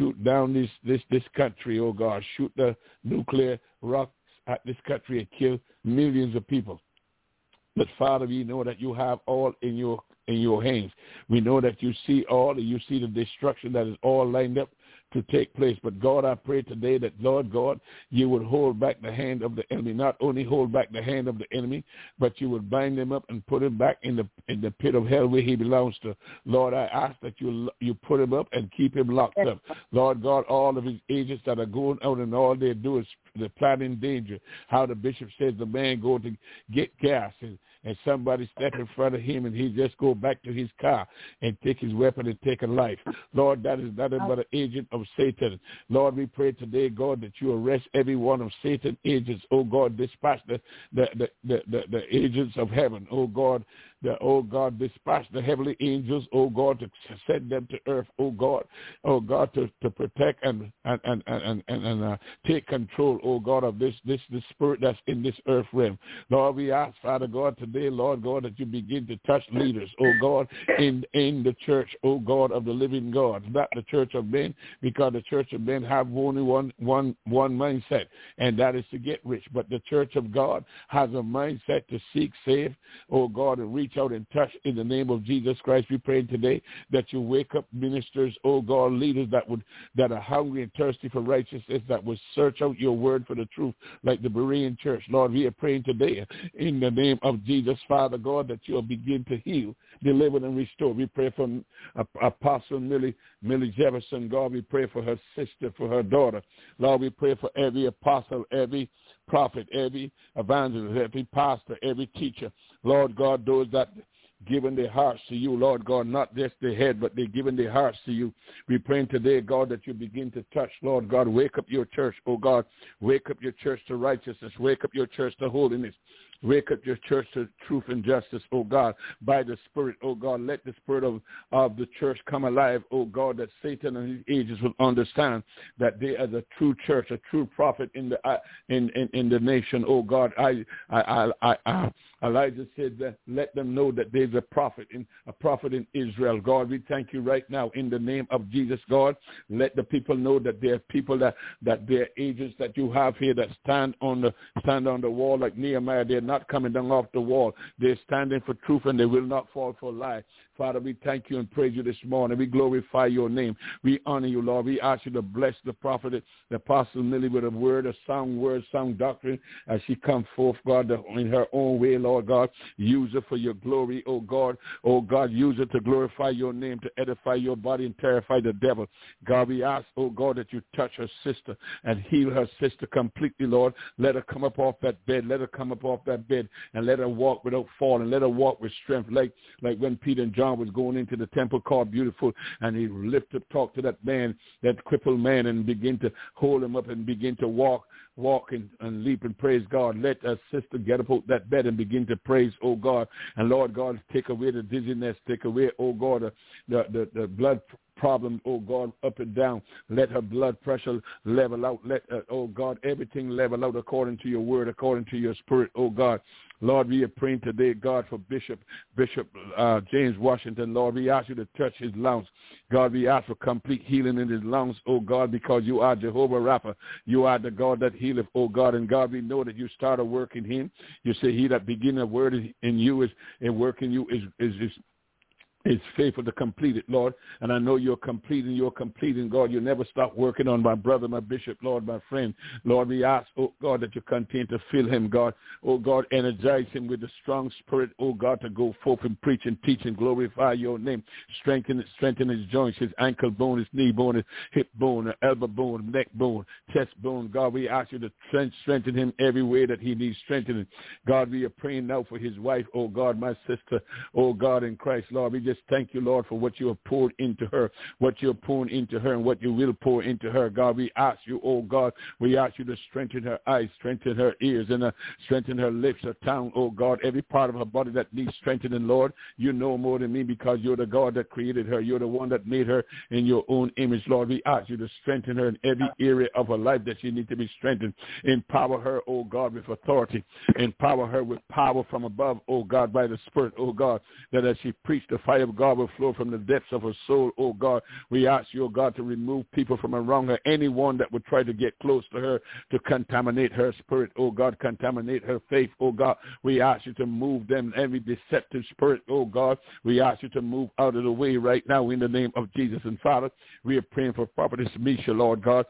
this country, oh God, shoot the nuclear rocks at this country and kill millions of people. But Father, we know that you have all in your hands. We know that you see all, and you see the destruction that is all lined up to take place. But God, I pray today that, Lord God, you would hold back the hand of the enemy. Not only hold back the hand of the enemy, but you would bind him up and put him back in the pit of hell where he belongs to. Lord, I ask that you put him up and keep him locked up. Lord God, all of his agents that are going out, and all they do is they're planning danger. How the bishop says the man go to get gas, and somebody step in front of him, and he just go back to his car and take his weapon and take a life. Lord, that is nothing but an agent of Satan. Lord, we pray today, God, that you arrest every one of Satan's agents. Oh God, dispatch the agents of heaven. Oh God, dispatch the heavenly angels, oh God, to send them to earth, oh God, to protect and take control, oh God, of this spirit that's in this earth realm. Lord, we ask, Father God, today, Lord God, that you begin to touch leaders, oh God, in the church, oh God, of the living God, not the church of men, because the church of men have only one mindset, and that is to get rich. But the church of God has a mindset to seek, save, oh God, and reach out and touch in the name of Jesus Christ. We pray today that you wake up ministers, oh God, leaders that are hungry and thirsty for righteousness, that will search out your word for the truth, like the Berean church. Lord, we are praying today in the name of Jesus, Father God, that you'll begin to heal, deliver, and restore. We pray for Apostle Millie Jefferson, God. We pray for her sister, for her daughter. Lord, we pray for every apostle, every prophet, every evangelist, every pastor, every teacher. Lord God, those that giving their hearts to you, Lord God, not just their head, but they're giving their hearts to you. We pray today, God, that you begin to touch, Lord God. Wake up your church, oh God. Wake up your church to righteousness. Wake up your church to holiness. Wake up your church to truth and justice, oh God, by the Spirit, oh God. Let the Spirit of the church come alive, oh God, that Satan and his agents will understand that they are the true church, a true prophet in the nation, oh God. Elijah said that let them know that there's a prophet in Israel, God. We thank you right now in the name of Jesus, God. Let the people know that there are people that they're agents that you have here that stand on the wall like Nehemiah. They're not coming down off the wall. They're standing for truth, and they will not fall for a lie. Father, we thank you and praise you this morning. We glorify your name. We honor you, Lord. We ask you to bless the prophet, the Apostle Millie, with a word, sound doctrine, as she comes forth, God, in her own way, Lord God. Use her for your glory, oh God. Oh God, use her to glorify your name, to edify your body and terrify the devil. God, we ask, oh God, that you touch her sister and heal her sister completely, Lord. Let her come up off that bed. Let her come up off that bed and let her walk without falling. Let her walk with strength, like when Peter and John was going into the temple called Beautiful, and he lifted, talked to that man, that crippled man, and begin to hold him up and begin to walk and leap and praise God. Let our sister get up out that bed and begin to praise, oh God. And Lord God, take away the dizziness, take away, oh God, the blood problem, oh God, up and down. Let her blood pressure level out. Let, oh God, everything level out according to your word, according to your spirit, oh God. Lord, we are praying today, God, for Bishop James Washington. Lord, we ask you to touch his lungs. God, we ask for complete healing in his lungs, oh God, because you are Jehovah Rapha. You are the God that healeth, oh God. And God, we know that you start a work in him. You say he that begin a word in you is working you is faithful to complete it, Lord. And I know you're completing, God. You never stop working on my brother, my bishop, Lord, my friend. Lord, we ask, oh God, that you continue to fill him, God. Oh God, energize him with the strong spirit, oh God, to go forth and preach and teach and glorify your name. Strengthen his joints, his ankle bone, his knee bone, his hip bone, elbow bone, neck bone, chest bone. God, we ask you to strengthen him every way that he needs strengthening. God, we are praying now for his wife, oh God, my sister, oh God, in Christ. Lord, we just thank you, Lord, for what you have poured into her, what you're pouring into her, and what you will pour into her. God, we ask you, oh God, we ask you to strengthen her eyes, strengthen her ears, and strengthen her lips, her tongue, oh God, every part of her body that needs strengthening, Lord. You know more than me because you're the God that created her. You're the one that made her in your own image, Lord. We ask you to strengthen her in every area of her life that she needs to be strengthened. Empower her, oh God, with authority. Empower her with power from above, oh God, by the Spirit, oh God, that as she preached, the fire of God will flow from the depths of her soul, oh God. We ask you, oh God, to remove people from around her, anyone that would try to get close to her to contaminate her spirit, oh God, contaminate her faith, oh God. We ask you to move them, every deceptive spirit, oh God. We ask you to move out of the way right now in the name of Jesus. And Father, we are praying for Prophetess Misha, Lord God.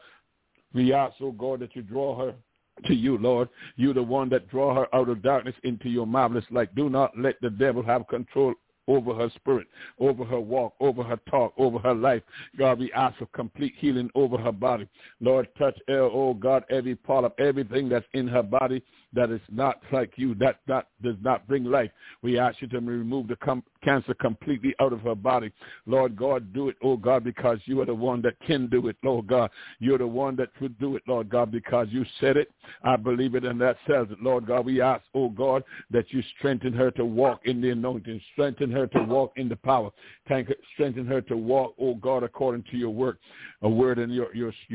We ask, oh God, that you draw her to you, Lord. You're the one that draw her out of darkness into your marvelous light. Do not let the devil have control over her spirit, over her walk, over her talk, over her life. God, we ask for complete healing over her body. Lord, touch, oh God, every part of everything that's in her body that is not like you, that does not bring life. We ask you to remove the cancer completely out of her body. Lord God, do it, oh God, because you are the one that can do it, Lord God. You're the one that could do it, Lord God, because you said it. I believe it, and that says it, Lord God. We ask, oh God, that you strengthen her to walk in the anointing, strengthen her to walk in the power, strengthen her to walk, oh God, according to your word, a word in your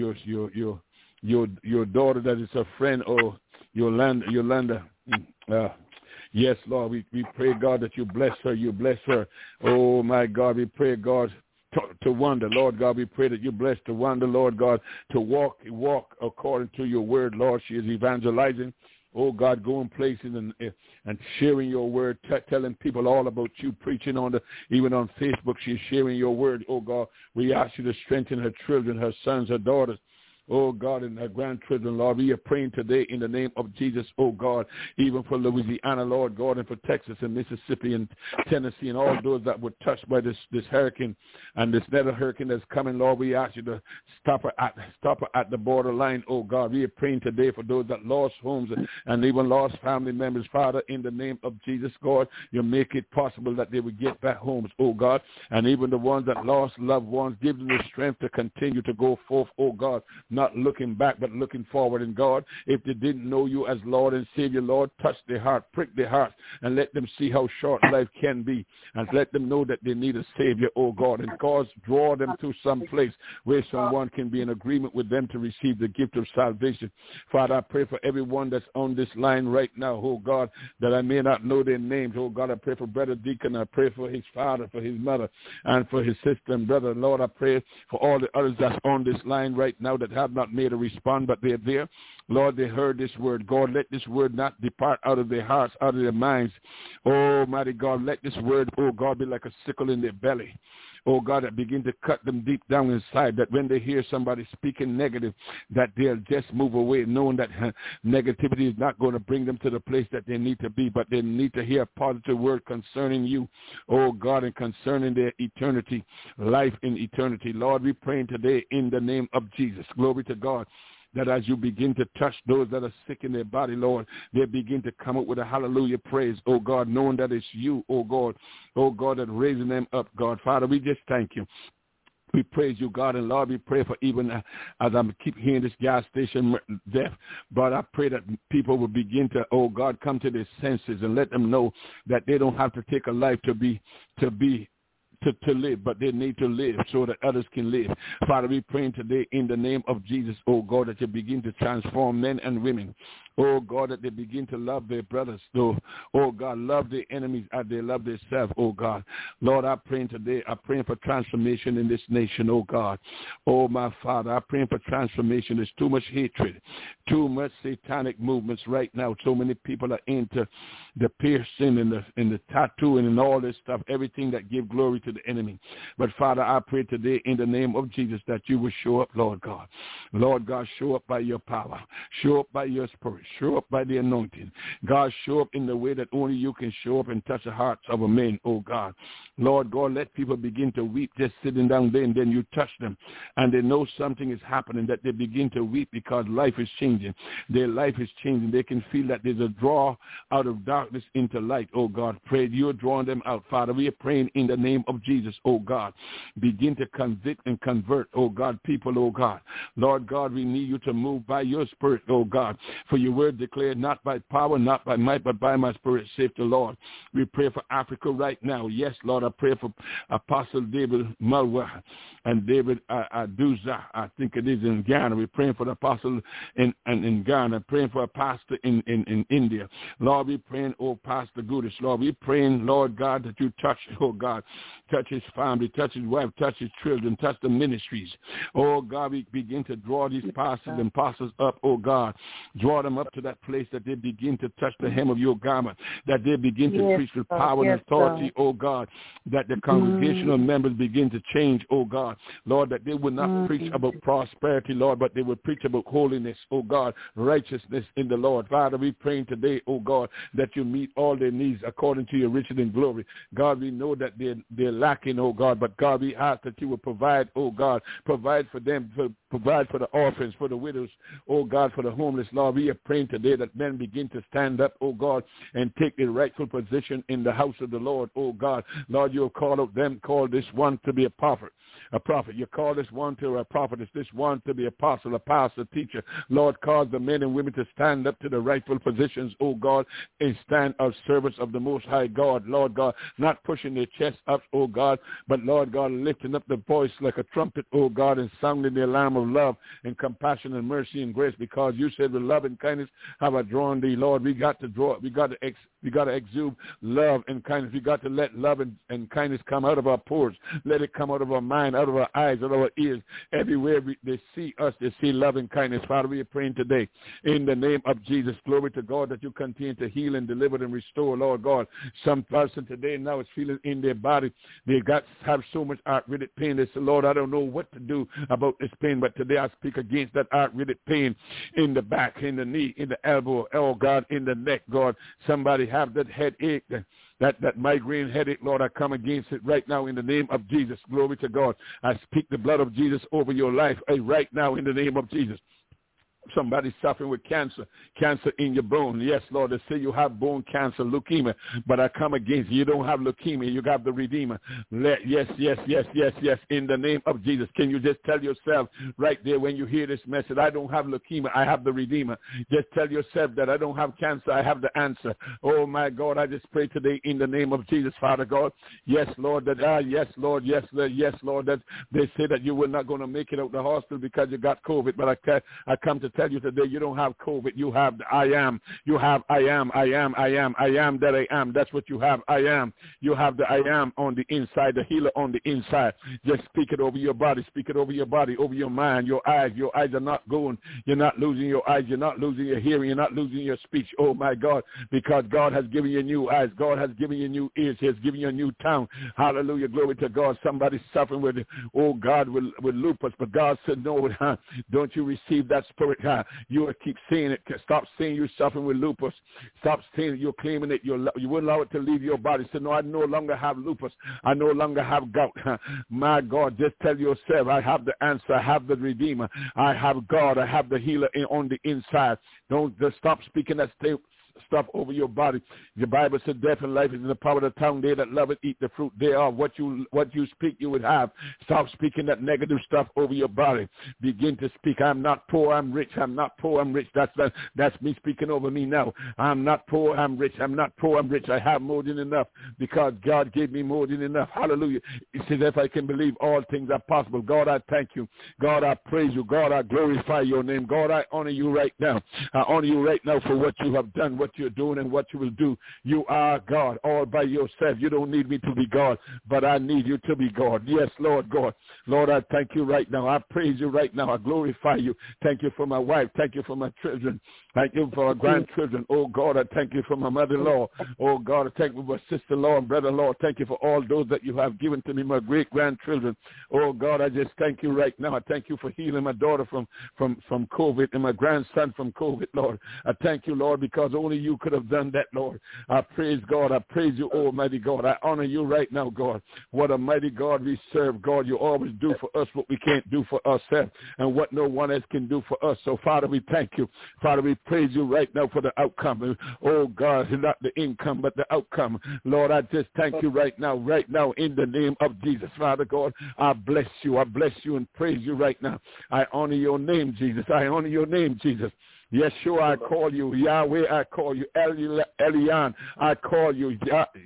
daughter that is a friend, oh Yolanda. Yes, Lord, we pray, God, that you bless her. Oh, my God, we pray, God, to Wanda, Lord God, we pray that you bless to Wanda, Lord God, to walk according to your word, Lord. She is evangelizing. Oh, God, going places and sharing your word, telling people all about you, preaching even on Facebook. She's sharing your word. Oh, God, we ask you to strengthen her children, her sons, her daughters. Oh, God, and her grandchildren, Lord, we are praying today in the name of Jesus, oh, God, even for Louisiana, Lord God, and for Texas and Mississippi and Tennessee and all those that were touched by this hurricane and this nether hurricane that's coming, Lord. We ask you to stop her at the borderline, oh, God. We are praying today for those that lost homes and even lost family members. Father, in the name of Jesus, God, you make it possible that they would get back homes, oh, God, and even the ones that lost loved ones, give them the strength to continue to go forth, oh, God, not looking back, but looking forward. And God, if they didn't know you as Lord and Savior, Lord, touch their heart, prick their heart, and let them see how short life can be, and let them know that they need a Savior, oh God, and cause, draw them to some place where someone can be in agreement with them to receive the gift of salvation. Father, I pray for everyone that's on this line right now, oh God, that I may not know their names. Oh God, I pray for Brother Deacon. I pray for his father, for his mother, and for his sister and brother. Lord, I pray for all the others that's on this line right now that have have not made a response, but they're there. Lord, they heard this word. God, let this word not depart out of their hearts, out of their minds. Oh, mighty God, let this word, oh God, be like a sickle in their belly. Oh, God, that begin to cut them deep down inside, that when they hear somebody speaking negative, that they'll just move away, knowing that negativity is not going to bring them to the place that they need to be, but they need to hear a positive word concerning you, oh, God, and concerning their eternity, life in eternity. Lord, we pray today in the name of Jesus. Glory to God. That as you begin to touch those that are sick in their body, Lord, they begin to come up with a hallelujah praise, oh God, knowing that it's you, oh God, that raising them up, God. Father, we just thank you. We praise you, God, and Lord, we pray for even as I keep hearing this gas station death, but I pray that people will begin to, oh God, come to their senses and let them know that they don't have to take a life to live, but they need to live so that others can live. Father, we pray today in the name of Jesus, oh God, that you begin to transform men and women. Oh God, that they begin to love their brothers, though. Oh God, love their enemies as they love themselves, oh God. Lord, I pray today, I pray for transformation in this nation, oh God. Oh my Father, I pray for transformation. There's too much hatred, too much satanic movements right now. So many people are into the piercing and the tattooing and all this stuff, everything that give glory to the enemy. But Father, I pray today in the name of Jesus that you will show up, Lord God. Lord God, show up by your power. Show up by your spirit. Show up by the anointing. God, show up in the way that only you can show up and touch the hearts of a man, oh God. Lord God, let people begin to weep just sitting down there, and then you touch them, and they know something is happening, that they begin to weep because life is changing. Their life is changing. They can feel that there's a draw out of darkness into light, oh God. Pray you're drawing them out, Father. We are praying in the name of Jesus, oh God. Begin to convict and convert, oh God, people, oh God. Lord God, we need you to move by your spirit, oh God. For your word declared, not by power, not by might, but by my spirit, saith the Lord. We pray for Africa right now. Yes, Lord, I pray for Apostle David Malwa and David Aduza, I think it is in Ghana. We're praying for the apostle in Ghana, praying for a pastor in India. Lord, we're praying, oh, Pastor Goodis. Lord, we're praying, Lord God, that you touch, oh God, touch his family, touch his wife, touch his children, touch the ministries. Oh God, we begin to draw these pastors and pastors up, oh God. Draw them up to that place that they begin to touch the hem of your garment, that they begin to preach with power and authority, oh God, that the congregational members begin to change, oh God. Lord, that they would not preach about prosperity, Lord, but they would preach about holiness, oh God, righteousness in the Lord. Father, we praying today, oh God, that you meet all their needs according to your riches and glory. God, we know that they're lacking, oh God, but God, we ask that you will provide, oh God, provide for them, provide for the orphans, for the widows, oh God, for the homeless. Lord, we are praying today that men begin to stand up, oh God, and take their rightful position in the house of the Lord, oh God. Lord, you have called this one to be a prophet. You call this one to a prophetess, this one to be apostle, a pastor, teacher. Lord, cause the men and women to stand up to the rightful positions, oh God, and stand of service of the Most High God. Lord God, not pushing their chest up, oh God, but Lord God, lifting up the voice like a trumpet, oh God, and sounding the alarm of love and compassion and mercy and grace, because you said with love and kindness have I drawn thee. Lord, we got to exude love and kindness. We got to let love and kindness come out of our pores. Let it come out of our mind, out of our eyes, out of our ears. Everywhere they see us, they see love and kindness. Father, we are praying today in the name of Jesus. Glory to God that you continue to heal and deliver and restore, Lord God. Some person today now is feeling in their body. They have so much arthritic pain. They say, Lord, I don't know what to do about this pain, but today I speak against that arthritic pain in the back, in the knee, in the elbow, oh God, in the neck, God. Somebody have that headache, that migraine headache, Lord, I come against it right now in the name of Jesus. Glory to God. I speak the blood of Jesus over your life right now in the name of Jesus. Somebody suffering with cancer in your bone. Yes, Lord, they say you have bone cancer, leukemia, but I come against you. You don't have leukemia. You got the Redeemer. Yes, in the name of Jesus. Can you just tell yourself right there when you hear this message, I don't have leukemia, I have the Redeemer. Just tell yourself that I don't have cancer, I have the answer. Oh, my God, I just pray today in the name of Jesus, Father God. Yes, Lord, that that they say that you were not going to make it out of the hospital because you got COVID, but I come to tell you today, you don't have COVID. You have the I am. You have I am that I am. That's what you have. I am. You have the I am on the inside, the healer on the inside. Just speak it over your body. Speak it over your body, over your mind, your eyes. Your eyes are not going. You're not losing your eyes. You're not losing your hearing. You're not losing your speech. Oh, my God, because God has given you new eyes. God has given you new ears. He has given you a new tongue. Hallelujah. Glory to God. Somebody's suffering with, oh, God, with lupus. But God said, no, don't you receive that spirit. You will keep saying it. Stop saying you're suffering with lupus. Stop saying you're claiming it. You wouldn't allow it to leave your body. Say, no, I no longer have lupus. I no longer have gout. My God, just tell yourself, I have the answer. I have the Redeemer. I have God. I have the healer on the inside. Don't just stop speaking that stuff over your body. The Bible said death and life is in the power of the tongue. They that love it eat the fruit thereof. What you speak, you would have. Stop speaking that negative stuff over your body. Begin to speak, I'm not poor, I'm rich. I'm not poor, I'm rich. That's me speaking over me now. I'm not poor, I'm rich. I'm not poor, I'm rich. I have more than enough because God gave me more than enough. Hallelujah. He says, if I can believe, all things are possible. God, I thank you. God, I praise you. God, I glorify your name. God, I honor you right now. I honor you right now for what you have done, what you're doing, and what you will do. You are God all by yourself. You don't need me to be God, but I need you to be God. Yes, Lord God. Lord, I thank you right now. I praise you right now. I glorify you. Thank you for my wife. Thank you for my children. Thank you for our grandchildren. Oh, God, I thank you for my mother-in-law. Oh, God, I thank you for my sister-in-law and brother-in-law. Thank you for all those that you have given to me, my great-grandchildren. Oh, God, I just thank you right now. I thank you for healing my daughter from COVID and my grandson from COVID, Lord. I thank you, Lord, because only you could have done that, Lord. I praise God. I praise you, Almighty God. I honor you right now, God. What a mighty God we serve, God. You always do for us what we can't do for ourselves and what no one else can do for us. So, Father, we thank you. Father, we praise you right now for the outcome. Oh, God, not the income, but the outcome. Lord, I just thank you right now, in the name of Jesus. Father God, I bless you. I bless you and praise you right now. I honor your name, Jesus. I honor your name, Jesus. Yeshua, I call you. Yahweh, I call you. Elion, I call you.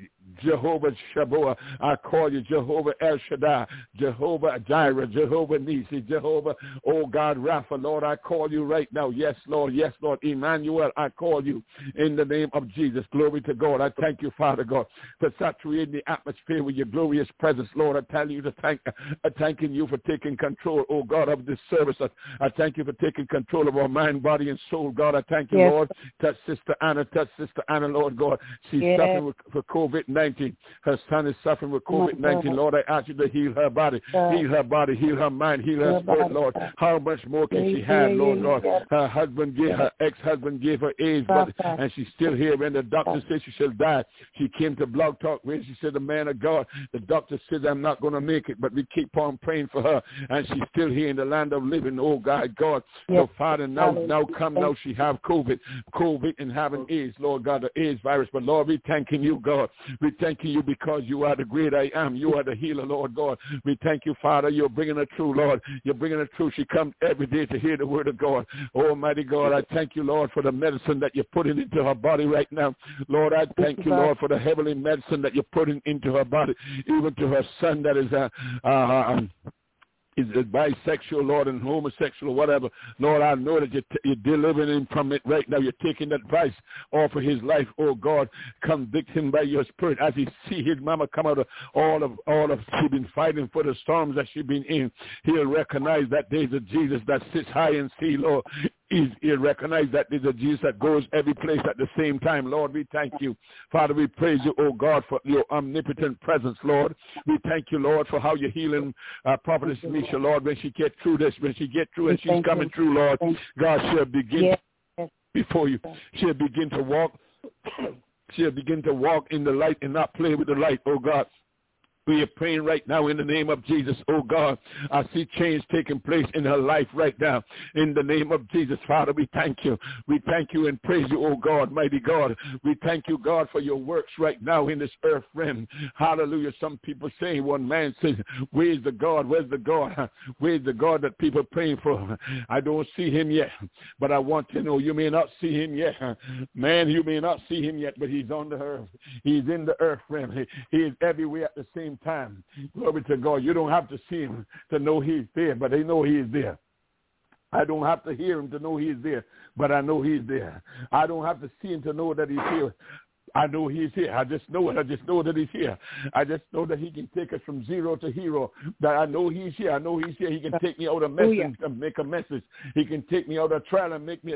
Jehovah Shaboah, I call you. Jehovah El Shaddai, Jehovah Jireh, Jehovah Nisi, Jehovah, oh God, Rapha, Lord, I call you right now. Yes, Lord, Emmanuel, I call you in the name of Jesus. Glory to God. I thank you, Father God, for saturating the atmosphere with your glorious presence, Lord. I tell you to thanking you for taking control, oh God, of this service. I thank you for taking control of our mind, body, and soul, God. I thank you, Lord. Touch Sister Anna, Lord God. She's suffering for COVID-19. Her son is suffering with COVID-19. Lord, I ask you to heal her body, heal her mind, heal her spirit, Lord. How much more can she have, Lord God? Her ex-husband gave her AIDS, and she's still here. When the doctor said she shall die, she came to Blog Talk where she said, the man of God, the doctor says I'm not going to make it, but we keep on praying for her, and she's still here in the land of living. Oh, God. So, Father, now she have COVID and having AIDS, Lord God, the AIDS virus. But, Lord, we thanking you, God. We thanking you because you are the great I am. You are the healer, Lord God. We thank you, Father. You're bringing her through, Lord. You're bringing her through. She comes every day to hear the word of God. Almighty God, I thank you, Lord, for the medicine that you're putting into her body right now. Lord, I thank you, Lord, for the heavenly medicine that you're putting into her body, even to her son that is is bisexual, Lord, and homosexual or whatever. Lord, I know that you're delivering him from it right now. You're taking that vice off of his life. Oh, God, convict him by your spirit as he see his mama come out of all of she been fighting for the storms that she been in. He'll recognize that there's a Jesus that sits high and see, Lord. He'll recognize that there's a Jesus that goes every place at the same time. Lord, we thank you. Father, we praise you, oh God, for your omnipotent presence, Lord. We thank you, Lord, for how you're healing Prophetess Misha, Lord, when she get through this, when she get through and she's coming through, Lord. God, she'll begin before you. She'll begin to walk. She'll begin to walk in the light and not play with the light, oh God. We are praying right now in the name of Jesus, oh God. I see change taking place in her life right now. In the name of Jesus, Father, we thank you. We thank you and praise you, oh God, mighty God. We thank you, God, for your works right now in this earth realm. Hallelujah. Some people say, one man says, where's the God? Where's the God? Where's the God that people are praying for? I don't see him yet, but I want to know you may not see him yet. Man, you may not see him yet, but he's on the earth. He's in the earth realm. He is everywhere at the same time. Glory to God. You don't have to see him to know he's there, but they know he is there. I don't have to hear him to know he's there, but I know he's there. I don't have to see him to know that he's here. I know he's here. I just know it. I just know that he's here. I just know that he can take us from zero to hero. That I know he's here. I know he's here. He can take me out of mess and make a message. He can take me out of trial and make me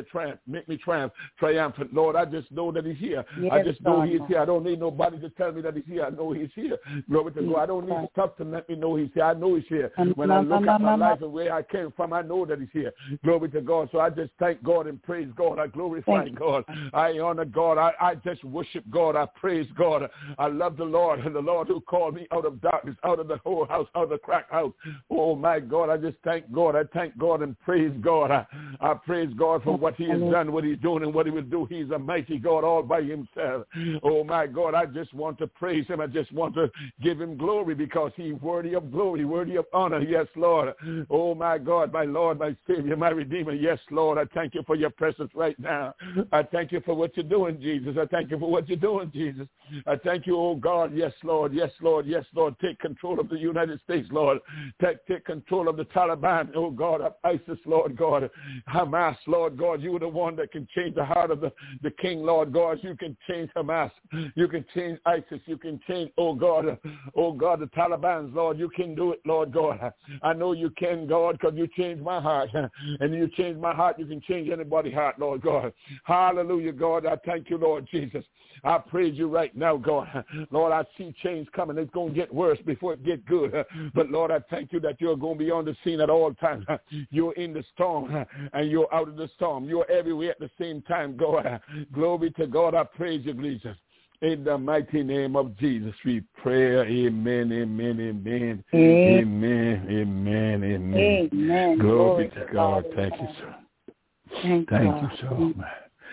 triumphant. Lord, I just know that he's here. Yes, I just know he's here. I don't need nobody to tell me that he's here. I know he's here. Glory to God. I don't need stuff to let me know he's here. I know he's here. When I look at my life and where I came from, I know that he's here. Glory to God. So I just thank God and praise God. I glorify God. I honor God. I just worship God. I praise God. I love the Lord, and the Lord who called me out of darkness, out of the whole house, out of the crack house. Oh my God, I just thank God. I thank God and praise God. I praise God for what he has done, what he's doing, and what he will do. He's a mighty God all by himself. Oh my God, I just want to praise him. I just want to give him glory because he's worthy of glory, worthy of honor. Yes, Lord. Oh my God, my Lord, my Savior, my Redeemer. Yes, Lord, I thank you for your presence right now. I thank you for what you're doing, Jesus. I thank you for what you're doing, Jesus. I thank you, oh God. Yes, Lord. Yes, Lord. Yes, Lord. Take control of the United States, Lord. Take control of the Taliban, oh God, of ISIS, Lord God. Hamas, Lord God. You are the one that can change the heart of the king, Lord God. You can change Hamas. You can change ISIS. You can change, oh God, the Taliban, Lord. You can do it, Lord God. I know you can, God, because you changed my heart. And you change my heart, you can change anybody's heart, Lord God. Hallelujah, God. I thank you, Lord Jesus. I praise you right now, God. Lord, I see change coming. It's going to get worse before it gets good. But, Lord, I thank you that you're going to be on the scene at all times. You're in the storm, and you're out of the storm. You're everywhere at the same time, God. Glory to God. I praise you, Jesus. In the mighty name of Jesus, we pray. Amen, amen, amen. Amen, amen, amen. Amen. Glory to God. Thank you, sir. Thank you so much.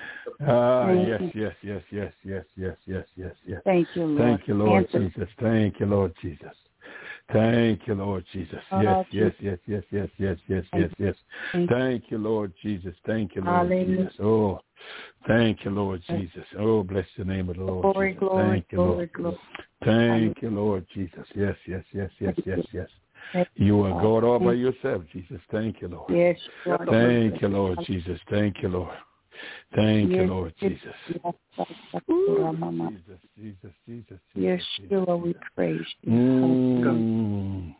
Yes. Thank you, Lord. Thank you, Lord Jesus. Thank you, Lord Jesus. Thank you, Lord Jesus. Yes. Thank you, Lord Jesus. Thank you, Lord Jesus. Oh, thank you, Lord Jesus. Oh, bless the name of the Lord Jesus. Thank you, Lord. Thank you, Lord Jesus. Yes. You are God all by yourself, Jesus. Thank you, Lord. Yes. Thank you, Lord Jesus. Thank you, Lord. Thank you, Lord Jesus. Jesus. Yeshua, we praise you.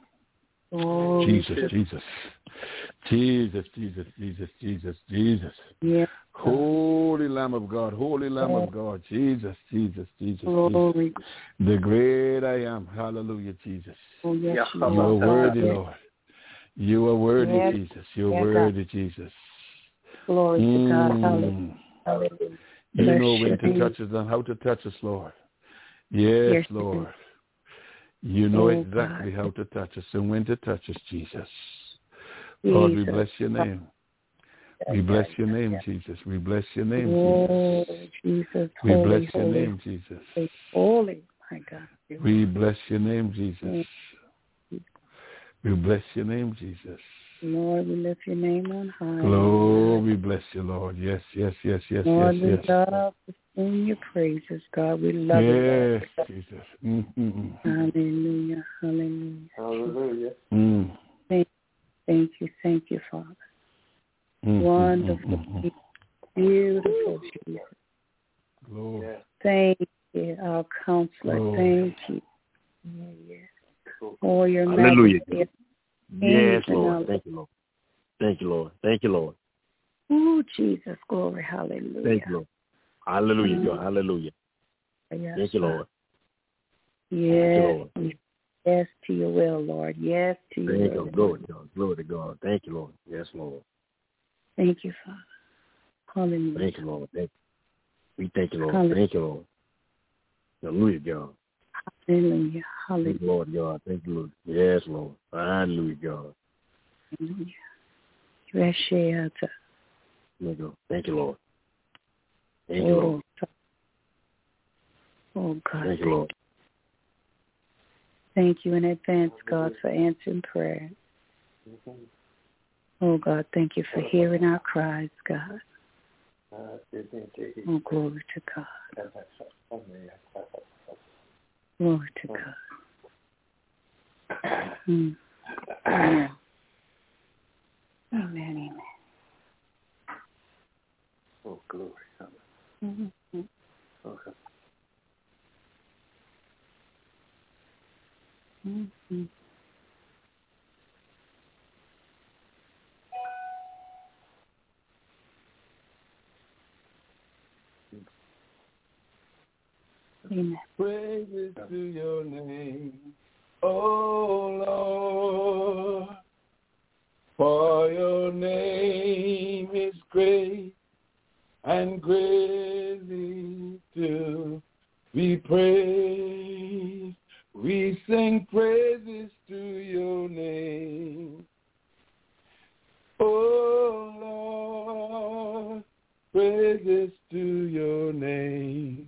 Jesus. Yes. Holy Lamb of God, Jesus. Glory. The great I am. Hallelujah, Jesus. Oh, yes, you are worthy, Lord. You are worthy, Jesus. You are worthy, Jesus. Glory to God. Hallelujah. You know when to touch us and how to touch us, Lord. Yes, Lord. You know exactly how to touch us and when to touch us, Jesus. Lord, we bless your name. We bless your name, Jesus. We bless your name, Jesus. We bless your name, Jesus. Holy, my God. We bless your name, Jesus. We bless your name, Jesus. Lord, we lift your name on high. Glory, we bless you, Lord. Yes. Lord, we love to sing your praises, God. We love you. Yes, Jesus. Hallelujah. Thank you, Father. Wonderful, beautiful Jesus. Glory. Thank you, our counselor. Glory. Thank you. Oh, your Hallelujah. majesty. Yes, Lord. Thank you, Lord. Thank you, Lord. Thank you, Lord. Oh, Jesus. Glory. Hallelujah. Thank you, Lord. Hallelujah, God. Hallelujah. Yes, Thank you, Lord. Yes. Thank you, Lord. Yes to your will, Lord. Yes to your Thank will. you, Lord. Glory to God. Thank you, Lord. Yes, Lord. Thank you, Father. Hallelujah. Thank you, Lord. We thank you, Lord. Hallelujah. Thank you, Lord. Hallelujah, God. Hallelujah. Thank you, Lord God. Thank you, Lord. Yes, Lord. Hallelujah, God. Hallelujah. Thank you, Lord. Thank you, Lord. Oh, God. Thank you, Lord. Thank you in advance, God, for answering prayer. Oh, God, thank you for hearing our cries, God. Oh, glory to God. Glory to God. Amen. Amen. Oh, glory. Mm-hmm. Okay. Mm-hmm. Amen. Praises to your name, oh Lord, for your name is great and greatly to be praised. We sing praises to your name, oh Lord, praises to your name.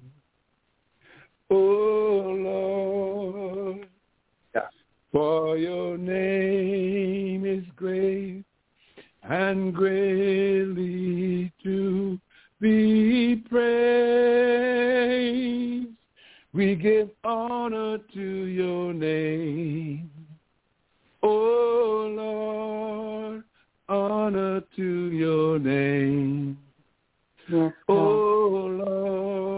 Oh Lord, for your name is great and greatly to be praised. We give honor to your name. Oh Lord, honor to your name. Yes, oh Lord.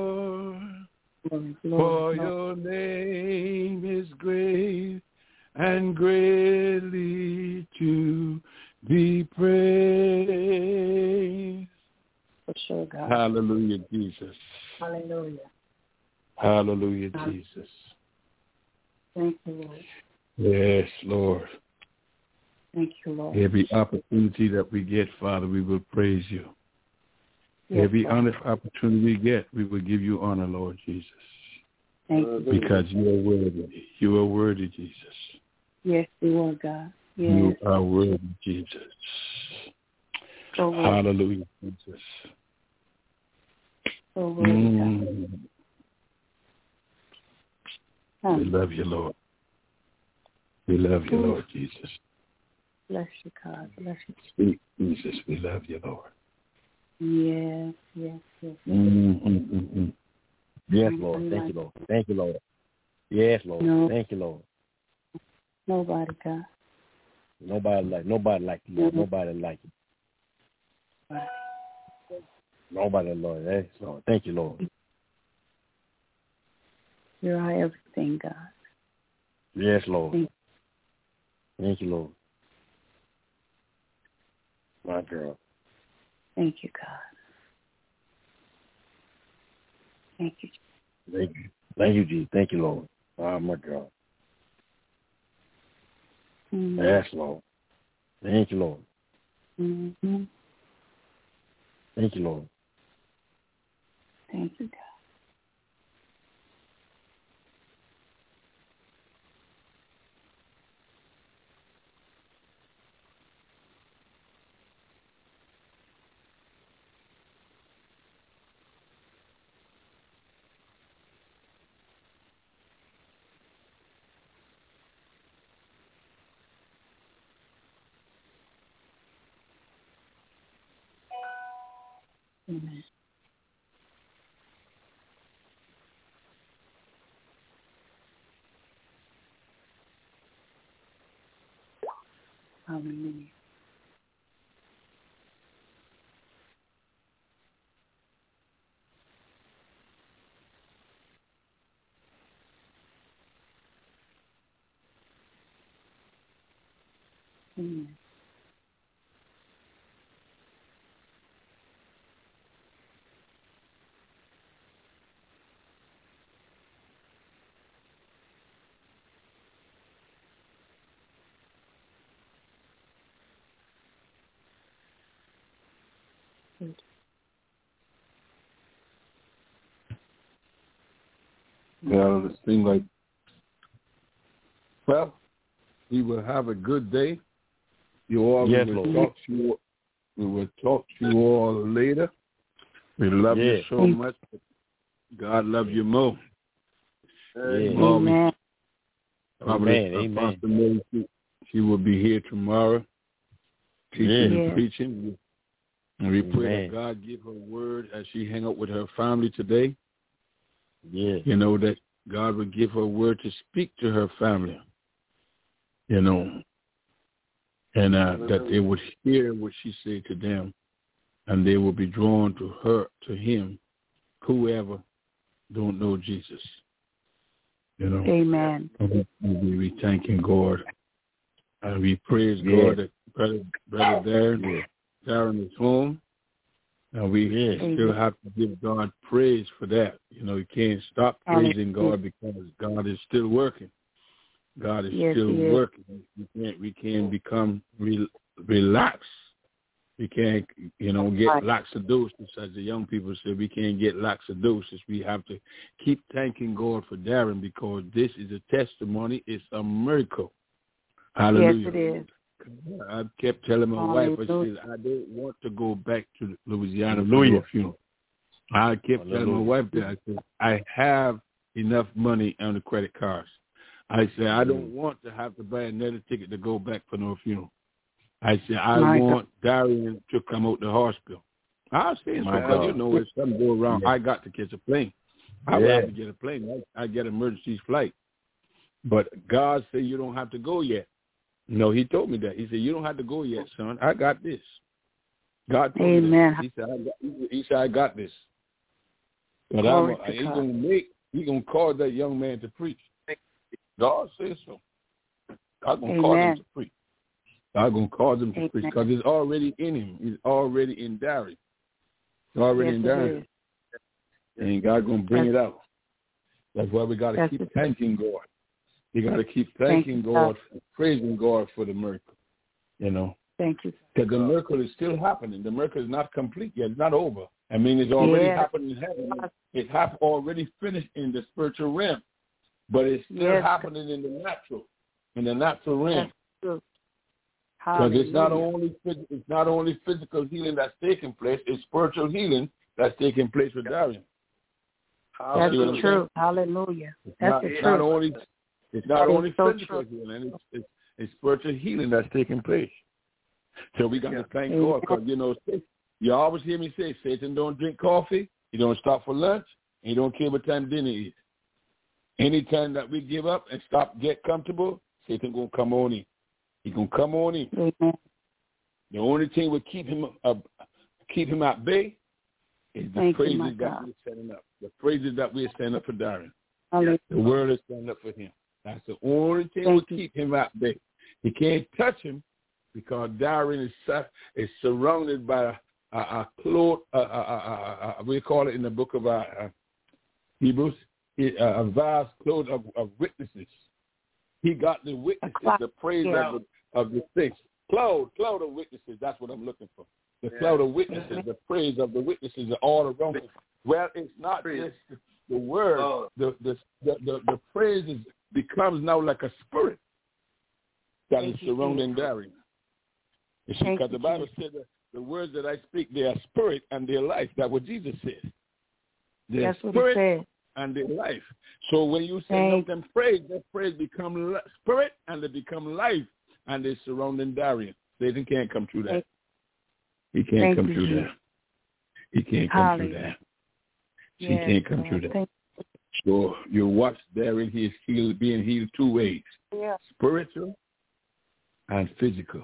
For Lord, your name is great and greatly to be praised. For sure, God. Hallelujah, Jesus. Hallelujah. Hallelujah, Jesus. Thank you, Lord. Yes, Lord. Thank you, Lord. Every opportunity that we get, Father, we will praise you. Yes, Every Lord. honest opportunity we get, we will give you honor, Lord Jesus. Thank you. Because you are worthy. You are worthy, Jesus. Yes, you are, God. Yes. You are worthy, Jesus. So worthy. Hallelujah, Jesus. So worthy, God. We love you, Lord. We love you, Lord Jesus. Bless you, God. Bless you. Sweet Jesus, we love you, Lord. Yes, yes, yes. Mm-hmm. Yes, Lord. Thank you, Lord. Thank you, Lord. Yes, Lord. No. Thank you, Lord. Nobody, God. Nobody like you, Lord. Nobody like you. Right. Nobody, Lord. Yes, Lord. Thank you, Lord. You're our everything, God. Yes, Lord. Thank you, Lord. My girl. Thank you, God. Thank you. Thank you. Thank you, Jesus. Thank you, Lord. Oh, my girl. Mm-hmm. Yes, Lord. Thank you, Lord. Mm-hmm. Thank you, Lord. Thank you, God. Amen. Hallelujah. Amen. Good. Well, it seems like, we will have a good day. You all, Yes, we will Lord. talk to you. We will talk to you all later. We love you so much. God love you more. Amen. Amen. Apostle Mary, she will be here tomorrow, teaching and preaching. And we pray that God give her word as she hang out with her family today. Yeah. You know, that God would give her word to speak to her family. You know, and that they would hear what she said to them. and they will be drawn to him, whoever don't know Jesus. You know. Amen. We thanking God. And we praise God that Brother Darren is home. And we still have to give God praise for that. You know, you can't stop praising God because God is still working. God is still working. We can't become relaxed. We can't, get laxadosis, as the young people say. We can't get laxadosis. We have to keep thanking God for Darren because this is a testimony. It's a miracle. Hallelujah. Yes, it is. I kept telling my wife, I said, I don't want to go back to Louisiana for your funeral. I kept telling my wife that. I said, I have enough money on the credit cards. I said, I don't want to have to buy another ticket to go back for no funeral. I said, I want Darian to come out the hospital. I was saying, because if something go wrong, I got to catch a plane. I would have to get a plane. I get an emergency flight. But God said, you don't have to go yet. No, he told me that. He said, you don't have to go yet, son. I got this. God told me that. He said, I got this. But he's going to cause that young man to preach. God says so. I'm going to cause him to preach. I'm going to cause him to preach because it's already in him. He's already in Darian. It's already in Darian. And God's going to bring it out. That's why we got to keep thanking God. You got to keep thanking God, praising God for the miracle, Thank you. Because the miracle is still happening. The miracle is not complete yet. It's not over. I mean, it's already happened in heaven. It's already finished in the spiritual realm, but it's still happening in the natural realm. Because it's not only physical healing that's taking place, it's spiritual healing that's taking place with Darian. That's true. Hallelujah. That's the truth. It's not only physical healing, it's spiritual healing that's taking place. So we got to thank God because, you always hear me say, Satan don't drink coffee, he don't stop for lunch, and he don't care what time dinner is. Anytime that we give up and get comfortable, Satan going to come on in. He's going to come on in. Mm-hmm. The only thing will keep him at bay is the praises that we're setting up. The praises that we're setting up for Darren. The world is standing up for him. That's the only thing will keep him at bay. He can't touch him because Darren is surrounded by a cloth, we call it in the book of Hebrews, a vast cloth of witnesses. He got the witnesses, the praise of the saints. Cloud of witnesses, that's what I'm looking for. The cloud of witnesses, the praise of the witnesses are all around him. Well, it's not just the word. The praise becomes now like a spirit that is surrounding Darian. You see, because the Bible said that the words that I speak, they are spirit and their life. That's what Jesus said. They're spirit and their life. So when you say them praise, that praise become spirit and they become life and they're surrounding Darian. Satan can't come through that. He can't come through that. He can't come through that. He can't come through that. So you watch Darren, he is being healed two ways. Spiritual and physical.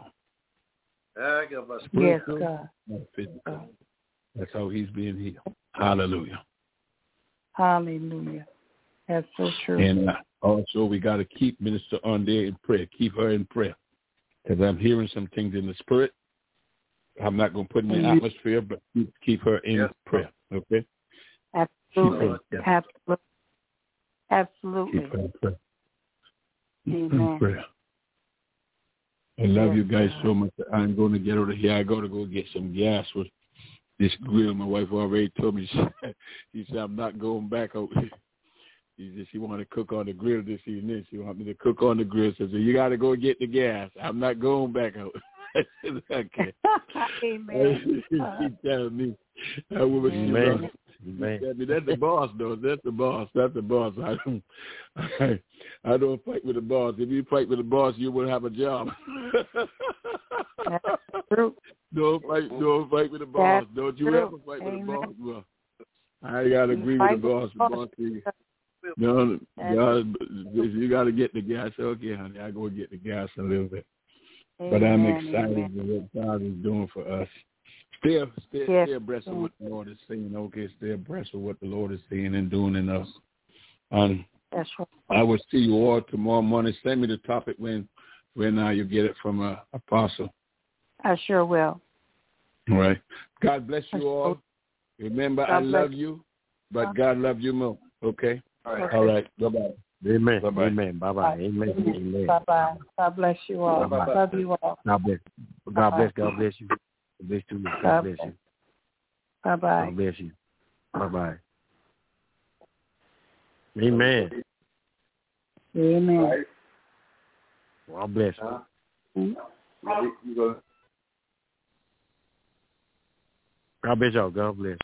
Spiritual and physical. That's how he's being healed. Hallelujah. Hallelujah. That's so true. And also we got to keep Minister on there in prayer. Keep her in prayer. Because I'm hearing some things in the spirit. I'm not going to put in the atmosphere, but keep her in prayer. Okay? Absolutely. Absolutely. Keep her in prayer. Amen. In prayer. I love you guys so much. I'm going to get out of here. I got to go get some gas with this grill. My wife already told me. She said, I'm not going back out. She wanted to cook on the grill this evening. She wanted me to cook on the grill. So you got to go get the gas. I'm not going back out. I said, okay. Amen. She telling me. Amen. That's the boss, though. That's the boss. That's the boss. I don't fight with the boss. If you fight with the boss, you won't have a job. That's true. Don't fight with the boss. That's don't you true. ever fight with the boss. Well, I gotta agree with the boss. The boss says, no, you gotta get the gas. Okay, honey, I go get the gas a little bit. But I'm excited with what God is doing for us. Stay abreast of what the Lord is saying. Okay, stay abreast of what the Lord is saying and doing in us. And That's right. I will see you all tomorrow morning. Send me the topic when you get it from Apostle. I sure will. All right. God bless you all. Remember, I love you, but God loves you more. Okay? All right. All right. Bye-bye. Amen. Bye-bye. Amen. Bye-bye. Amen. Amen. Bye-bye. God bless you all. Bye-bye. Love you all. God bless. God bless. God bless you. God bless you. God bless you. Bye-bye. God bless you. Bye-bye. Amen. Amen. God bless you. God bless y'all. God bless.